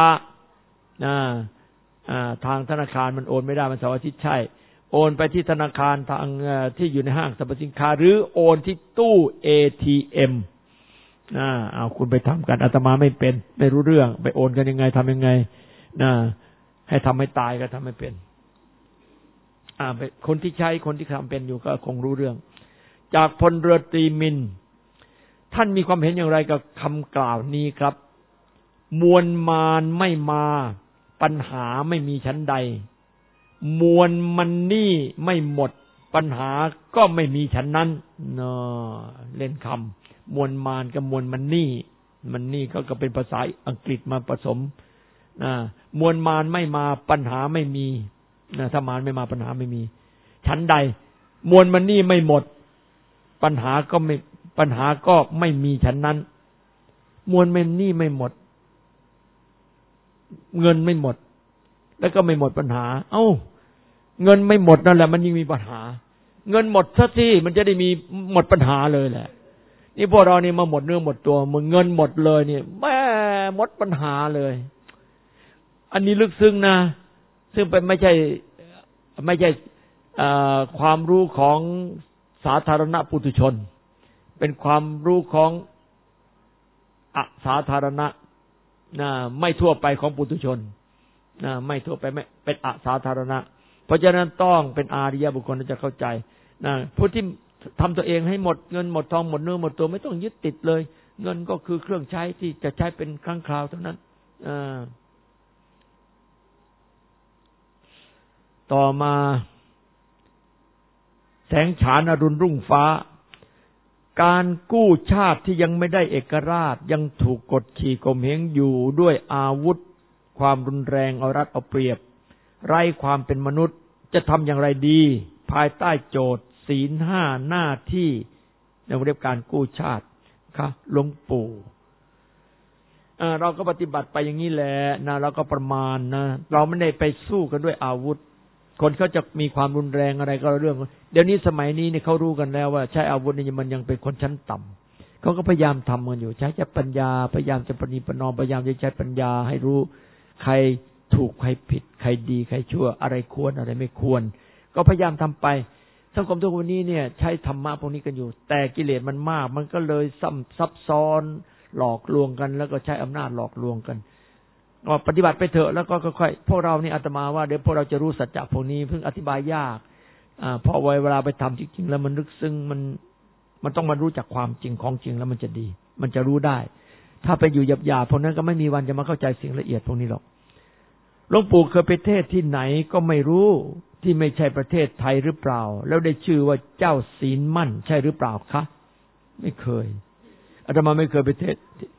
ทางธนาคารมันโอนไม่ได้มันเสาร์อาทิตย์ใช่โอนไปที่ธนาคารทางที่อยู่ในห้างสรรพสินค้าหรือโอนที่ตู้ ATM เอาคุณไปทำกันอาตมาไม่เป็นไม่รู้เรื่องไปโอนกันยังไงทำยังไงให้ทำให้ตายก็ทำไม่เป็นคนที่ใช้คนที่ทำเป็นอยู่ก็คงรู้เรื่องจากพลเรือตรีมินท่านมีความเห็นอย่างไรกับคำกล่าวนี้ครับมวลมารไม่มาปัญหาไม่มีชั้นใดมวลมันนี่ไม่หมดปัญหาก็ไม่มีชั้นนั้นเล่นคำมวลมารกับมวลมันนี่ก็เป็นภาษาอังกฤษมาผสมมวลมารไม่มาปัญหาไม่มีถ้ามารไม่มาปัญหาไม่มีชั้นใดมวลมันนี่ไม่หมดปัญหาก็ไม่มีชั้นนั้นมวลมันนี่ไม่หมดเงินไม่หมดแล้วก็ไม่หมดปัญหาเงินไม่หมดนั่นแหละมันยิ่งมีปัญหาเงินหมดซะสิมันจะได้มีหมดปัญหาเลยแหละนี่พวกเรานี่มาหมดเนื้อหมดตัวมึงเงินหมดเลยเนี่ยแม่หมดปัญหาเลยอันนี้ลึกซึ้งนะซึ่งเป็นไม่ใช่ความรู้ของสาธารณปุถุชนเป็นความรู้ของอสาธารณะไม่ทั่วไปของปุถุชนไม่ทั่วไปไม่เป็นอสาธารณะเพราะฉะนั้นต้องเป็นอาริยบุคคลที่จะเข้าใจผู้ที่ทำตัวเองให้หมดเงินหมดทองหมดเนื้อหมดตัวไม่ต้องยึดติดเลยเงินก็คือเครื่องใช้ที่จะใช้เป็นครั้งคราวเท่านั้นต่อมาแสงฉานอรุณรุ่งฟ้าการกู้ชาติที่ยังไม่ได้เอกราชยังถูกกดขี่ข่มเหงอยู่ด้วยอาวุธความรุนแรงเอารัดเอาเปรียบไร้ความเป็นมนุษย์จะทำอย่างไรดีภายใต้โจทย์ศีล 5หน้าที่ในเรื่องการกู้ชาติค่ะหลวงปู่เราก็ปฏิบัติไปอย่างนี้แหละนะเราก็ประมาณนะเราไม่ได้ไปสู้กันด้วยอาวุธคนเขาจะมีความรุนแรงอะไรก็เรื่องเดี๋ยวนี้สมัยนี้เนี่ยเขารู้กันแล้วว่าใช้อาวุธนี่มันยังเป็นคนชั้นต่ำเขาก็พยายามทำกันอยู่ใช้ปัญญาพยายามจะประนีประนอมพยายามจะใช้ปัญญาให้รู้ใครถูกใครผิดใครดีใครชั่วอะไรควรอะไรไม่ควรก็พยายามทำไปสังคมทุกวันนี้เนี่ยใช้ธรรมะพวกนี้กันอยู่แต่กิเลสมันมากมันก็เลยซับซ้อนหลอกลวงกันแล้วก็ใช้อำนาจหลอกลวงกันก็ปฏิบัติไปเถอะแล้วก็ค่อยๆพวกเรานี่อาตมาว่าเดี๋ยวพวกเราจะรู้สัจจะพวกนี้เพิ่งอธิบายยากพอเวลาไปทำจริงๆแล้วมันลึกซึ้งมันต้องมารู้จักความจริงของจริงแล้วมันจะดีมันจะรู้ได้ถ้าไปอยู่หยาบๆพวกนั้นก็ไม่มีวันจะมาเข้าใจสิ่งละเอียดพวกนี้หรอกหลวงปู่เคยไปเทศที่ไหนก็ไม่รู้ที่ไม่ใช่ประเทศไทยหรือเปล่าแล้วได้ชื่อว่าเจ้าศีลมั่นใช่หรือเปล่าคะไม่เคยอาตมาไม่เคยไปเทศ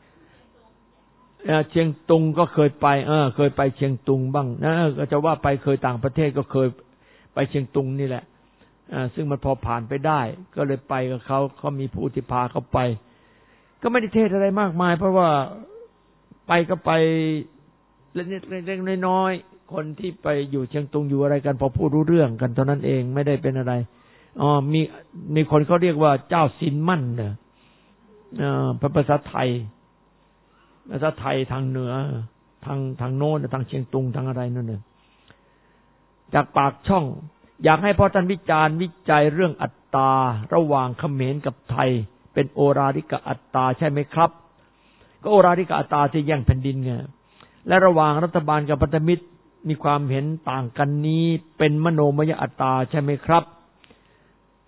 เชียงตุงก็เคยไปเคยไปเชียงตุงบ้างนะก็จะว่าไปเคยต่างประเทศก็เคยไปเชียงตุงนี่แหละซึ่งมันพอผ่านไปได้ก็เลยไปกับเขามีผู้ที่พาเขาไปก็ไม่ได้เทศอะไรมากมายเพราะว่าไปก็ไปเล็กๆน้อยๆคนที่ไปอยู่เชียงตุงอยู่อะไรกันพอพูดรู้เรื่องกันเท่านั้นเองไม่ได้เป็นอะไรมีคนเขาเรียกว่าเจ้าศีลมั่นเนี่ยภาษาไทยทางเหนือทางโน้นทางเชียงตุงทางอะไรนั่นน่ะจากปากช่องอยากให้พ่อท่านวิจารณ์วิจัยเรื่องอัตตาระหว่างเขมรกับไทยเป็นโอราริกอัตตาใช่ไหมครับก็โอราริกอัตตาที่แย่งแผ่นดินไงและระหว่างรัฐบาลกับพันธมิตรมีความเห็นต่างกันนี้เป็นมโนมยอัตตาใช่ไหมครับ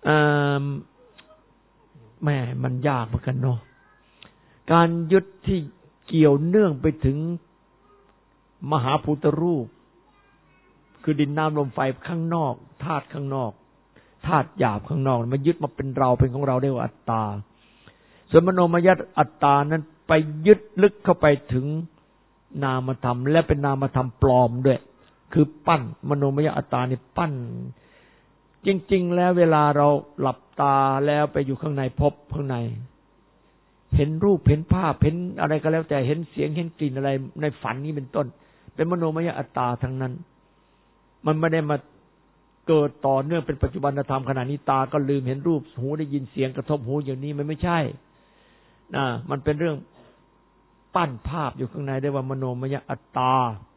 แม่มันยากเหมือนกันเนาะการยึดที่เกี่ยวเนื่องไปถึงมหาภูตรูปคือดินน้ำลมไฟข้างนอกธาตุข้างนอกธาตุหยาบข้างนอกมันยึดมาเป็นเราเป็นของเราเรียกว่าอัตตาส่วนมโนมยอัตตานั้นไปยึดลึกเข้าไปถึงนามธรรมและเป็นนามธรรมปลอมด้วยคือปั้นมโนมยอัตตานี่ปั้นจริงๆแล้วเวลาเราหลับตาแล้วไปอยู่ข้างในพบข้างในเห็นรูปเห็นภาพเห็นอะไรก็แล้วแต่เห็นเสียงเห็นกลิ่นอะไรในฝันนี้เป็นต้นเป็นมโนมยอัตตาทั้งนั้นมันไม่ได้มาเกิดต่อเนื่องเป็นปัจจุบันธรรมขณะนี้ตาก็ลืมเห็นรูปหูได้ยินเสียงกระทบหูอย่างนี้มันไม่ใช่มันเป็นเรื่องปั้นภาพอยู่ข้างในได้ว่ามโนมยอัตตา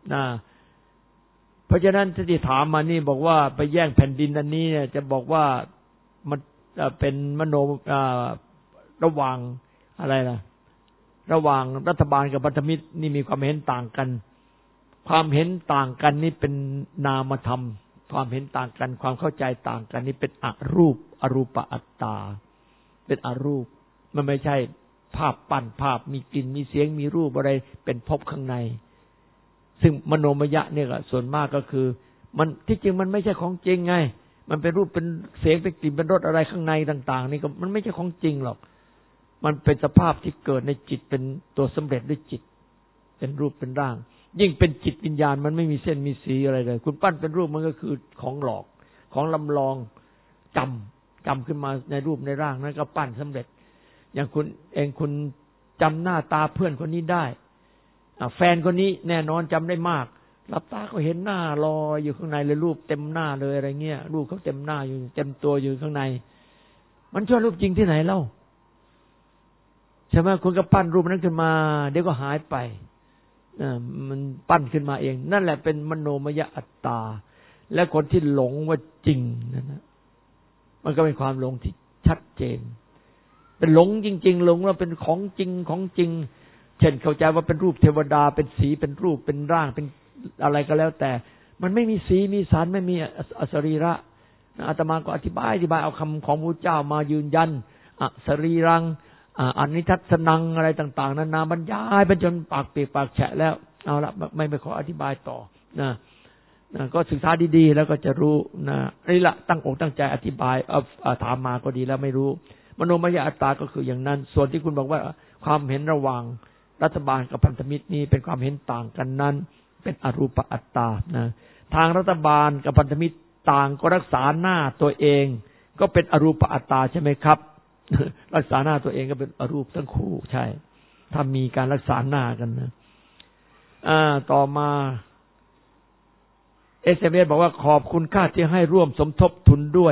เพราะฉะนั้นที่ถามมานี่บอกว่าไปแย่งแผ่นดินอันนี้เนี่ยจะบอกว่ามันเป็นมโนระหว่างอะไรล่ะระหว่างรัฐบาลกับพันธมิตรนี่มีความเห็นต่างกันความเห็นต่างกันนี่เป็นนามธรรมความเห็นต่างกันความเข้าใจต่างกันนี่เป็นอรูปอรูปอัตตาเป็นอรูปมันไม่ใช่ภาพปั้นภาพมีกลิ่นมีเสียงมีรูปอะไรเป็นภพข้างในซึ่งมโนมยะเนี่ยส่วนมากก็คือมันที่จริงมันไม่ใช่ของจริงไงมันเป็นรูปเป็นเสียงเป็นกลิ่นเป็นรสอะไรข้างในต่างๆนี่ก็มันไม่ใช่ของจริงหรอกมันเป็นสภาพที่เกิดในจิตเป็นตัวสำเร็จด้วยจิตเป็นรูปเป็นร่างยิ่งเป็นจิตวิญญาณมันไม่มีเส้นมีสีอะไรเลยคุณปั้นเป็นรูปมันก็คือของหลอกของลำลองจำขึ้นมาในรูปในร่างนั้นก็ปั้นสำเร็จอย่างคุณเองคุณจำหน้าตาเพื่อนคนนี้ได้แฟนคนนี้แน่นอนจำได้มากหลับตาก็เห็นหน้าลอยอยู่ข้างในเลยรูปเต็มหน้าเลยอะไรเงี้ยรูปเขาเต็มหน้าอยู่เต็มตัวอยู่ข้างในมันชั่วรูปจริงที่ไหนเล่าใช่ไหมคุณก็ปั้นรูปนั้นขึ้นมาเดี๋ยวก็หายไปมันปั้นขึ้นมาเองนั่นแหละเป็นมโนมยอัตตาและคนที่หลงว่าจริงนั่นนะมันก็เป็นความหลงที่ชัดเจนเป็นหลงจริงๆหลงว่าเป็นของจริงของจริงเช่นเข้าใจว่าเป็นรูปเทวดาเป็นสีเป็นรูปเป็นร่างเป็นอะไรก็แล้วแต่มันไม่มีสีมีสันไม่มีอสรีระอาตมาก็อธิบายเอาคำของพระเจ้ามายืนยันอสรีรังอนิทัศนังอะไรต่างๆนานาบรรยายไปจนปากเปียกปากแฉะแล้วเอาละไม่ขออธิบายต่อก็ศึกษาดีๆแล้วก็จะรู้นี่ละตั้งอกตั้งใจอธิบายถามมาก็ดีแล้วไม่รู้มโนมยอัตตาก็คืออย่างนั้นส่วนที่คุณบอกว่าความเห็นระหว่างรัฐบาลกับพันธมิตรนี่เป็นความเห็นต่างกันนั้นเป็นอรูปอัตตาทางรัฐบาลกับพันธมิตรต่างก็รักษาหน้าตัวเองก็เป็นอรูปอัตตาใช่ไหมครับรักษาหน้าตัวเองก็เป็นอรูปทั้งคู่ใช่ถ้ามีการรักษาหน้ากันนะต่อมา SMS บอกว่าขอบคุณค่าที่ให้ร่วมสมทบทุนด้วย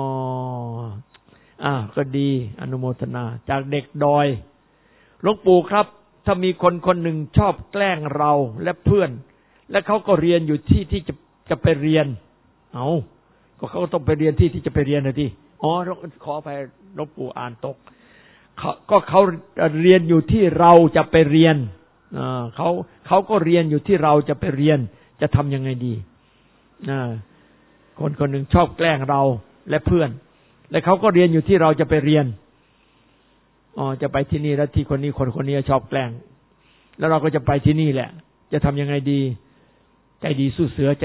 ก็ดีอนุโมทนาจากเด็กดอยหลวงปู่ครับถ้ามีคนคนหนึ่งชอบแกล้งเราและเพื่อนและเขาก็เรียนอยู่ที่จะไปเรียนก็เขาต้องไปเรียนที่จะไปเรียนนะที่ขอไปหลวงปู่อ่านตกเขาเรียนอยู่ที่เราจะไปเรียนเขาก็เรียนอยู่ที่เราจะไปเรียนจะทำยังไงดีคนคนหนึ่งชอบแกล้งเราและเพื่อนและเขาก็เรียนอยู่ที่เราจะไปเรียนจะไปที่นี่แล้วที่คนนี้ชอบแกล้งแล้วเราก็จะไปที่นี่แหละจะทำยังไงดีใจดีสู้เสือ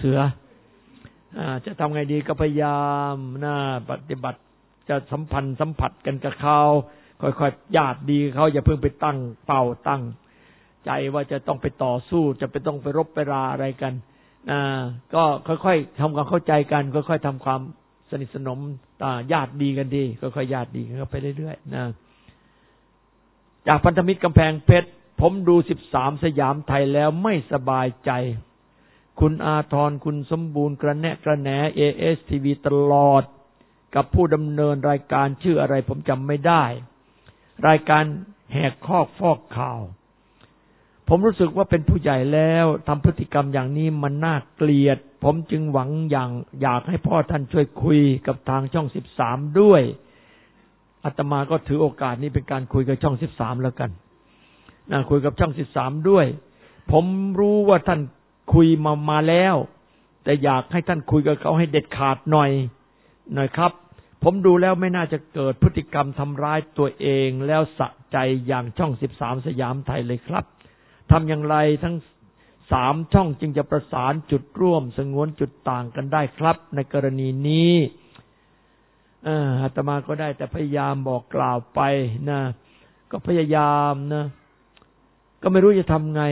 จะทำไงดีก็พยายามปฏิบัติจะสัมผัสกันกับเขาค่อยๆญาติดีเขาอย่าเพิ่งไปตั้งเป้าตั้งใจว่าจะต้องไปต่อสู้จะไปต้องไปรบไปราอะไรกันก็ค่อยๆทำความเข้าใจกันค่อยๆทำความสนิทสนมญาติดีกันดีค่อยๆญาติดีกันไปเรื่อยๆจากพันธมิตรกำแพงเพชรผมดู13สยามไทยแล้วไม่สบายใจคุณอาทรคุณสมบูรณ์กระแหน ASTV ตลอดกับผู้ดำเนินรายการชื่ออะไรผมจำไม่ได้รายการแหกคอกฟอกข่าวผมรู้สึกว่าเป็นผู้ใหญ่แล้วทำพฤติกรรมอย่างนี้มันน่าเกลียดผมจึงหวังอยากให้พ่อท่านช่วยคุยกับทางช่อง13ด้วยอาตมาก็ถือโอกาสนี้เป็นการคุยกับช่อง13แล้วกันคุยกับช่อง13ด้วยผมรู้ว่าท่านคุยมาแล้วแต่อยากให้ท่านคุยกับเขาให้เด็ดขาดหน่อยครับผมดูแล้วไม่น่าจะเกิดพฤติกรรมทำร้ายตัวเองแล้วสะใจอย่างช่อง13สยามไทยเลยครับทำอย่างไรทั้ง3ช่องจึงจะประสานจุดร่วมสงวนจุดต่างกันได้ครับในกรณีนี้อาตมาก็ได้แต่พยายามบอกกล่าวไปนะก็พยายามนะก็ไม่รู้จะทำไง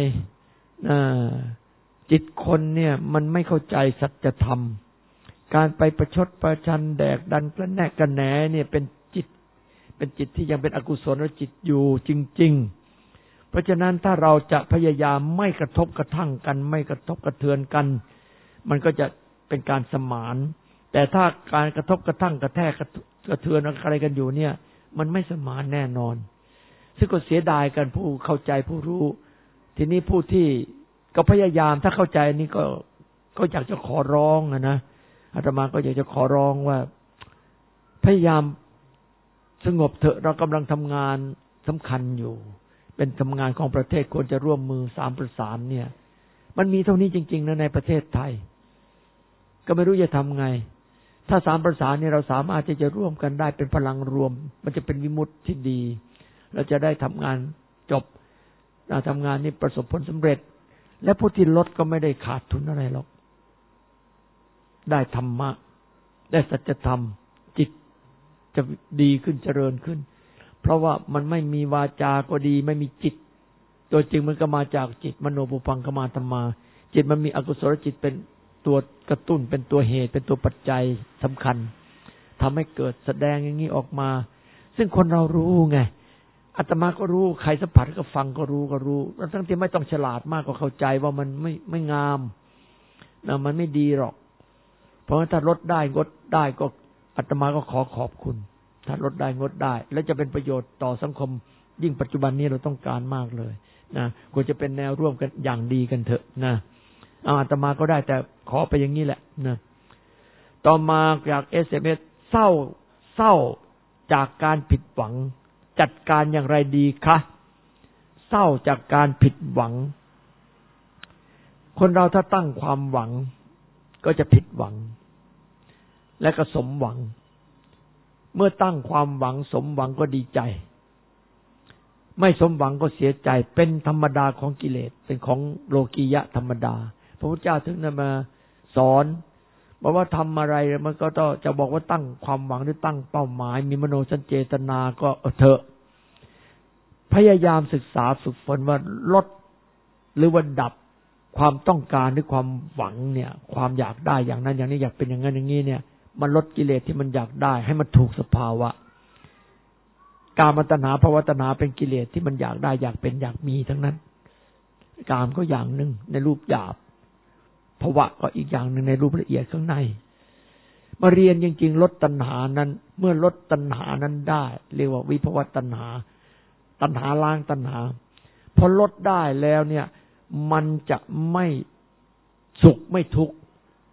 จิตคนเนี่ยมันไม่เข้าใจสัจธรรมการไปประชดประชันแดกดันกระแนกกระแหนเนี่ยเป็นจิตที่ยังเป็นอกุศลจิตอยู่จริงๆเพราะฉะนั้นถ้าเราจะพยายามไม่กระทบกระทั่งกันไม่กระทบกระเทือนกันมันก็จะเป็นการสมานแต่ถ้าการกระทบกระทั่งกระแทกกระเทือนอะไรกันอยู่เนี่ยมันไม่สมานแน่นอนซึ่งก็เสียดายกันผู้เข้าใจผู้รู้ทีนี้ผู้ที่ก็พยายามถ้าเข้าใจนี่ก็อยากจะขอร้องนะอาตมาก็อยากจะขอร้องว่าพยายามสงบเถอะเรากำลังทำงานสำคัญอยู่เป็นทำงานของประเทศควรจะร่วมมือ3ประสานเนี่ยมันมีเท่านี้จริงๆนะในประเทศไทยก็ไม่รู้จะทำไงถ้า3ประสานเนี่ยเราสามารถที่จะร่วมกันได้เป็นพลังรวมมันจะเป็นวิมุตติที่ดีเราจะได้ทำงานจบทำงานนี้ประสบผลสำเร็จและผู้ที่ลดก็ไม่ได้ขาดทุนอะไรหรอกได้ธรรมะได้สัจธรรมจิตจะดีขึ้นเจริญขึ้นเพราะว่ามันไม่มีวาจาก็ดีไม่มีจิตตัวจริงมันก็มาจากจิตมโนปุพังคมาธรรมาจิตมันมีอกุศลจิตเป็นตัวกระตุ้นเป็นตัวเหตุเป็นตัวปัจจัยสำคัญทำให้เกิดแสดงอย่างนี้ออกมาซึ่งคนเรารู้ไงอาตมาก็รู้ใครสัมผัสก็ฟังก็รู้แล้วทั้งที่ไม่ต้องฉลาดมากก็เข้าใจว่ามันไม่งามนะมันไม่ดีหรอกเพราะถ้าลดได้งดได้ก็อาตมาก็ขอบคุณถ้าลดได้งดได้แล้วจะเป็นประโยชน์ต่อสังคมยิ่งปัจจุบันนี้เราต้องการมากเลยนะควรจะเป็นแนวร่วมกันอย่างดีกันเถอะนะอาตมาก็ได้แต่ขอไปอย่างนี้แหละนะต่อมาจาก SMS เศร้าจากการผิดหวังจัดการอย่างไรดีคะเศร้าจากการผิดหวังคนเราถ้าตั้งความหวังก็จะผิดหวังและก็สมหวังเมื่อตั้งความหวังสมหวังก็ดีใจไม่สมหวังก็เสียใจเป็นธรรมดาของกิเลสเป็นของโลกียะธรรมดาพระพุทธเจ้าถึงนำมาสอนบอกว่าทำอะไรมันก็ต้องจะบอกว่าตั้งความหวังหรือตั้งเป้าหมายมีมโนสัญเจตนาก็เถอะพยายามศึกษาฝึกฝนว่าลดหรือว่าดับความต้องการหรือความหวังเนี่ยความอยากได้อย่างนั้นอย่างนี้อยากเป็นอย่างนั้นอย่างนี้เนี่ยมันลดกิเลสที่มันอยากได้ให้มันถูกสภาวะกามตัณหาภวตัณหาเป็นกิเลสที่มันอยากได้อยากเป็นอยากมีทั้งนั้นกามก็อย่างหนึ่งในรูปหยาบภวะก็อีกอย่างหนึ่งในรูปละเอียดข้างในมาเรียนจริงๆลดตัณหานั้นเมื่อลดตัณหานั้นได้เรียกว่าวิภวตัณหาตัณหาล้างตัณหาพอลดได้แล้วเนี่ยมันจะไม่สุขไม่ทุกข์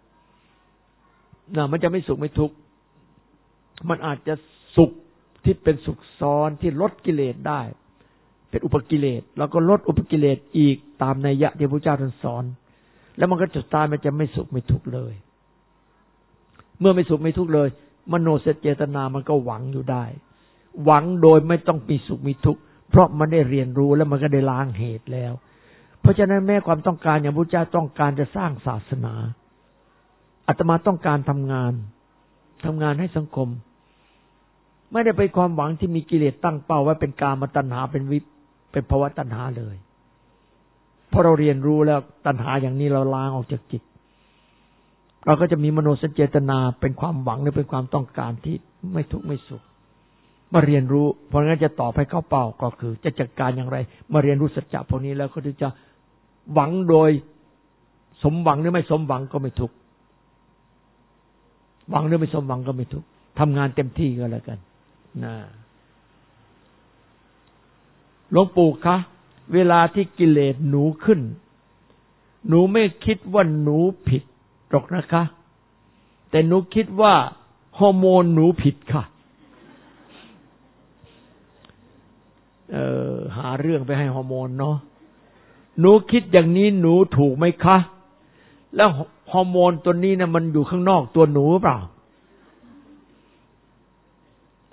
มันจะไม่สุขไม่ทุกข์มันอาจจะสุขที่เป็นสุขซ้อนที่ลดกิเลสได้เป็นอุปกิเลสแล้วก็ลดอุปกิเลสอีกตามนัยยะที่พระพุทธเจ้าท่านสอนแล้วมันก็จุดตายมันจะไม่สุขไม่ทุกข์เลยเมื่อไม่สุขไม่ทุกข์เลยมโนเจตนามันก็หวังอยู่ได้หวังโดยไม่ต้องมีสุขมีทุกข์เพราะมันได้เรียนรู้แล้วมันก็ได้ล้างเหตุแล้วเพราะฉะนั้นแม้ความต้องการอย่างพระพุทธเจ้าต้องการจะสร้างศาสนาอาตมาต้องการทำงานให้สังคมไม่ได้ไปความหวังที่มีกิเลสตั้งเป้าไว้เป็นกามตัณหาเป็นภวตัณหาเลยเพราะเราเรียนรู้แล้วตัณหาอย่างนี้เราล้างออกจากจิตเราก็จะมีมโนสัญเจตนาเป็นความหวังหรือเป็นความต้องการที่ไม่ทุกข์ไม่สุขมาเรียนรู้เพราะงั้นจะตอบให้เข้าเป้าก็คือจะจัดการอย่างไรมาเรียนรู้สัจจะพวกนี้แล้วก็จะหวังโดยสมหวังหรือไม่สมหวังก็ไม่ทุกข์หวังหรือไม่สมหวังก็ไม่ทุกข์ทำงานเต็มที่ก็แล้วกันนะหลวงปู่คะเวลาที่กิเลสหนูขึ้นหนูไม่คิดว่าหนูผิดหรอกนะคะแต่หนูคิดว่าฮอร์โมนหนูผิดค่ะหาเรื่องไปให้ฮอร์โมนเนาะหนูคิดอย่างนี้หนูถูกไหมคะแล้วฮอร์โมนตัวนี้นะมันอยู่ข้างนอกตัวหนูเปล่า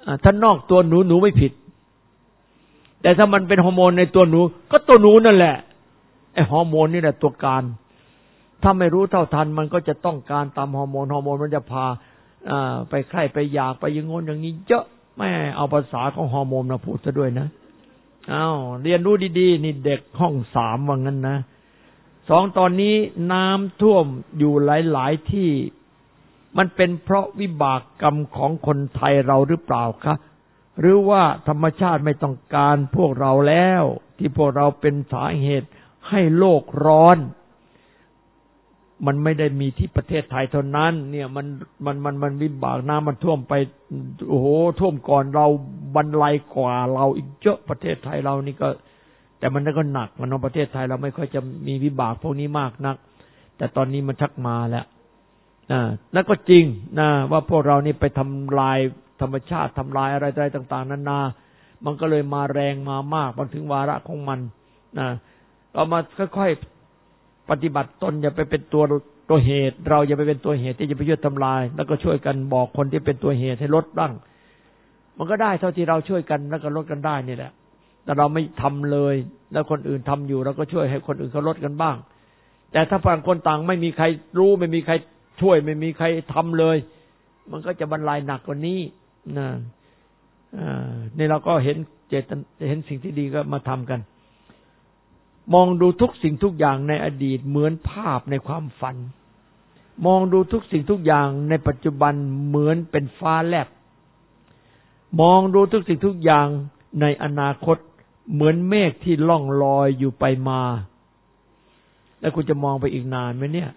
ถ้านอกตัวหนูไม่ผิดแต่ถ้ามันเป็นฮอร์โมนในตัวหนูก็ตัวหนูนั่นแหละไอ้ฮอร์โมนนี่แหละตัวการถ้าไม่รู้เท่าทันมันก็จะต้องการตามฮอร์โมนมันจะพาไปใคร่ไปอยากไปอย่างงนอย่างนี้เยอะแม่เอาภาษาของฮอร์โมนมาพูดซะด้วยนะเรียนรู้ดีๆนี่เด็กห้อง3ว่างั้นนะ2ตอนนี้น้ำท่วมอยู่หลายๆที่มันเป็นเพราะวิบากกรรมของคนไทยเราหรือเปล่าคะหรือว่าธรรมชาติไม่ต้องการพวกเราแล้วที่พวกเราเป็นสาเหตุให้โลกร้อนมันไม่ได้มีที่ประเทศไทยเท่านั้นเนี่ยมันวิบากน้ำมันท่วมไปโอ้โหท่วมก่อนเราบรรลัยกว่าเราอีกเยอะประเทศไทยเรานี่ก็แต่มันก็หนักมันประเทศไทยเราไม่ค่อยจะมีวิบากพวกนี้มากนักแต่ตอนนี้มันชักมาแล้วนั่นก็จริงนะว่าพวกเรานี่ไปทำลายธรรมชาติทำลายอะไรต่างๆนานามันก็เลยมาแรงมามากมันถึงวาระของมันนะเรามาค่อยๆปฏิบัติตนอย่าไปเป็นตัวเหตุเราอย่าไปเป็นตัวเหตุที่จะไปช่วยทำลายแล้วก็ช่วยกันบอกคนที่เป็นตัวเหตุให้ลดบ้างมันก็ได้เท่าที่เราช่วยกันแล้วก็ลดกันได้นี่แหละแต่เราไม่ทำเลยแล้วคนอื่นทำอยู่เราก็ช่วยให้คนอื่นเขาลดกันบ้างแต่ถ้าต่างคนต่างไม่มีใครรู้ไม่มีใครช่วยไม่มีใครทำเลยมันก็จะบรรลัยหนักกว่านี้นะนี่เราก็เห็นเห็นสิ่งที่ดีก็มาทำกันมองดูทุกสิ่งทุกอย่างในอดีตเหมือนภาพในความฝันมองดูทุกสิ่งทุกอย่างในปัจจุบันเหมือนเป็นฟ้าแลบมองดูทุกสิ่งทุกอย่างในอนาคตเหมือนเมฆที่ล่องลอยอยู่ไปมาแล้วคุณจะมองไปอีกนานไหมเนี่ย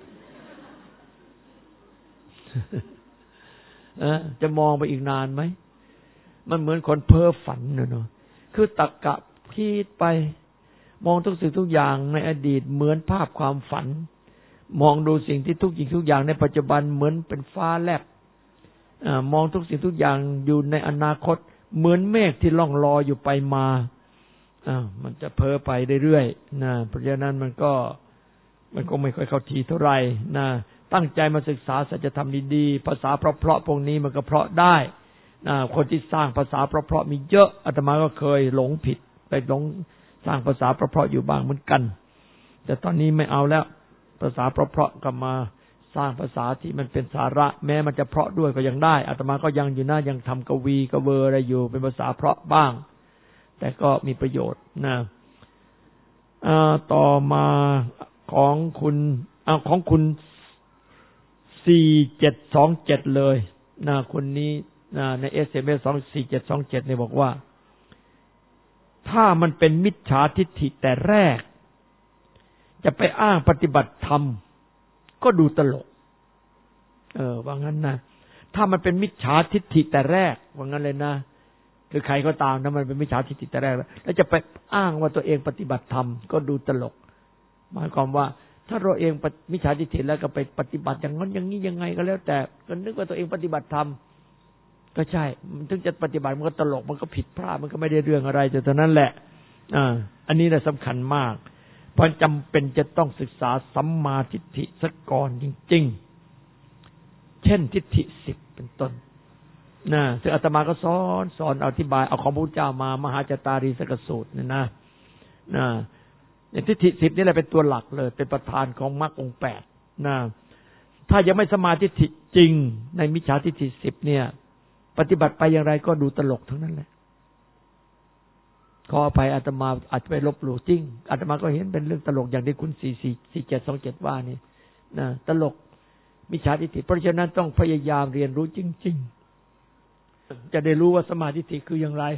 จะมองไปอีกนานไหมมันเหมือนคนเพ้อฝันเนาะคือตรรกะคิดไปมองทุกสิ่งทุกอย่างในอดีตเหมือนภาพความฝันมองดูสิ่งที่ทุกสิ่งทุกอย่างในปัจจุบันเหมือนเป็นฟ้าแลบมองทุกสิ่งทุกอย่างอยู่ในอนาคตเหมือนเมฆที่ล่องลอยอยู่ไปมามันจะเพ้อไปเรื่อยๆนะเพราะฉะนั้นมันก็ไม่ค่อยเข้าทีเท่าไหร่นะตั้งใจมาศึกษาสัจธรรมดีๆภาษาเพราะๆพวกนี้มันก็เพราะได้คนที่สร้างภาษาเพราะๆมีเยอะอาตมาก็เคยหลงผิดไปหลงสร้างภาษาเพราะๆอยู่บ้างเหมือนกันแต่ตอนนี้ไม่เอาแล้วภาษาเพราะๆก็มาสร้างภาษาที่มันเป็นสาระแม้มันจะเพราะด้วยก็ยังได้อาตมาก็ยังอยู่นะยังทำกวีกเวอร์อะไรอยู่เป็นภาษาเพราะบ้างแต่ก็มีประโยชน์นะต่อมาของคุณ4727เลยนะคนนี้ใน SMS 24727เนี่ยบอกว่าถ้ามันเป็นมิจฉาทิฏฐิแต่แรกจะไปอ้างปฏิบัติธรรมก็ดูตลกว่างั้นนะถ้ามันเป็นมิจฉาทิฏฐิแต่แรกว่างั้นเลยนะคือใครก็ตามนะมันเป็นมิจฉาทิฏฐิแต่แรกแล้วจะไปอ้างว่าตัวเองปฏิบัติธรรมก็ดูตลกหมายความว่าถ้าเราเองมิจฉาทิฏฐิแล้วก็ไปปฏิบัติอย่างนั้นอย่างนี้ยังไงก็แล้วแต่ก็นึกว่าตัวเองปฏิบัติธรรมก็ใช่มันถึงจะปฏิบัติมันก็ตลกมันก็ผิดพลาดมันก็ไม่ได้เรื่องอะไรแต่เท่านั้นแหละอันนี้แหละสำคัญมากเพราะจำเป็นจะต้องศึกษาสัมมาทิฏฐิซะก่อนจริงๆเช่นทิฏฐิ10เป็นต้นซึ่งอาตมาก็สอนอธิบายเอาของพระพุทธเจ้ามามหาจตารีสกสูตรเนี่ยนะทิฏฐิ10นี่แหละเป็นตัวหลักเลยเป็นประธานของมรรคองค์8ถ้ายังไม่สมาธิจริงในมิจฉาทิฏฐิ10เนี่ยปฏิบัติไปอย่างไรก็ดูตลกทั้งนั้นแหละขออภัยอาตมาอาจจะไปลบหลู่จริงอาตมาก็เห็นเป็นเรื่องตลกอย่างที่คุณ4727ว่านี่ตลกมิจฉาทิฏฐิเพราะฉะนั้นต้องพยายามเรียนรู้จริงๆจะได้รู้ว่าสมาธิคืออย่างไร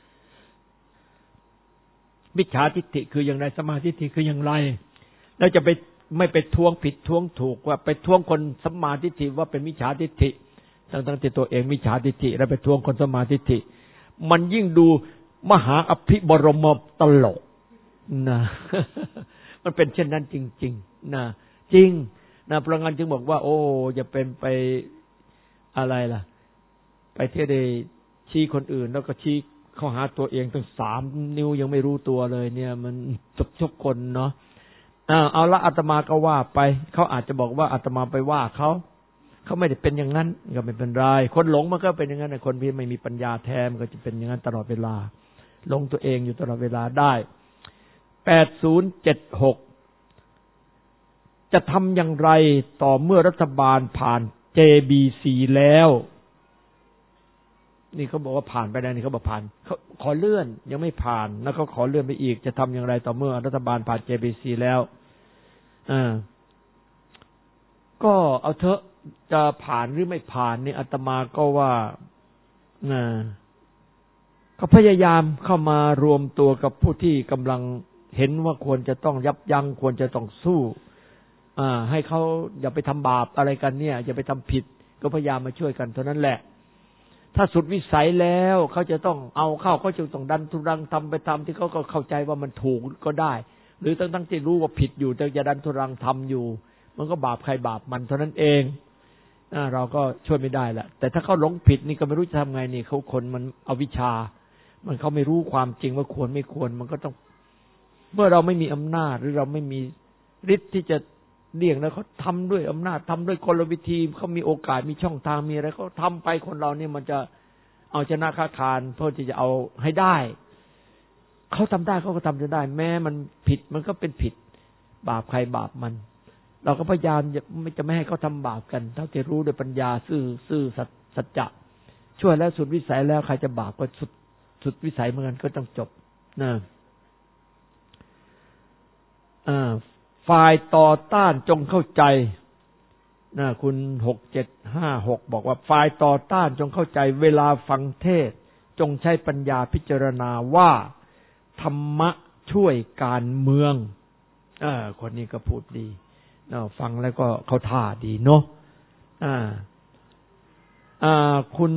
มิจฉาทิฏฐิคืออย่างไรสมาธิคืออย่างไรแล้วจะไปไม่ไปท้วงผิดท้วงถูกว่าไปท้วงคนสมาธิว่าเป็นมิจฉาทิฏฐิทั้งที่ตัวเองมิจฉาทิฏฐิแล้วไปท้วงคนสมาธิมันยิ่งดูมหาอภิบรมตลกนะมันเป็นเช่นนั้นจริงๆนะจริงนะพระงั้นจึงบอกว่าโอ้อย่าเป็นไปอะไรล่ะไปเที่ยวได้ชี้คนอื่นแล้วก็ชี้เข้าหาตัวเองตั้ง3 นิ้วยังไม่รู้ตัวเลยเนี่ยมันทุกคนเนาะเอาละอาตมาก็ว่าไปเขาอาจจะบอกว่าอาตมาไปว่าเขาเขาไม่ได้เป็นอย่างนั้นก็ไม่เป็นไรคนหลงมันก็เป็นอย่างนั้นคนที่ไม่มีปัญญาแท้มันก็จะเป็นอย่างนั้นตลอดเวลาหลงตัวเองอยู่ตลอดเวลาได้8076จะทำอย่างไรต่อเมื่อรัฐบาลผ่าน JBC แล้วนี่เขาบอกว่าผ่านไปแล้วนี่เขาบอกผ่านเขาขอเลื่อนยังไม่ผ่านแล้วเขาขอเลื่อนไปอีกจะทำอย่างไรต่อเมื่อรัฐบาลผ่าน JBC แล้วก็เอาเถอะจะผ่านหรือไม่ผ่านนี่อาตมาก็ว่าก็พยายามเข้ามารวมตัวกับผู้ที่กำลังเห็นว่าควรจะต้องยับยั้งควรจะต้องสู้ให้เขาอย่าไปทำบาปอะไรกันเนี่ยอย่าไปทำผิดก็พยายามมาช่วยกันเท่านั้นแหละถ้าสุดวิสัยแล้วเขาจะต้องเอาเข้าเขาจะต้องดันทุรังทำไปตามที่เขาก็เข้าใจว่ามันถูกก็ได้หรือตั้งที่รู้ว่าผิดอยู่แต่จะดันทุรังทำอยู่มันก็บาปใครบาปมันเท่านั้นเองเราก็ช่วยไม่ได้แหละแต่ถ้าเขาหลงผิดนี่ก็ไม่รู้จะทำไงนี่เขาคนมันอวิชชามันเขาไม่รู้ความจริงว่าควรไม่ควรมันก็ต้องเมื่อเราไม่มีอำนาจหรือเราไม่มีฤทธิ์ที่จะเลี่ยงแล้วเขาทำด้วยอำนาจทำด้วยกลวิธีเขามีโอกาสมีช่องทางมีอะไรเขาทำไปคนเราเนี่ยมันจะเอาชนะค้าคานเพื่อที่จะเอาให้ได้เขาทำได้เขาก็ทำจนได้แม้มันผิดมันก็เป็นผิดบาปใครบาปมันเราก็พยายามจะไม่ให้เขาทำบาปกันเท่าที่รู้ด้วยปัญญาซื่อสัจจะช่วยแล้วสุดวิสัยแล้วใครจะบาปก็สุดวิสัยเหมือนกันก็ต้องจบนะฝ่ายต่อต้านจงเข้าใจนะคุณ6756บอกว่าฝ่ายต่อต้านจงเข้าใจเวลาฟังเทศจงใช้ปัญญาพิจารณาว่าธรรมะช่วยการเมืองคนนี้ก็พูดดีฟังแล้วก็เข้าท่าดีเนาะคุณ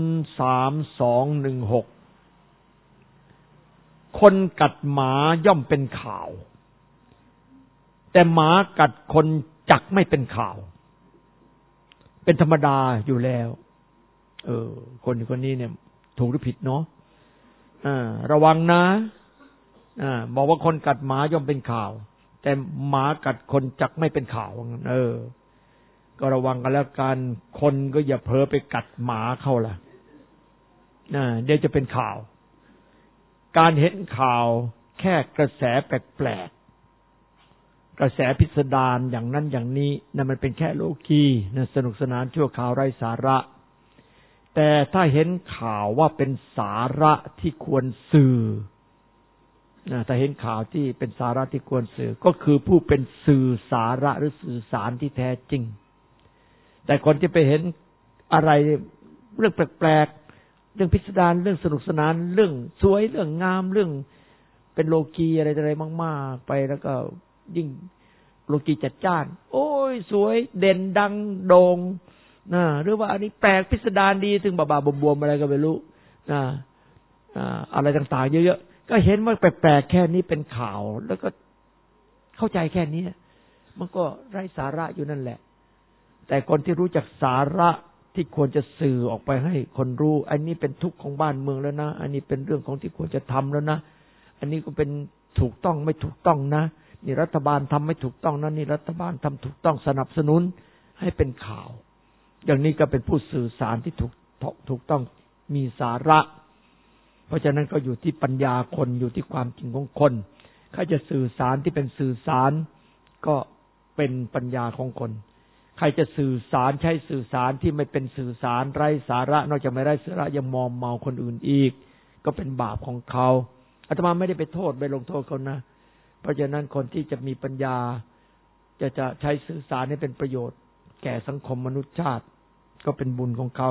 3216คนกัดหมาย่อมเป็นข่าวแต่หมากัดคนจักไม่เป็นข่าวเป็นธรรมดาอยู่แล้วคนนี้เนี่ยถูกหรือผิดเนาะระวังนะบอกว่าคนกัดหมาย่อมเป็นข่าวแต่หมากัดคนจักไม่เป็นข่าวก็ระวังกันแล้วกันคนก็อย่าเผลอไปกัดหมาเข้าล่ะเดี๋ยวจะเป็นข่าวการเห็นข่าวแค่กระแสแปลกกระแสพิสดารอย่างนั้นอย่างนี้นั่นมันเป็นแค่โลกีนะสนุกสนานชั่วคราวไร้สาระแต่ถ้าเห็นข่าวว่าเป็นสาระที่ควรสื่อถ้าเห็นข่าวที่เป็นสาระที่ควรสื่อก็คือผู้เป็นสื่อสาระหรือสื่อสารที่แท้จริงแต่คนที่ไปเห็นอะไรเรื่องแปลกๆเรื่องพิสดารเรื่องสนุกสนานเรื่องสวยเรื่องงามเรื่องเป็นโลกีอะไรมากๆไปแล้วก็ยิ่งโลกีจัดจ้านโอ้ยสวยเด่นดังโด่งหรือว่าอันนี้แปลกพิสดารดีถึงบ้าๆบวมๆอะไรก็ไม่รู้อะไรต่างๆเยอะๆก็เห็นว่าแปลกๆแค่นี้เป็นข่าวแล้วก็เข้าใจแค่นี้มันก็ไร้สาระอยู่นั่นแหละแต่คนที่รู้จักสาระที่ควรจะสื่อออกไปให้คนรู้อันนี้เป็นทุกข์ของบ้านเมืองแล้วนะอันนี้เป็นเรื่องของที่ควรจะทำแล้วนะอันนี้ก็เป็นถูกต้องไม่ถูกต้องนะนี่รัฐบาลทำไม่ถูกต้องนะนี่รัฐบาลทำถูกต้องสนับสนุนให้เป็นข่าวอย่างนี้ก็เป็นผู้สื่อสารที่ถูกต้องมีสาระเพราะฉะนั้นก็อยู่ที่ปัญญาคนอยู่ที่ความจริงของคนใครจะสื่อสารที่เป็นสื่อสารก็เป็นปัญญาของคนใครจะสื่อสารใช้สื่อสารที่ไม่เป็นสื่อสารไร้สาระนอกจากไม่ไร้สาระยังมอมเมาคนอื่นอีกก็เป็นบาปของเขาอาตมาไม่ได้ไปโทษไปลงโทษเขานะเพราะฉะนั้นคนที่จะมีปัญญาจะใช้สื่อสารให้เป็นประโยชน์แก่สังคมมนุษยชาติก็เป็นบุญของเขา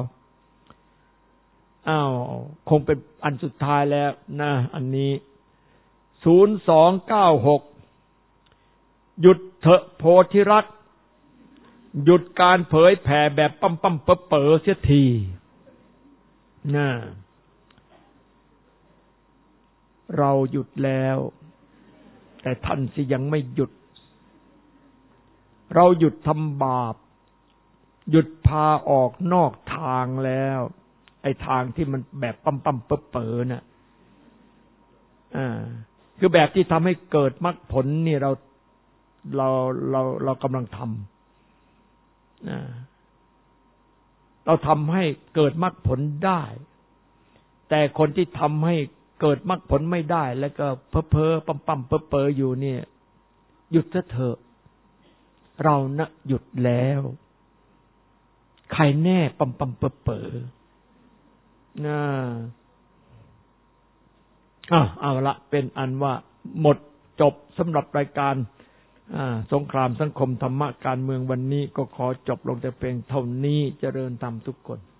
คงเป็นอันสุดท้ายแล้วนะอันนี้0296หยุดเถอะโพธิรัตน์หยุดการเผยแผ่แบบปั๊มๆเป๋อๆเสียทีนะเราหยุดแล้วแต่ท่านสิยังไม่หยุดเราหยุดทำบาปหยุดพาออกนอกทางแล้วไอ้ทางที่มันแบบปั๊มๆเป๋อๆน่ะคือแบบที่ทำให้เกิดมรรคผลนี่เรากำลังทำเราทำให้เกิดมรรคผลได้แต่คนที่ทำให้เกิดมรรคผลไม่ได้แล้วก็เพ้อปั๊มเปออยู่เนี่ยหยุดซะเถอะเรานะหยุดแล้วใครแน่ปั๊มเปอนะเอาละเป็นอันว่าหมดจบสำหรับรายการสงครามสังคมธรรมะการเมืองวันนี้ก็ขอจบลงแต่เพียงเท่านี้เจริญธรรมทุกคน